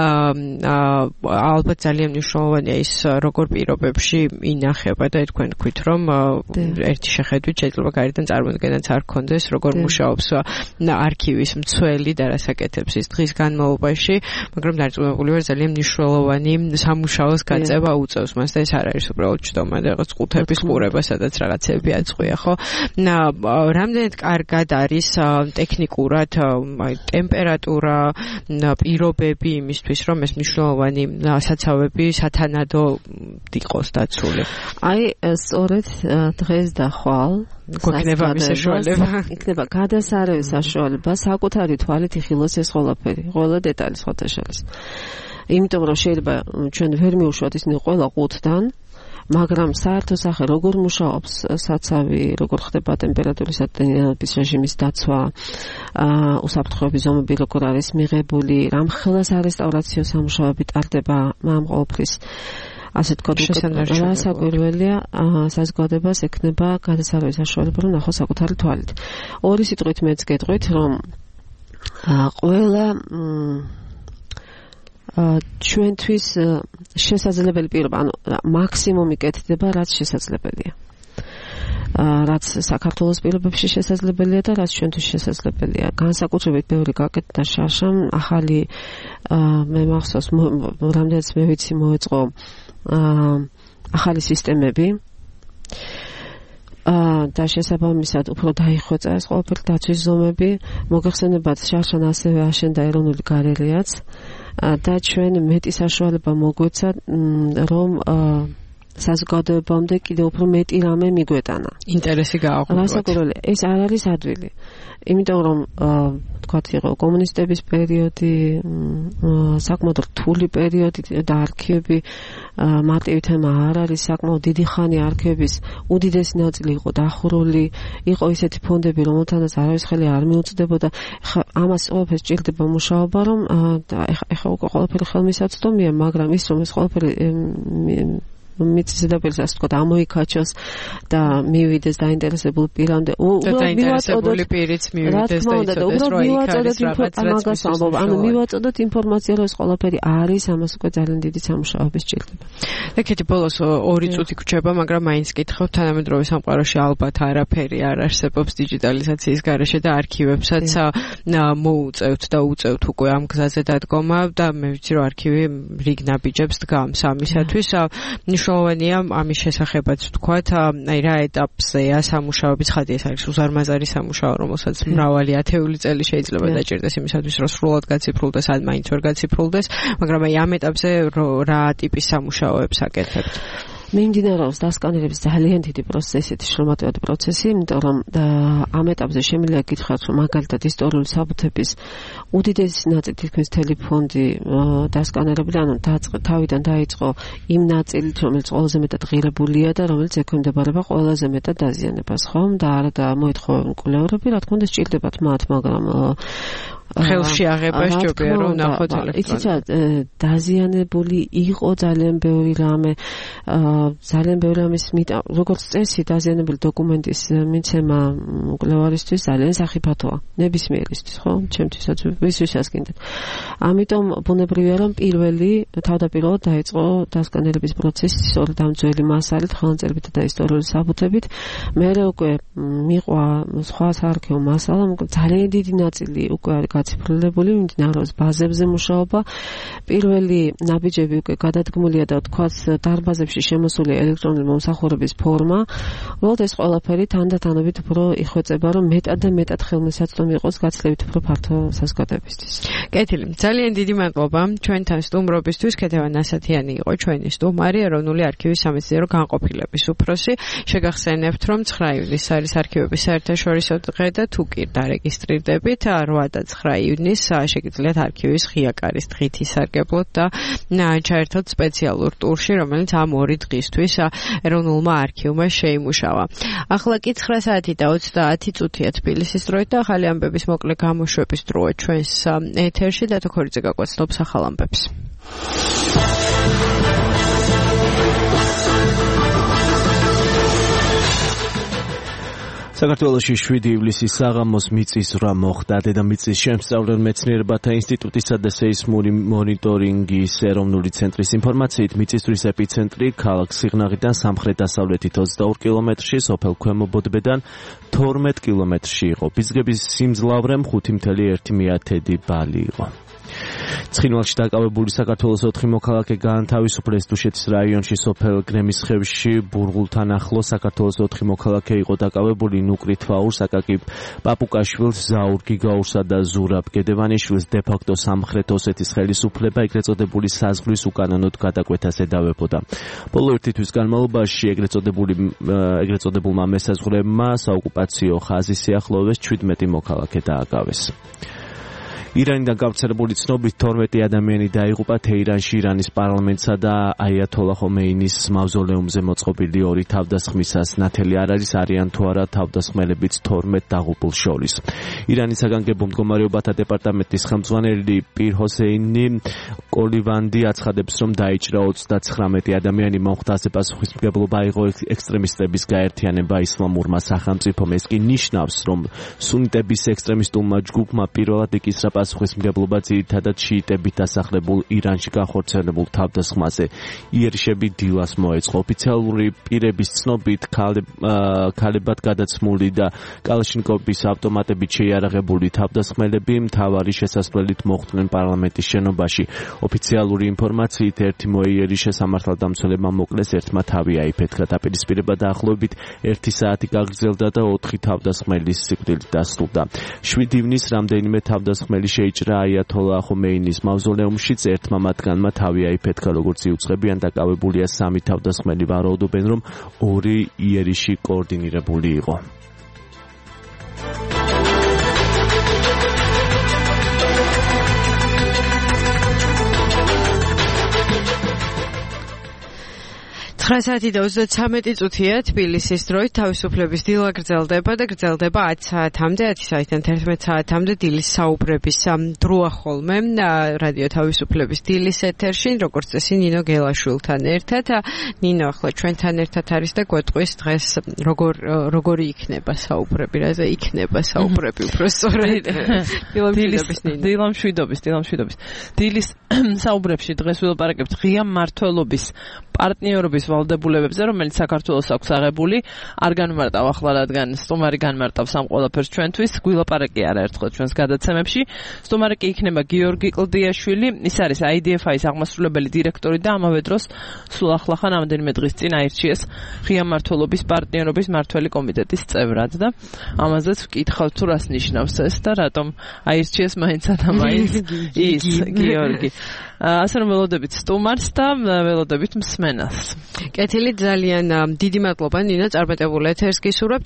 ალბათ ძალიან მნიშვნელოვანია ის, როგორ პირობებში ინახება და თქვენ თქვით, რომ ერთი შეხედვით შეიძლება გარედან წარმოდგენაც არ გქონდეს, როგორ მუშაობს არქივის მცველი და რასაკეთებს ის დღის განმავლობაში, მაგრამ დარწმუნებული ვარ, ძალიან მნიშვნელოვანი სამუშაოს გაწევა უწევს მას და ეს არ არის უბრალოდ ჩდომა და რაღაც ყუთების ყურება, სადაც რაღაცები აწყვია, ხო? რამდენად კარგად არის ტექნიკურად ტემპერატურა, პირობები იმისთვის, რომ ეს მნიშვნელოვანი საცავები სათანადო იყოს დაცული. აი, სწორედ დღეს და ხვალ გვექნება მის საშუალება. იქნება გადასარევი საშუალება, საკუთარი თვალით იხილოს ეს ყველაფერი, ყველა დეტალი სხვათა შორის. იმიტომ რომ შეიძლება ჩვენ ვერ მივუშვათ ისინი ყველა ყუთთან, მაგრამ საერთო სახე როგორ მუშაობს საცავი, როგორ ხდება ტემპერატურისა და დინამიკის რეჟიმის დაცვა, უსაფრთხოების ზომები როგორ არის მიღებული, რამ ხელას არესტავრაციო სამუშაოები ტარდება ამ ყოველფრის ასე თქვა, რასაკვირველია, საზოგადოებას ექნება გადასარევი საშუალება, რომ ნახოს საკუთარი თვალით. ორი სიტყვით მეც გეტყვით, რომ ყველა ჩვენთვის შესაძლებელი პირობა, ანუ მაქსიმუმი კეთდება, რაც შესაძლებელია. რაც საქართველოს პირობებში შესაძლებელია და რაც ჩვენთვის შესაძლებელია. განსაკუთრებით ბევრი გაკეთდა შარშან, ახალი მე მახსოვს, რამდენიც მე ვიცი მოეწყო ახალი სისტემები და შესაბამისად უფრო დაიხვეწა ეს ყველაფერი დაცვის ზომები. მოგეხსენებათ, შარშან ასევე აშენდა ეროვნული გალერეაც და ჩვენ მეტი საშუალება მოგვეცა, რომ საზოგადოებამდე კიდევ უფრო მეტი რამე მიგვეტანა. ინტერესი გააღვიქვათ. რასაკვირველია, ეს არ არის ადვილი. იმიტომ რომ თქვათ იყო კომუნისტების პერიოდი, საკმაოდ რთული პერიოდი და არქივები მარტივი თემა არ არის, საკმაოდ დიდი ხანი არქივების უდიდესი ნაწილი იყო დახურული, იყო ისეთი ფონდები, რომელთანაც არავის ხელი არ მიუწვდებოდა. ამას ყველაფერს ჭირდება მუშაობა, რომ ეხლა უკვე ყველაფერი ხელმისაწვდომია, მაგრამ ის რომ ეს ყველაფერი მიწის ზედაპირს ასე ვთქვათ ამოიქაჩოს და მივიდეს დაინტერესებულ პირამდე. დაინტერესებული პირიც მივიდეს და იცოდეს, რომ იქ არის რაღაც. ანუ მივაწოდოთ ინფორმაცია, რომ ეს ყველაფერი არის, ამას უკვე ძალიან დიდი სამუშაოები სჭირდება. ეკეთი ბოლოს 2 წუთი გრჩება, მაგრამ მაინც კითხავ, თანამედროვე სამყაროში ალბათ არაფერი არ არსებობს დიჯიტალიზაციის გარეშე და არქივებსაც მოუწევთ და უწევთ უკვე ამ გზაზე დადგომა და მე ვიცი, რომ არქივი რიგ ნაბიჯებს დგამს ამისათვის. მნიშვნელოვანია ამის შესახებაც ვთქვათ, აი რა ეტაპზეა სამუშაოების ხადი, ეს არის უზარმაზარი სამუშაო, რომელსაც მრავალი ათეული წელი შეიძლება დაჭირდეს იმისათვის, რომ სრულად გაციფრულდეს, ან მაინც ვერ გაციფრულდეს, მაგრამ აი ამ ეტაპზე რა ტიპის სამუშაოებს აკეთებთ? მიმდინარეობს დასკანერების ძალიან დიდი პროცესით, შრომატევადი პროცესი, იმიტომ რომ ამ ეტაპზე შემიძლია გითხრათ, რომ მაგალითად ისტორიული საბუთების უდიდესი ნაწილი თითქმის მთელი ფონდი დასკანერებული, ანუ თავიდან დაიწყო იმ ნაწილით, რომელიც ყველაზე მეტად ღირებულია და რომელიც ექვემდებარება ყველაზე მეტად დაზიანებას, ხომ? და არა და მოითხოვენ კვლევრები, რა თქმა უნდა, სჭირდებათ მათ, მაგრამ ხელში აღება სჯობია რომ ნახოთ ელექტრონულად. დაზიანებული იყო ძალიან ბევრი რამე, ძალიან ბევრი რამის როგორც წესი დაზიანებული დოკუმენტის მიცემა კვლევარისთვის ძალიან სახიფათოა ნებისმიერისთვის, ხო? ჩემთვისაც ვისვისაც გინდათ. ამიტომ ბუნებრივია რომ პირველი თავდაპირველად დაიწყო დასკანერების პროცესი სწორედ ამ ძველი მასალით, ხელნაწერებითა და ისტორიული საბუთებით. მერე უკვე მიყვა სხვა საარქივო მასალა, ძალიან დიდი ნაწილი უკვე არის გაციფრულებული, მიმდინარეობს ბაზებზე მუშაობა. პირველი ნაბიჯები უკვე გადადგმულია და თქვაც დარბაზებში შემოსული ელექტრონული მომსახურების ფორმა. უბრალოდ ეს ყველაფერი თანდათანობით უფრო იხვეწება, რომ მეტად და მეტად ხელმისაწვდომი იყოს გაცილებით უფრო ფართო საზოგადოებისთვის. კეთილი, ძალიან დიდი მადლობა ჩვენთან სტუმრობისთვის. ქეთევან ასათიანი იყო ჩვენი სტუმარი, ეროვნული არქივის სამეცნიერო განყოფილების უფროსი. შეგახსენებთ, რომ 9 ივნისს არის არქივების საერთაშორისო დღე და თუ კი დარეგისტრირდებით 8 და 9 ივნისს შეგიძლიათ არქივის ღია კარის დღით ისარგებლოთ და ჩაერთოთ სპეციალურ ტურში, რომელიც ამ 2 დღისთვის ეროვნულმა არქივმა შეიმუშავა. ახლა კი 9 საათი და 30 წუთია თბილისის დროით და ახალი ამბების მოკლე გამოშვების დროა ჩვენს ეთერში და თოქორიძე გაგვაცნობს ახალ ამბებს. საქართველოში 7 ივლისის საღამოს მიწისძვრა მოხდა. დედამიწის შემსწავლელ მეცნიერებათა ინსტიტუტისა და სეისმური მონიტორინგის ეროვნული ცენტრის ინფორმაციით, მიწისძვრის ეპიცენტრი ქალაქ სიღნაღიდან სამხრეთ-დასავლეთით 22 კილომეტრში, სოფელ ქვემო ბოდბედან 12 კილომეტრში იყო. ბიძგების სიმძლავრე 5.1 ბალი იყო. ცხინვალში დაკავებული საქართველოს 4 მოქალაქე გაანთავისუფლეს. დუშეთის რაიონში სოფელ გრემისხევში ბურღულთან ახლოს საქართველოს 4 მოქალაქე იყო დაკავებული. ნუკრით ვაურს, აკაკი პაპუკაშვილს, ზაურ გიგაურსა და ზურაბ გედევანიშვილს დე-ფაქტო სამხრეთ ოსეთის ხელისუფლება ეგრეთ წოდებული საზღვრის უკანონოდ გადაკვეთას ედავებოდა. ბოლო 1 თვის განმავლობაში ეგრეთ წოდებულმა მესაზღვრეებმა საოკუპაციო ხაზის სიახლოვეს 17 მოქალაქე დააკავეს. ირანიდან გავრცელებული ცნობით 12 ადამიანი დაიღუპა თეირანში ირანის პარლამენტსა და აიათოლა ხომეინის მავზოლეუმზე მოწყობილი 2 თავდასხმისას. ნათელი არ არის არიან თუ არა თავდასხმელებიც 12 დაღუპულ შორის. ირანის საგანგებო მდგომარეობათა დეპარტამენტის ხელმძღვანელი პირ ჰოსეინი კოლივანდი აცხადებს, რომ დაიჭრა 39 ადამიანი. მომხდარზე პასუხისმგებლობა აიღო ექსტრემისტების გაერთიანება ისლამურმა სახელმწიფომ. ეს კი ნიშნავს, რომ სუნიტების ექსტრემისტულმა ჯგუფმა პირველად იკისრა პასუხისმგებლობა ძირითადად შიიტებით დასახლებულ ირანში განხორციელებულ თავდასხმაზე. იერიშები დილას მოეწყო. ოფიციალური პირების ცნობით ქალებად გადაცმული და კალაშნიკოვის ავტომატებით შეიარაღებული თავდასხმელები მთავარი შესასვლელით მოხვდნენ პარლამენტის შენობაში. ოფიციალური ინფორმაციით ერთი მოიერიშე სამართალდამცველებმა მოკლეს, ერთმა თავი აიფეთქა. დაპირისპირება დაახლოებით 1 საათი გაგრძელდა და 4 თავდასხმელის სიკვდილით დასრულდა. 7 ივნისს რამდენიმე თავდასხმელი შეიჭრა აიათოლა ხომეინის მავზოლეუმშიც. ერთმა მათგანმა თავი აიფეთქა. როგორც იუწყებიან, დაკავებულია 3 თავდასხმელი. ვარაუდობენ, რომ 2 იერიში კოორდინირებული იყო. საათი და 33 წუთია თბილისის დროით. თავისუფლების დილა გრძელდება და გრძელდება 10 საათამდე, 10 საათიდან 11 საათამდე დილის საუბრების დროა ხოლმე რადიო თავისუფლების დილის ეთერში, როგორც წესი ნინო გელაშვილთან ერთად. ნინო ახლა ჩვენთან ერთად არის და გვეტყვის დღეს როგორი იქნება საუბრები, რაზე იქნება საუბრები უფრო სწორედ. დილამშვიდობის. დილის საუბრებში დღეს ვილაპარაკებთ ღია მმართველობის პარტნიორობის ვალდებულებებზე, რომელიც საქართველოს აქვს აღებული. არ განმარტავ ახლა, რადგან სტუმარი განმარტავს ამ ყველაფერს ჩვენთვის. გვილაპარაკი არაერთხელ ჩვენს გადაცემებში. სტუმარი კი იქნება გიორგი კლდიაშვილი. ის არის IDFI-ის აღმასრულებელი დირექტორი და ამავე დროს სულ ახლახან რამდენიმე დღის წინ აირჩიეს ღია მმართველობის პარტნიორობის მმართველი კომიტეტის წევრად და ამაზეც ვკითხავთ, თუ რას ნიშნავს ეს და რატომ აირჩიეს მაინც და მაინც ის გიორგი. ასე რომ ველოდებით სტუმარს და ველოდებით მსმენელს. კეთილი ძალიან დიდი მადლობა ნინო წარმატებულ ეთერს გისურვებთ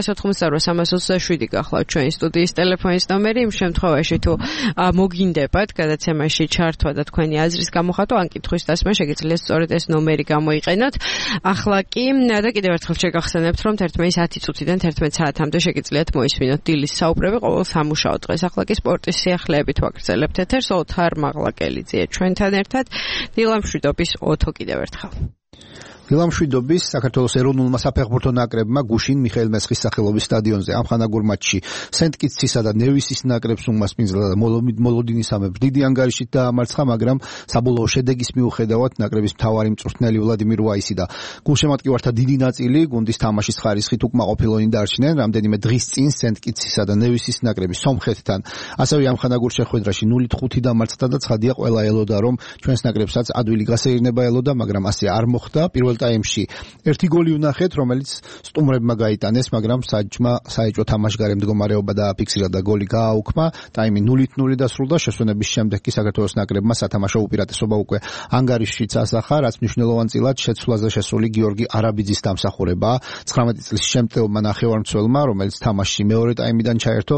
2988327 გახლავთ ჩვენი სტუდიის ტელეფონის ნომერი იმ შემთხვევაში თუ მოგინდებათ გადაცემაში ჩართვა და თქვენი აზრის გამოხატვა ან კითხვის დასმა შეგიძლიათ სწორედ ეს ნომერი გამოიყენოთ ახლა კი და კიდევ ერთხელ შეგახსენებთ რომ 11 წუთიდან 11 საათამდე შეგიძლიათ მოისმინოთ დილის საუბრები ყოველ სამუშაო დღეს ახლა კი სპორტის სიახლეებით ვაგრძელებთ ეთერს ოთარ მაღლაკელიძე ჩვენთან ერთად დილამშვიდობის ოთო კიდევ ერთხელ დილამშვიდობის საქართველოს ეროვნულმა საფეხბურთო ნაკრებმა გუშინ მიხეილ მესხის სახელობის სტადიონზე ამხანაგურ მატჩში სენტ-კიტსისა და ნევისის ნაკრებს უმასპინძლა და მოლოდინის ამებს დიდი ანგარიშით დაამარცხა, მაგრამ საბოლოო შედეგის მიუხედავად ნაკრების მთავარი მწვრთნელი ვლადიმირ ვაისი და გულშემატკივართა დიდი ნაწილი გუნდის თამაშის ხარისხით უკმაყოფილონი დარჩნენ. რამდენიმე დღის წინ სენტ-კიტსისა და ნევისის ნაკრები სომხეთთან ასევე ამხანაგურ შეხვედრაში 0-5 დამარცხდა და ცხადია ყველა elოდა რომ ჩვენს ნაკრებსაც ადვილი გასეირნება elოდა, მაგრამ ასე არ მოხდა. პირველ ტაიმში ერთი გოლი უნახეთ, რომელიც სტუმრებმა გაიტანეს, მაგრამ საეჭვო თამაშგარე მდგომარეობა დააფიქსირა და გოლი გააუქმა. ტაიმი 0-0 დასრულდა. შესვენების შემდეგ კი საქართველოს ნაკრებმა სათამაშო უპირატესობა უკვე ანგარიშშიც ასახა, რაც მნიშვნელოვანწილად შეცვლაზე შესული გიორგი არაბიძის დამსახურება. 19 წლის შემტევმა ნახევარმცველმა, რომელიც თამაშში მეორე ტაიმიდან ჩაერთო,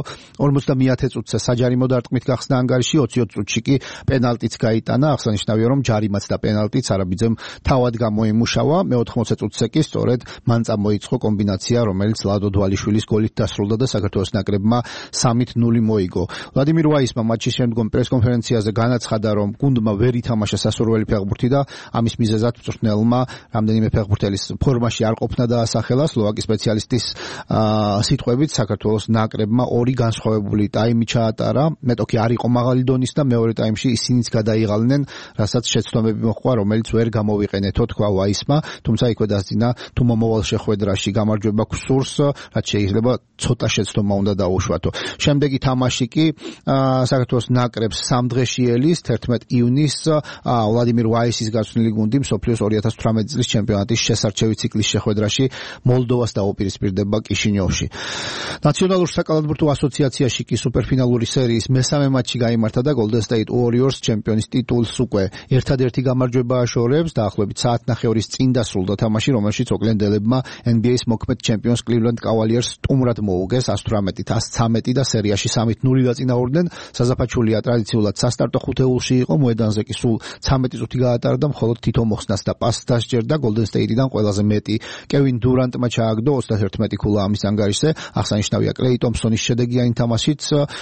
50 წუთზე საჯარიმო დარტყმით გახსნა ანგარიში, 20 წუთში კი პენალტიც გაიტანა. აღსანიშნავია, რომ ჯარიმაც და პენალტიც არაბიძემ თავად გამოიმუშავა. მე-80 წუთზე კი სწორედ მან წამოიწყო კომბინაცია, რომელიც ლადო დვალიშვილის გოლით დასრულდა და საქართველოს ნაკრებმა 3-0 მოიგო. ვლადიმირ ვაისმა მატჩის შემდგომ პრესკონფერენციაზე განაცხადა, რომ გუნდმა ვერ ითამაშა სასურველი ფეხბურთი და ამის მიზეზად მწვრთნელმა რამდენიმე ფეხბურთელის ფორმაში არ ყოფნა დაასახელა. სლოვაკი სპეციალისტის სიტყვებით საქართველოს ნაკრებმა ორი განსხვავებული ტაიმი ჩაატარა. მეტოქი არ იყო მაღალი დონის და მეორე ტაიმში ისინიც გადაიღალნენ, რასაც შეცდომები მოჰყვა, რომელიც ვერ გამოვიყენეთო, თქვა ვაისმა. თუმცა იქვე დასძინა თუ მომავალ შეხვედრაში გამარჯვება გსურს, რაც შეიძლება ცოტა შეცდომა უნდა დაუშვათო. შემდეგი თამაში კი საქართველოს ნაკრებს 3 დღეში ელის 11 ივნისს ვლადიმირ ვაისის გაცვლილი გუნდი მსოფლიოს 2018 წლის ჩემპიონატის შესარჩევი ციკლის შეხვედრაში მოლდოვას დაუპირისპირდება კიშინიოვში. ნაციონალურ საკალათბურთო ასოციაციაში კი სუპერფინალური სერიის მესამე მატჩი გაიმართა და Golden State Warriors ჩემპიონის ტიტულს უკვე ერთადერთი გამარჯვება აშორებს. დაახლოებით საათნახევრის წინ დასრულდა თამაში, რომელშიც ოკლენდელებმა NBA-ის მოქმედ ჩემპიონს Cleveland Cavaliers სტუმრად მოუგეს 118-113 და სერიაში 3-0 დაწინაურდნენ. საზაფაჩულია ტრადიციულად სასტარტო ხუთეულში იყო, მოედანზე კი სულ 13 წუთი გაატარდა, მხოლოდ თითო მოხსნას და პასს დასჯერდა. Golden State-დან ყველაზე მეტი კევინ დურანტმა ჩააგდო 31 ქულა ამის ანგარიშზე. აღსანიშნავია კლეი ტომპსონის შედეგია იმ თამაშიც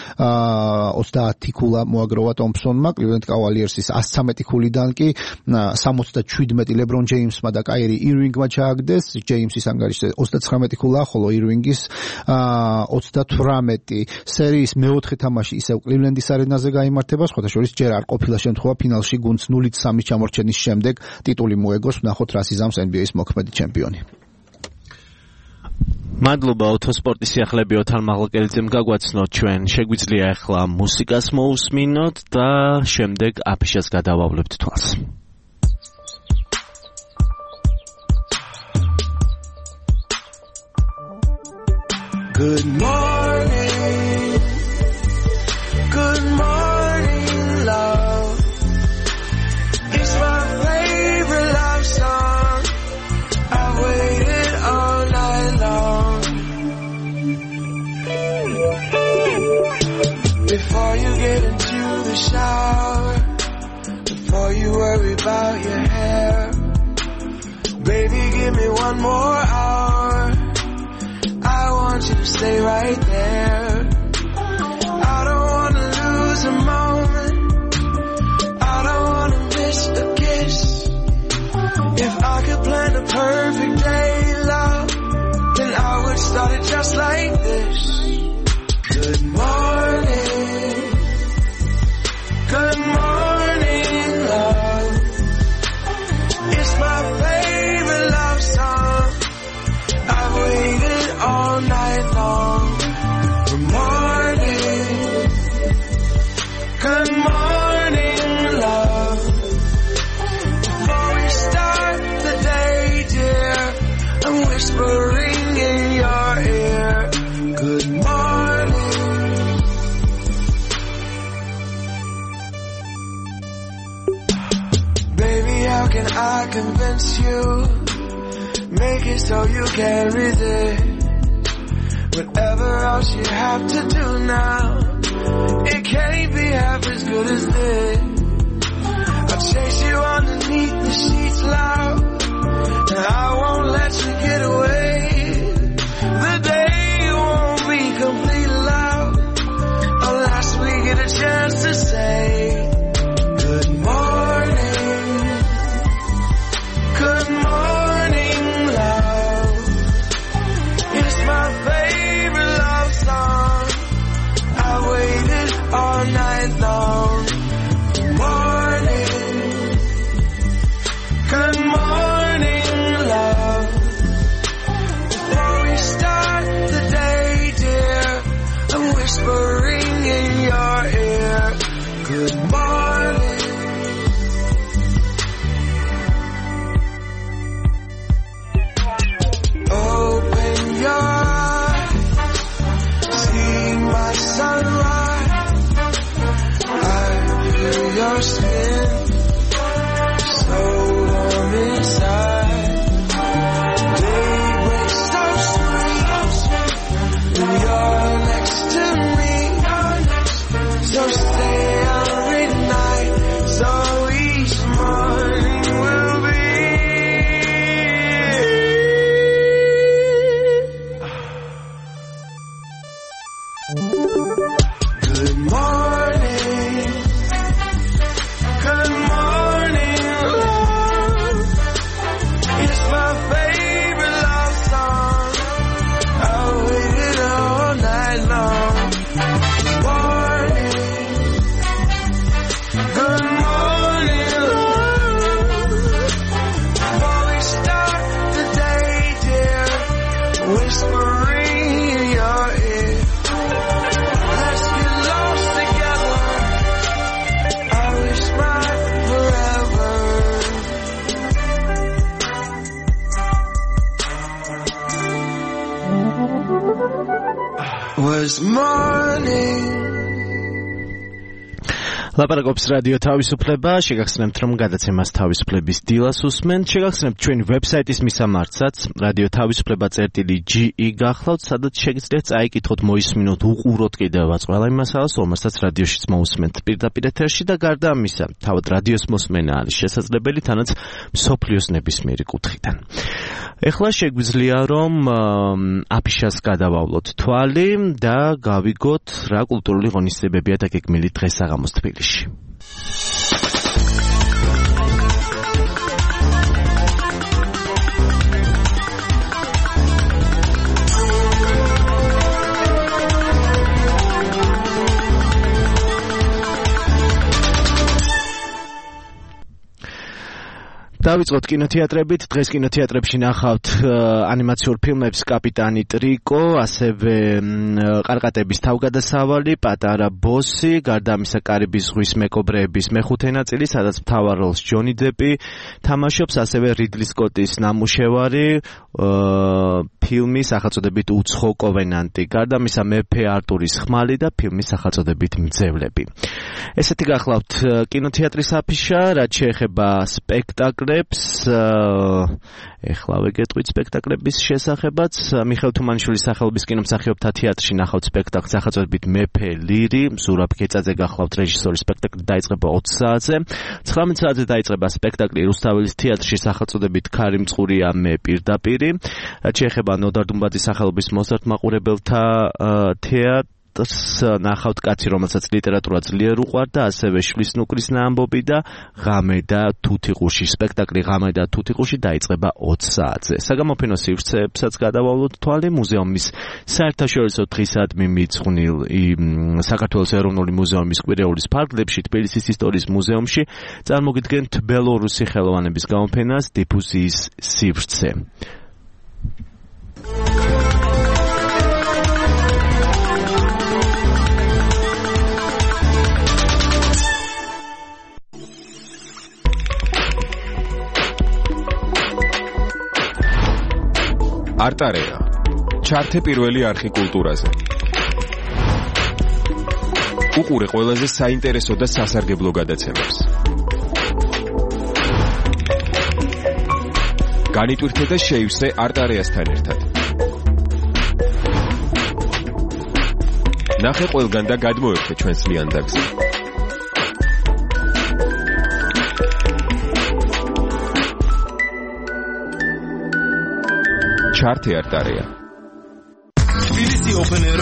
30 ქულა მოაგროვა ტომპსონმა. Cleveland Cavaliers-ის 113 ქულიდან კი 77 LeBron James-მა და Kyrie Irving-მა ჩააგდეს. James-ის ანგარიშზე 39 ქულა, ხოლო Irving-ის 38. სერიის მეოთხე თამაში ისევ Cleveland-ის არენაზე გაიმართება. სხვათაშორის ჯერ არ ყოფილა შემთხვევა ფინალში გუნდს 0-3 ჩამორჩენის შემდეგ ტიტული მოეგოს. ვნახოთ რა სიზამს NBA-ის მოქმედი ჩემპიონი. მადლობა ოთო სპორტის სიახლეები ოთარ მაღლაკელიძემ გაგვაცნოთ ჩვენ. შეგვიძლია ახლა მუსიკას მოусმინოთ და შემდეგ აფიშას გადავავლებთ თვალს. Good morning, good morning, love. It's my favorite love song. I waited all night long. Before you get into the shower, before you worry about your hair, baby, give me one more hour. I want you to stay right there. I don't want to lose a moment. I don't want to miss a kiss. If I could plan a perfect day, love, then I would start it just like this. Good morning. Good morning, love. It's my favorite love song. I've waited all night long. Good morning. Good morning, love. Before we start the day, dear, I'm whispering in your ear. Good morning. Baby, how can I convince you make it so you can't resist. Whatever else you have to do now, it can't be half as good as this. I'll chase you underneath the sheets loud, and I won't let you get away. The day won't be completely loud unless we get a chance to say good morning. Good morning, love. It's my favorite love song. I waited all night long. Good morning. Good morning, love. Before we start the day, dear, I'm whispering in your ear. Good morning. Open your eyes, see my sunrise. I feel your skin, so warm inside. Daybreak so sweet when you're next to me. So stay out midnight, so each morning will be. Good morning. Good morning, love. It's my favorite love song. I waited all night long. Good morning. Good morning, love. Before we start the day, dear, whispering in your ear. Let's get lost together. I wish mine forever. Was morning. ლაპარაკობს რადიო თავისუფლება, შეგახსენებთ რომ გადაცემას თავისუფლების დილას უსმენთ, შეგახსენებთ ჩვენი ვებსაიტის მისამართსაც, რადიო თავისუფლება.ge გახლავთ, სადაც შეგიძლიათ წაიკითხოთ, მოისმინოთ, უყუროთ კიდევაც ყველა იმ მასალას, რომელსაც რადიოშიც მოусმენთ პირდაპირ ეთერში და გარდა ამისა, თავად რადიოს მოსმენა არის შესაძლებელი თანაც მსოფლიოს ნებისმიერი კუთხიდან. ეხლა შეგვიძლია რომ აფიშას გადავავლოთ თვალი და გავიგოთ რა კულტურული ღონისძიებებია დაგეგმილი დღესაღამოს თბილისში. დავიწყოთ კინოთეატრებით. დღეს კინოთეატრებში ნახავთ ანიმაციურ ფილმებს კაპიტანი ტრიკო, ასევე ყარყატების თავგადასავალი, პატარა ბოსი, გარდა ამისა კარიბის ზღვის მეკობრეების მეხუთე ნაწილი, სადაც მთავარ როლს ჯონი დეპი თამაშობს, ასევე რიდლი სკოტის ნამუშევარი ფილმი სახელწოდებით უცხო კოვენანტი, გარდა ამისა მეფე არტურის ხმალი და ფილმის სახელწოდებით მძევლები. ესეთი გახლავთ კინოთეატრის აფიშა, რაც შეეხება სპექტაკლებს. ეხლა ვეგეტყვით სპექტაკლების შესახებაც. მიხეილ თუმანიშვილის სახელობის კინომსახიობთა თეატრში ნახავთ სპექტაკლს სახელწოდებით მეფე ლირი. ზურაბ გეწაძე გახლავთ რეჟისორის სპექტაკლი დაიწყება 20 საათზე. 19 საათზე დაიწყება სპექტაკლი რუსთაველის თეატრში სახელწოდებით ქარი მწყურია მე პირდაპირი. რაც შეეხება ნოდარ დუმბაძის სახელობის მოსწართმაყურებელთა თეატრს ნახავთ კაცი, რომელსაც ლიტერატურა ძლიერ უყვართ და ასევე შვილის ნუკრის ამბობი და ღამე და თუთიყუში. სპექტაკლი ღამე და თუთიყუში დაიწყება 20 საათზე. საგამოფენო სივრცეებსაც გადავავლოთ თვალი. მუზეუმის საერთაშორისო დღისადმი მიძღვნილ საქართველოს ეროვნული მუზეუმის კვირეულის ფარგლებში თბილისის ისტორიის მუზეუმში წარმოგიდგენთ ბელორუსი ხელოვანების გამოფენას დიფუზიის სივრცე. არტარეა. ჩართე პირველი არხი კულტურაზე. უყურე ყველაზე საინტერესო და სასარგებლო გადაცემებს. განიტვირთე და შეივსე არტარიასთან ერთად. ნახე ყველგან და გადმოერთე ჩვენს ლიანდაგზე. ჩართე არტარია. თბილისი Open Air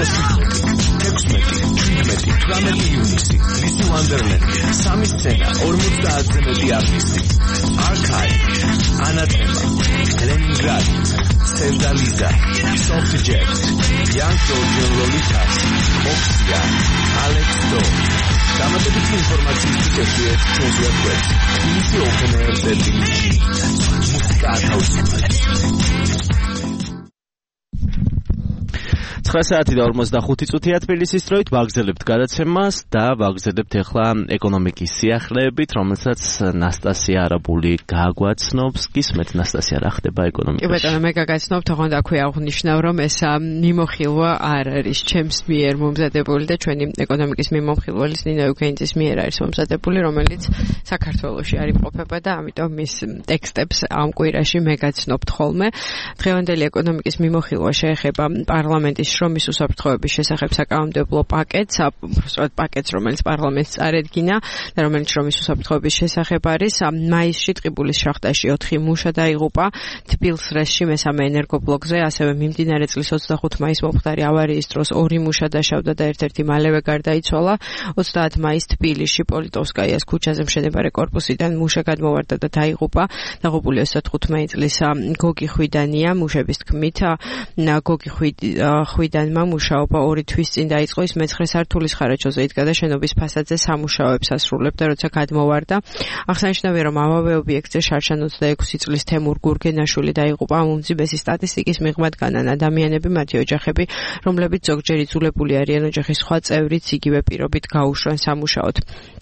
2017 ივნისი Miss Wonderland 3 სცენა 50-ზე მეტი არტისტი Archive Anatema Leningrad Sevdaliza Softjet Young Georgian Lolitas Oxia Alex Do დამატებითი ინფორმაციის მიტევით ჩვენს ვებგვერდზე tbilisi.openair.gr მუსიკა ათავისუფლებს 9 საათი და 45 წუთია თბილისის დროით ვაგრძელებთ გადაცემას და ვაგრძელებთ ახლა ეკონომიკის სიახლეებით, რომელსაც ნასტასია არაბული გაგვაცნობს. გისმენთ ნასტასია, რა ხდება ეკონომიკაში? კი ბატონო, მე გაგაცნობ, თქო დაქვე აღნიშნავ, რომ ეს მიმოხილვა არ არის ჩემს მიერ მომზადებული და ჩვენი ეკონომიკის მიმოხილველის ნინო იუქენიძის მიერ არის მომზადებული, რომელიც საქართველოში არ იმყოფება და ამიტომ მის ტექსტებს ამ კვირაში მე გაცნობთ ხოლმე. დღევანდელი ეკონომიკის მიმოხილვა შეეხება პარლამენტის შრომის უსაფრთხოების შესახებ საკანონმდებლო პაკეტს, უბრალოდ პაკეტს, რომელიც პარლამენტს წარედგინა და რომელიც შრომის უსაფრთხოების შესახებ არის. მაისში ტყიბულის შახტაში 4 მუშა დაიღუპა, თბილისში მესამე ენერგობლოკზე, ასევე მიმდინარე წლის 25 მაისს მომხდარი ავარიის დროს 2 მუშა დაშავდა და ერთ-ერთი მალევე გარდაიცვალა. 30 მაისს თბილისში პოლიტოვსკაიას ქუჩაზე მშენებარე კორპუსიდან მუშა გადმოვარდა და დაიღუპა. დაღუპული 35 წლის გოგი ხვიდანია. მუშების თქმით, გოგი ხვიდანმა მუშაობა 2 თვის წინ დაიწყო, ის მეცხრე სართულის ხარაჯოზე იდგა და შენობის ფასადზე სამუშაოებს ასრულებდა, როცა გადმოვარდა. აღსანიშნავია, რომ ამავე ობიექტზე შარშან 26 წლის თემურ გურგენაშვილი დაიღუპა. ამ უმძიმესი სტატისტიკის მიღმად განან ადამიანები, მათი ოჯახები, რომლებიც ზოგჯერ იძულებული არიან ოჯახის სხვა წევრიც იგივე პირობით გაუშვან სამუშაოდ.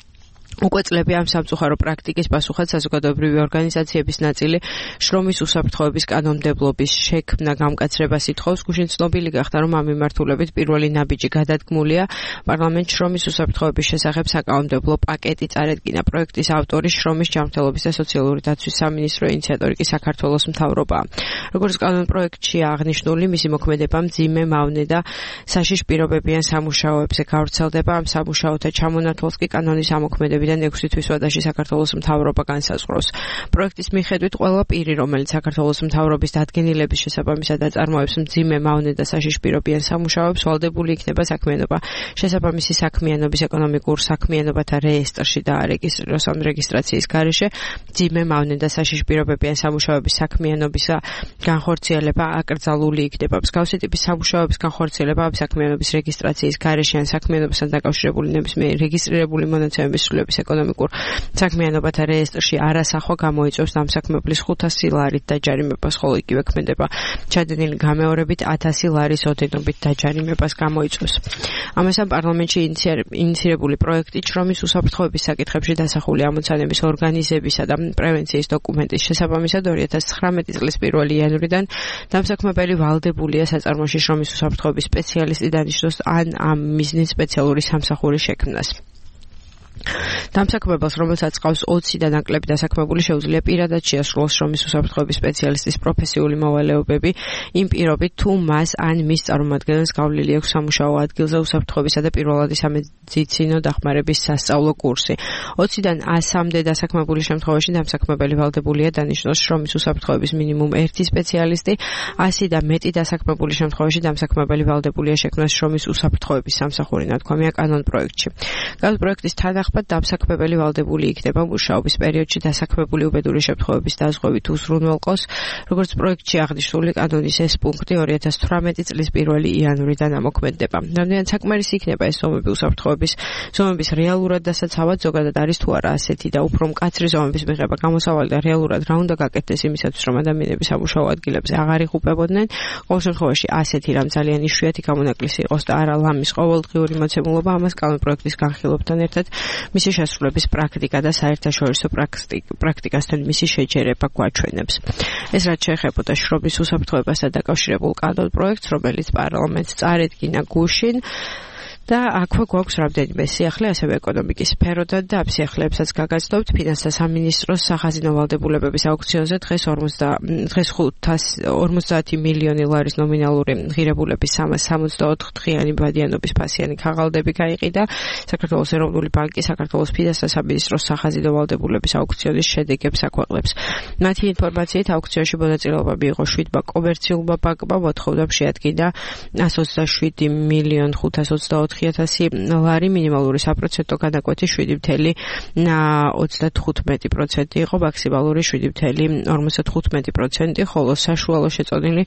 უკვე წლები ამ სამწუხარო პრაქტიკის პასუხად საზოგადოებრივი ორგანიზაციების ნაწილი შრომის უსაფრთხოების კანონმდებლობის შექმნა გამკაცრებას ითხოვს. გუშინ ცნობილი გახდა, რომ ამ მიმართულებით პირველი ნაბიჯი გადადგმულია. პარლამენტ შრომის უსაფრთხოების შესახებ საკანონმდებლო პაკეტი წარედგინა. პროექტის ავტორი შრომის ჯანმრთელობის და სოციალური დაცვის სამინისტრო, ინიციატორი კი საქართველოს მთავრობაა. როგორც კანონპროექტში აღნიშნული, მისი მოქმედება მძიმე, მავნე და საშიშ პირობებიან სამუშაოებზე გავრცელდება. ამ სამუშაოთა ჩამონათვალს კი კანონის ამოქმედება 6 თვის ვადაში საქართველოს მთავრობა განსაზღვრავს. პროექტის მიხედვით ყველა პირი, რომელიც საქართველოს მთავრობის დადგენილების შესაბამისად აწარმოებს მძიმე, მავნე და საშიშ პირობიან სამუშაოებს, ვალდებული იქნება საქმიანობა შესაბამისი საქმიანობის ეკონომიკურ საქმიანობათა რეესტრში დაარეგისტრიროს. ამ რეგისტრაციის გარეშე მძიმე, მავნე და საშიშ პირობებიან სამუშაოების საქმიანობის განხორციელება აკრძალული იქნება. მსგავსი ტიპის სამუშაოების განხორციელება ამ საქმიანობის რეგისტრაციის გარეშე ან საქმიანობასთან დაკავშირებული ნებისმიერი რეგისტრირებული მონაცემების სრულების ეკონომიკურ საქმიანობათა რეესტრში არასახვა გამოიწვევს დამსაქმებლის 500 ლარით დაჯარიმებას, ხოლო იგივე ქმედება ჩადენილი გამეორებით 1000 ლარის ოდენობით დაჯარიმებას გამოიწვევს. ამასთან პარლამენტში ინიცირებული პროექტი შრომის უსაფრთხოების საკითხებში დასახული ამოცანების ორგანიზებისა და პრევენციის დოკუმენტის შესაბამისად 2019 წლის 1 იანვრიდან დამსაქმებელი ვალდებულია საწარმოში შრომის უსაფრთხოების სპეციალისტი დანიშნოს ან ამ მიზნით სპეციალური სამსახურის შექმნას. დამსაქმებელს, რომელსაც ყავს 20-დან ნაკლები დასაქმებული, შეუძლია პირადად შეასრულოს შრომის უსაფრთხოების სპეციალისტის პროფესიული მოვალეობები, იმ პირობით, თუ მას ან მის წარმომადგენელს გავლილი აქვს სამუშაო ადგილზე უსაფრთხოებისა და პირველადი სამედიცინო დახმარების სასწავლო კურსი. 20-დან 100-მდე დასაქმებული შემთხვევაში დამსაქმებელი ვალდებულია დანიშნოს შრომის უსაფრთხოების მინიმუმ 1 სპეციალისტი, 100 და მეტი დასაქმებული შემთხვევაში დამსაქმებელი ვალდებულია შექმნას შრომის უსაფრთხოების სამსახური, ნათქვამია კანონპროექტში. კანონპროექტის თანახმად დამსაქმებელი ვალდებული იქნება მუშაობის პერიოდში დასაქმებული უბედური შემთხვევების დაზღვევით უზრუნველყოს, როგორც პროექტში აღნიშნული კანონის ეს პუნქტი 2018 წლის 1 იანვრიდან ამოქმედდება. რამდენად საკმარისი იქნება ეს ზომები უსაფრთხოების ზომების რეალურად დასაცავად, ზოგადად არის თუ არა ასეთი და უფრო მკაცრი ზომების მიღება გამოსავალი და რეალურად რა უნდა გაკეთდეს იმისათვის, რომ ადამიანები სამუშაო ადგილებზე აღარ იღუპებოდნენ. ყოველ შემთხვევაში ასეთი რამ ძალიან იშვიათი გამონაკლისი იყოს და არა ლამის ყოველდღიური მოცემულობა, ამას კანონპროექტის განხილვებთან ერთად მისი შესრულების პრაქტიკა და საერთაშორისო პრაქტიკასთან მისი შეჯერება გვაჩვენებს. ეს რაც შეეხებოდა შრომის უსაფრთხოებასთან დაკავშირებულ კანონპროექტს, რომელიც პარლამენტს წარედგინა გუშინ, და აქვე გვაქვს რამდენიმე სიახლე, ასევე ეკონომიკის სფეროდან და ამ სიახლეებსაც გაგაცნობთ ფინანსთა სამინისტროს სახაზინო ვალდებულების აუქციონზე დღეს 50 მილიონი ლარის ნომინალური ღირებულების 364 დღიანი ბადიანობის ფასიანი ქაღალდები გაიყიდა. საქართველოს ეროვნული ბანკი საქართველოს ფინანსთა სამინისტროს სახაზინო ვალდებულების აუქციონის შედეგებს აქვეყნებს. მათი ინფორმაციით აუქციონში მონაწილეობა მიიღო 7 კომერციულმა ბანკმა, მოთხოვნა შეადგინა 128.524.000 ლარი, მინიმალური საპროცენტო განაკვეთი 7.35% იყო, მაქსიმალური 7.55%, ხოლო საშუალო შეწონილი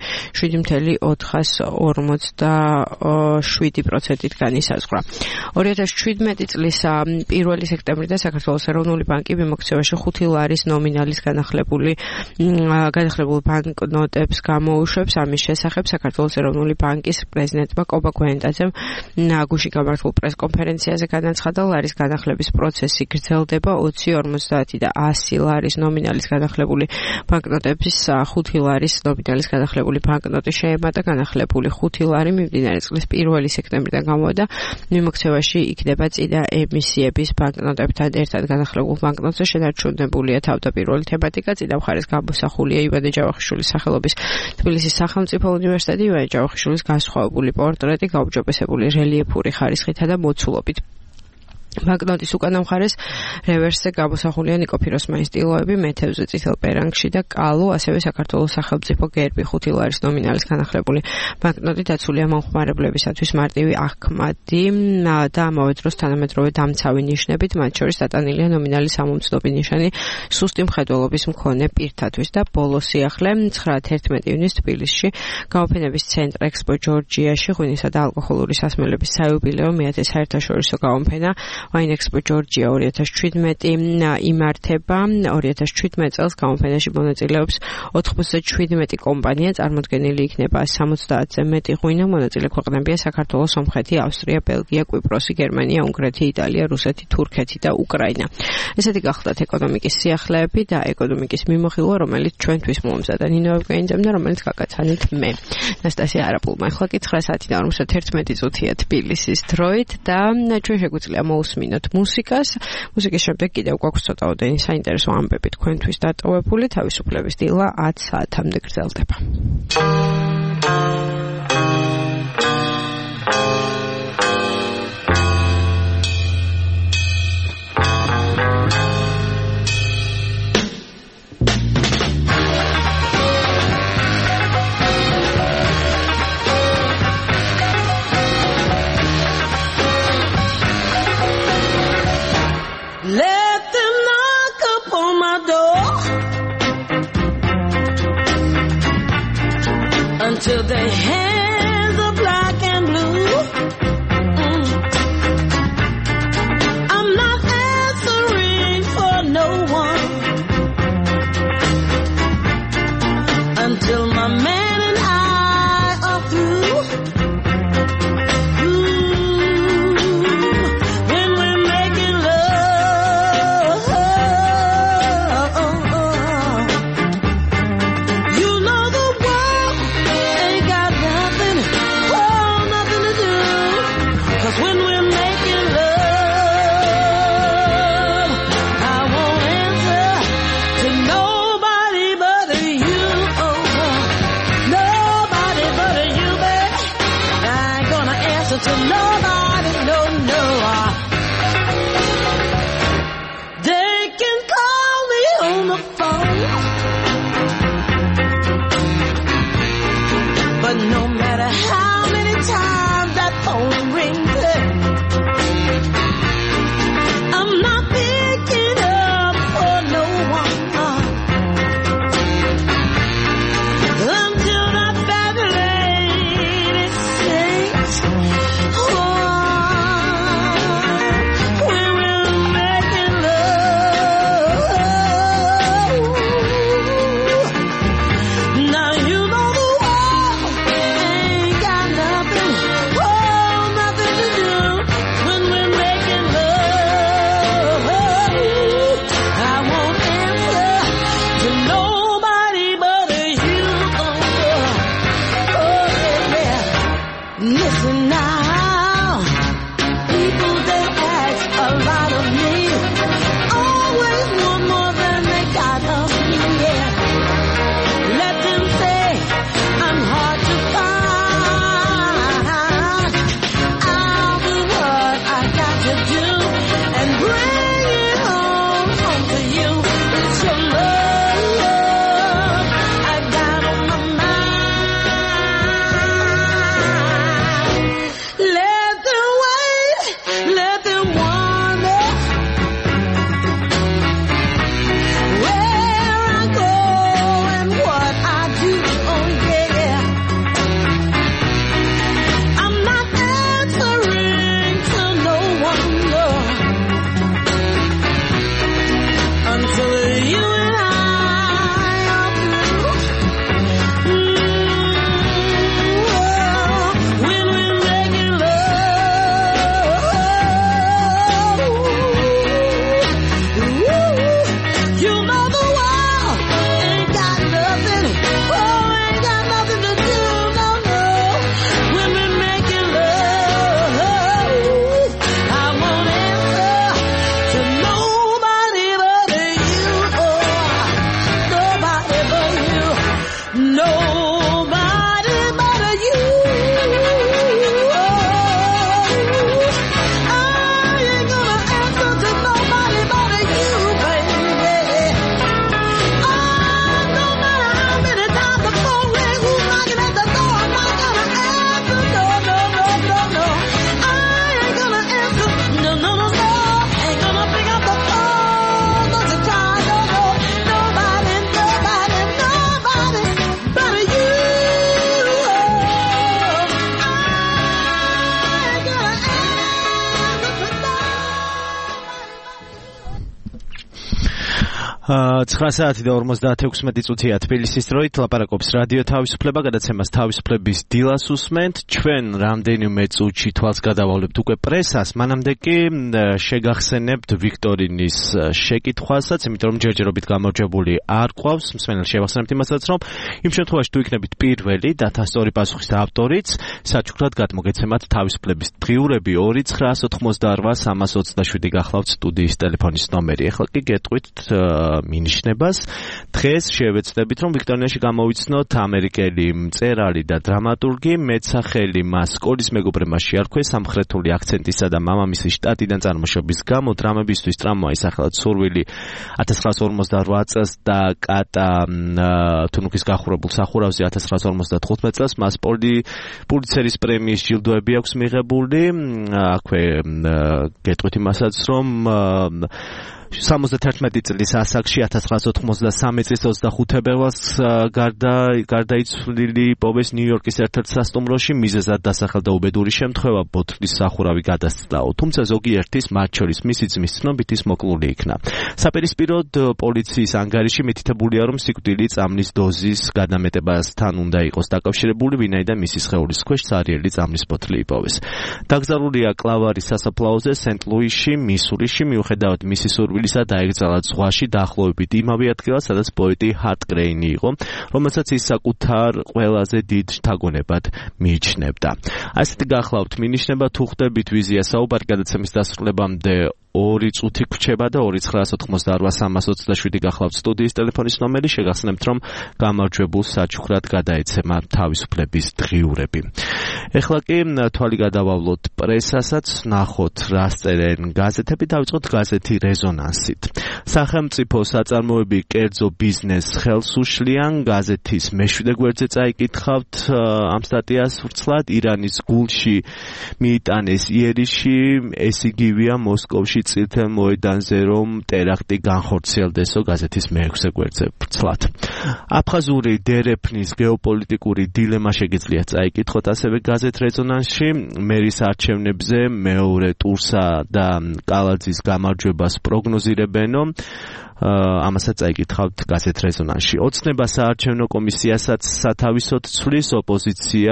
7.447%-ით განისაზღვრა. 2017 წლის 1 სექტემბრიდან საქართველოს ეროვნული ბანკი მიმოქცევაში 5 ლარის ნომინალის განახლებულ ბანკნოტებს გამოუშვებს. ამის შესახებ საქართველოს ეროვნული ბანკის პრეზიდენტმა კობა გვენეტაძემ გუშინ გამართულ პრესკონფერენციაზე განაცხადა, ლარის განახლების პროცესი გრძელდება. 20, 50 და 100 ლარის ნომინალის განახლებული ბანკნოტების 5 ლარის ნომინალის განახლებული ბანკნოტი შეემატა. განახლებული 5 ლარი მიმდინარე წლის 1 სექტემბრიდან გამოვიდა. მიმოქცევაში იქნება წინა ემისიების ბანკნოტებთან ერთად. განახლებულ ბანკნოტზე შენარჩუნებულია თავდაპირველი თემატიკა. წინა მხარეს გამოსახულია ივანე ჯავახიშვილის სახელობის თბილისის სახელმწიფო უნივერსიტეტი, ივანე ჯავახიშვილის განსხვავებული პორტრეტი, გაუმჯობესებული რელიეფური ხარისხითა და მოცულობით. ბანკნოტის უკანა მხარეს რევერსზე გამოსახულია ნიკო ფიროსმანის ტილოები, მეთევზე წითელ პერანგში და კალო, ასევე საქართველოს სახელმწიფო გერბი. 5 ლარის ნომინალის განახლებული ბანკნოტი დაცულია მომხმარებლებისათვის მარტივი აღქმადი და ამავე დროს თანამედროვე დამცავი ნიშნებით, მათ შორის დატანილია ნომინალის სამომცნობი ნიშანი სუსტი მხედველობის მქონე პირთათვის. და ბოლო სიახლე 9-11 ივნის თბილისში გამოფენების ცენტრ ექსპო ჯორჯიაში ღვინისა და ალკოჰოლური სასმელების საიუბილეო მეათე საერთაშორისო გამოფენა Wine Expo Georgia 2017 იმართება. 2017 წელს გამოფენაში მონაწილეობს 97 კომპანია, წარმოდგენილი იქნება 70-ზე მეტი ღვინო. მონაწილე ქვეყნებია საქართველოს, სომხეთი, ავსტრია, ბელგია, კვიპროსი, გერმანია, უნგრეთი, იტალია, რუსეთი, თურქეთი და უკრაინა. ესეთი გახლდათ ეკონომიკის სიახლეები და ეკონომიკის მიმოხილვა, რომელიც ჩვენთვის მომზადა ნინო ევგენიძემ და რომელიც გაგაცანით მე. ნასტასია არაპულმა. ახლა კი 9:41 თბილისის დროით და ჩვენ შეგვიძლია მოусმინოთ მუსიკას. მუსიკის შემდეგ კიდევ გვაქვს ცოტაოდენი საინტერესო ამბები თქვენთვის დატოვებული. თავისუფლების დილა 10 საათამდე გრძელდება. Let them knock upon my door until their hands are black and blue. I'm not answering for no one until my man and I are through. To nobody, no, no. They can call me on the phone, but no matter how many times that phone rings, I'm not picking up for no one until that bad lady sings. Oh, 9 საათი და 56 წუთია თბილისის დროით ლაპარაკობს რადიო თავისუფლება, გადაცემას თავისუფლების დილას უსმენთ. ჩვენ რამდენიმე წუთში თვალს გადავალებთ უკვე პრესას, მანამდე კი შეგახსენებთ ვიქტორინის შეკითხვასაც, იმიტომ რომ ჯერჯერობით გამარჯვებული არ ყავს. მსმენელს შევახსენებთ იმასაც, რომ იმ შემთხვევაში თუ იქნებით პირველი და დასწორი პასუხის ავტორიც, საჩუქრად გადმოგეცემათ თავისუფლების დღიურები 2988327 გახლავთ სტუდიის ტელეფონის ნომერი. ეხლა კი გეტყვით მინიშნებას. დღეს შევეცდებით, რომ ვიქტორინაში გამოვიცნოთ ამერიკელი მწერალი და დრამატურგი, მეცახელი მას სკოლის მეგობრებმა შეარქვეს სამხრეთული აქცენტისა და მამამისის შტატიდან წარმოშობის გამო დრამებისთვის ტრამვაი სახელად სურვილი 1958 წელს და კატა თუნუქის გახურებულ სახურავზე 1955 წელს მას პულიცერის პრემიის ჯილდოები აქვს მიღებული. აქვე გეტყვით იმასაც, რომ 71 წლის ასაკში 1993 წლის 25 თებერვალს გარდაიცვლილი პოვეს ნიუ-იორკის ერთ-ერთ სასტუმროში მიზეზად დასახელდა უბედური შემთხვევა ბოთლის სახურავი გადასცდაო. თუმცა ზოგიერთის, მათ შორის მისი ძმის ცნობით ის მოკლული იქნა. საპირისპიროდ პოლიციის ანგარიში მითითებულია, რომ სიკვდილი წამლის დოზის გადამეტებასთან უნდა იყოს დაკავშირებული, ვინაიდან მისი სხეულის ქვეშ ცარიელი წამლის ბოთლი იპოვეს. დაკრძალულია კლავარის სასაფლაოზე სენტ-ლუისში, მისურიში, მიუხედავად მისი სურვილისა დაეკრძალა ზღვაში დაახლოებით იმავე ადგილას, სადაც პოეტი ჰარტ კრეინი იყო, რომელსაც ის საკუთარ ყველაზე დიდ შთაგონებად მიიჩნევდა. ასეთი გახლავთ მინიშნება, თუ ხდებით ვიზია საუბარი გადაცემის დასრულებამდე 2 წუთი გვჩება და 2988327 გახლავთ სტუდიის ტელეფონის ნომერი. შეგახსენებთ, რომ გამარჯვებულ საჩუქრად გადაეცემა თავისუფლების დღიურები. ეხლა კი თვალი გადავავლოთ პრესასაც, ნახოთ რას წერენ გაზეთები. დავიწყოთ გაზეთი რეზონანსით. სახელმწიფო საწარმოები კერძო ბიზნესს ხელს უშლიან. გაზეთის მეშვიდე გვერდზე წაიკითხავთ ამ სტატიას ვრცლად. ირანის გულში მიიტანეს იერიში, ეს იგივეა მოსკოვში წითელ მოედანზე, რომ ტერაქტი განხორციელდესო. გაზეთის მე-6 გვერდზე ვრცლად. აფხაზური დერეფნის გეოპოლიტიკური დილემა შეგიძლიათ წაიკითხოთ ასევე გაზეთ რეზონანსში. მერის არჩევნებზე მეორე ტურსა და კალაძის გამარჯვებას პროგნოზირებენო. ამასაც წაიკითხავთ გაზეთ რეზონანსში. ოცნება საარჩევნო კომისიასაც სათავისოდ ცვლის. ოპოზიცია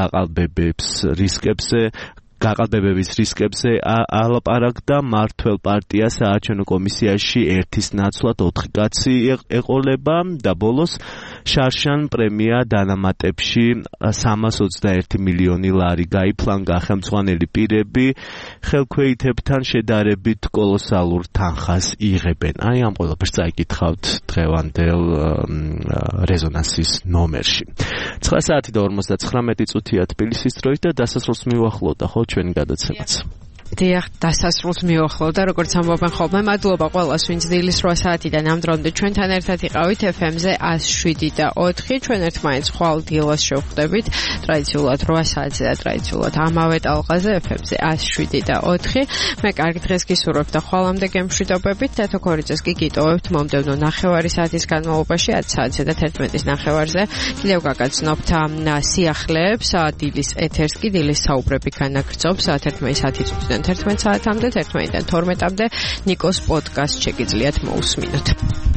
გაყალბებების რისკებზე ალაპარაკდა. მართველ პარტიას საარჩევნო კომისიაში ერთის ნაცვლად 4 კაცი ეყოლება და ბოლოს შარშან პრემია დანამატებში 321 მილიონი ლარი გაიფლანგა. ხელმძღვანელი პირები ხელქვეითებთან შედარებით კოლოსალურ თანხას იღებენ. აი ამ ყველაფერს წაიკითხავთ დღევანდელ რეზონანსის ნომერში. 9 საათი და 59 წუთია თბილისის დროით და დასასრულს მივახლოვდა ხო ჩვენი გადაცემაც. დიახ, დასასრულს მივახლოვდა, როგორც ამბობენ ხოლმე. მადლობა ყველას, ვინც დილის 8 საათიდან ამ დრომდე ჩვენთან ერთად იყავით FM-ზე 107 და 4. ჩვენ ერთმანეთს ხვალ დილას შევხვდებით. ტრადიციულად 8 საათზე და ტრადიციულად ამავე ტალღაზე FM-ზე 107 და 4. მე კარგი დღეს გისურვებთ და ხვალამდე გემშვიდობებით. თეთო ქორიძეს კი გიტოვებთ მომდევნო ნახევარი საათის განმავლობაში 10 საათზე და 11-ის ნახევარზე. კიდევ გაგაცნობთ სიახლეებს, დილის ეთერს კი დილის საუბრები განაგრძობს 11 საათიდან 11 საათამდე, 11-დან 12-მდე ნიკოს პოდკასტ შეგიძლიათ მოусმინოთ.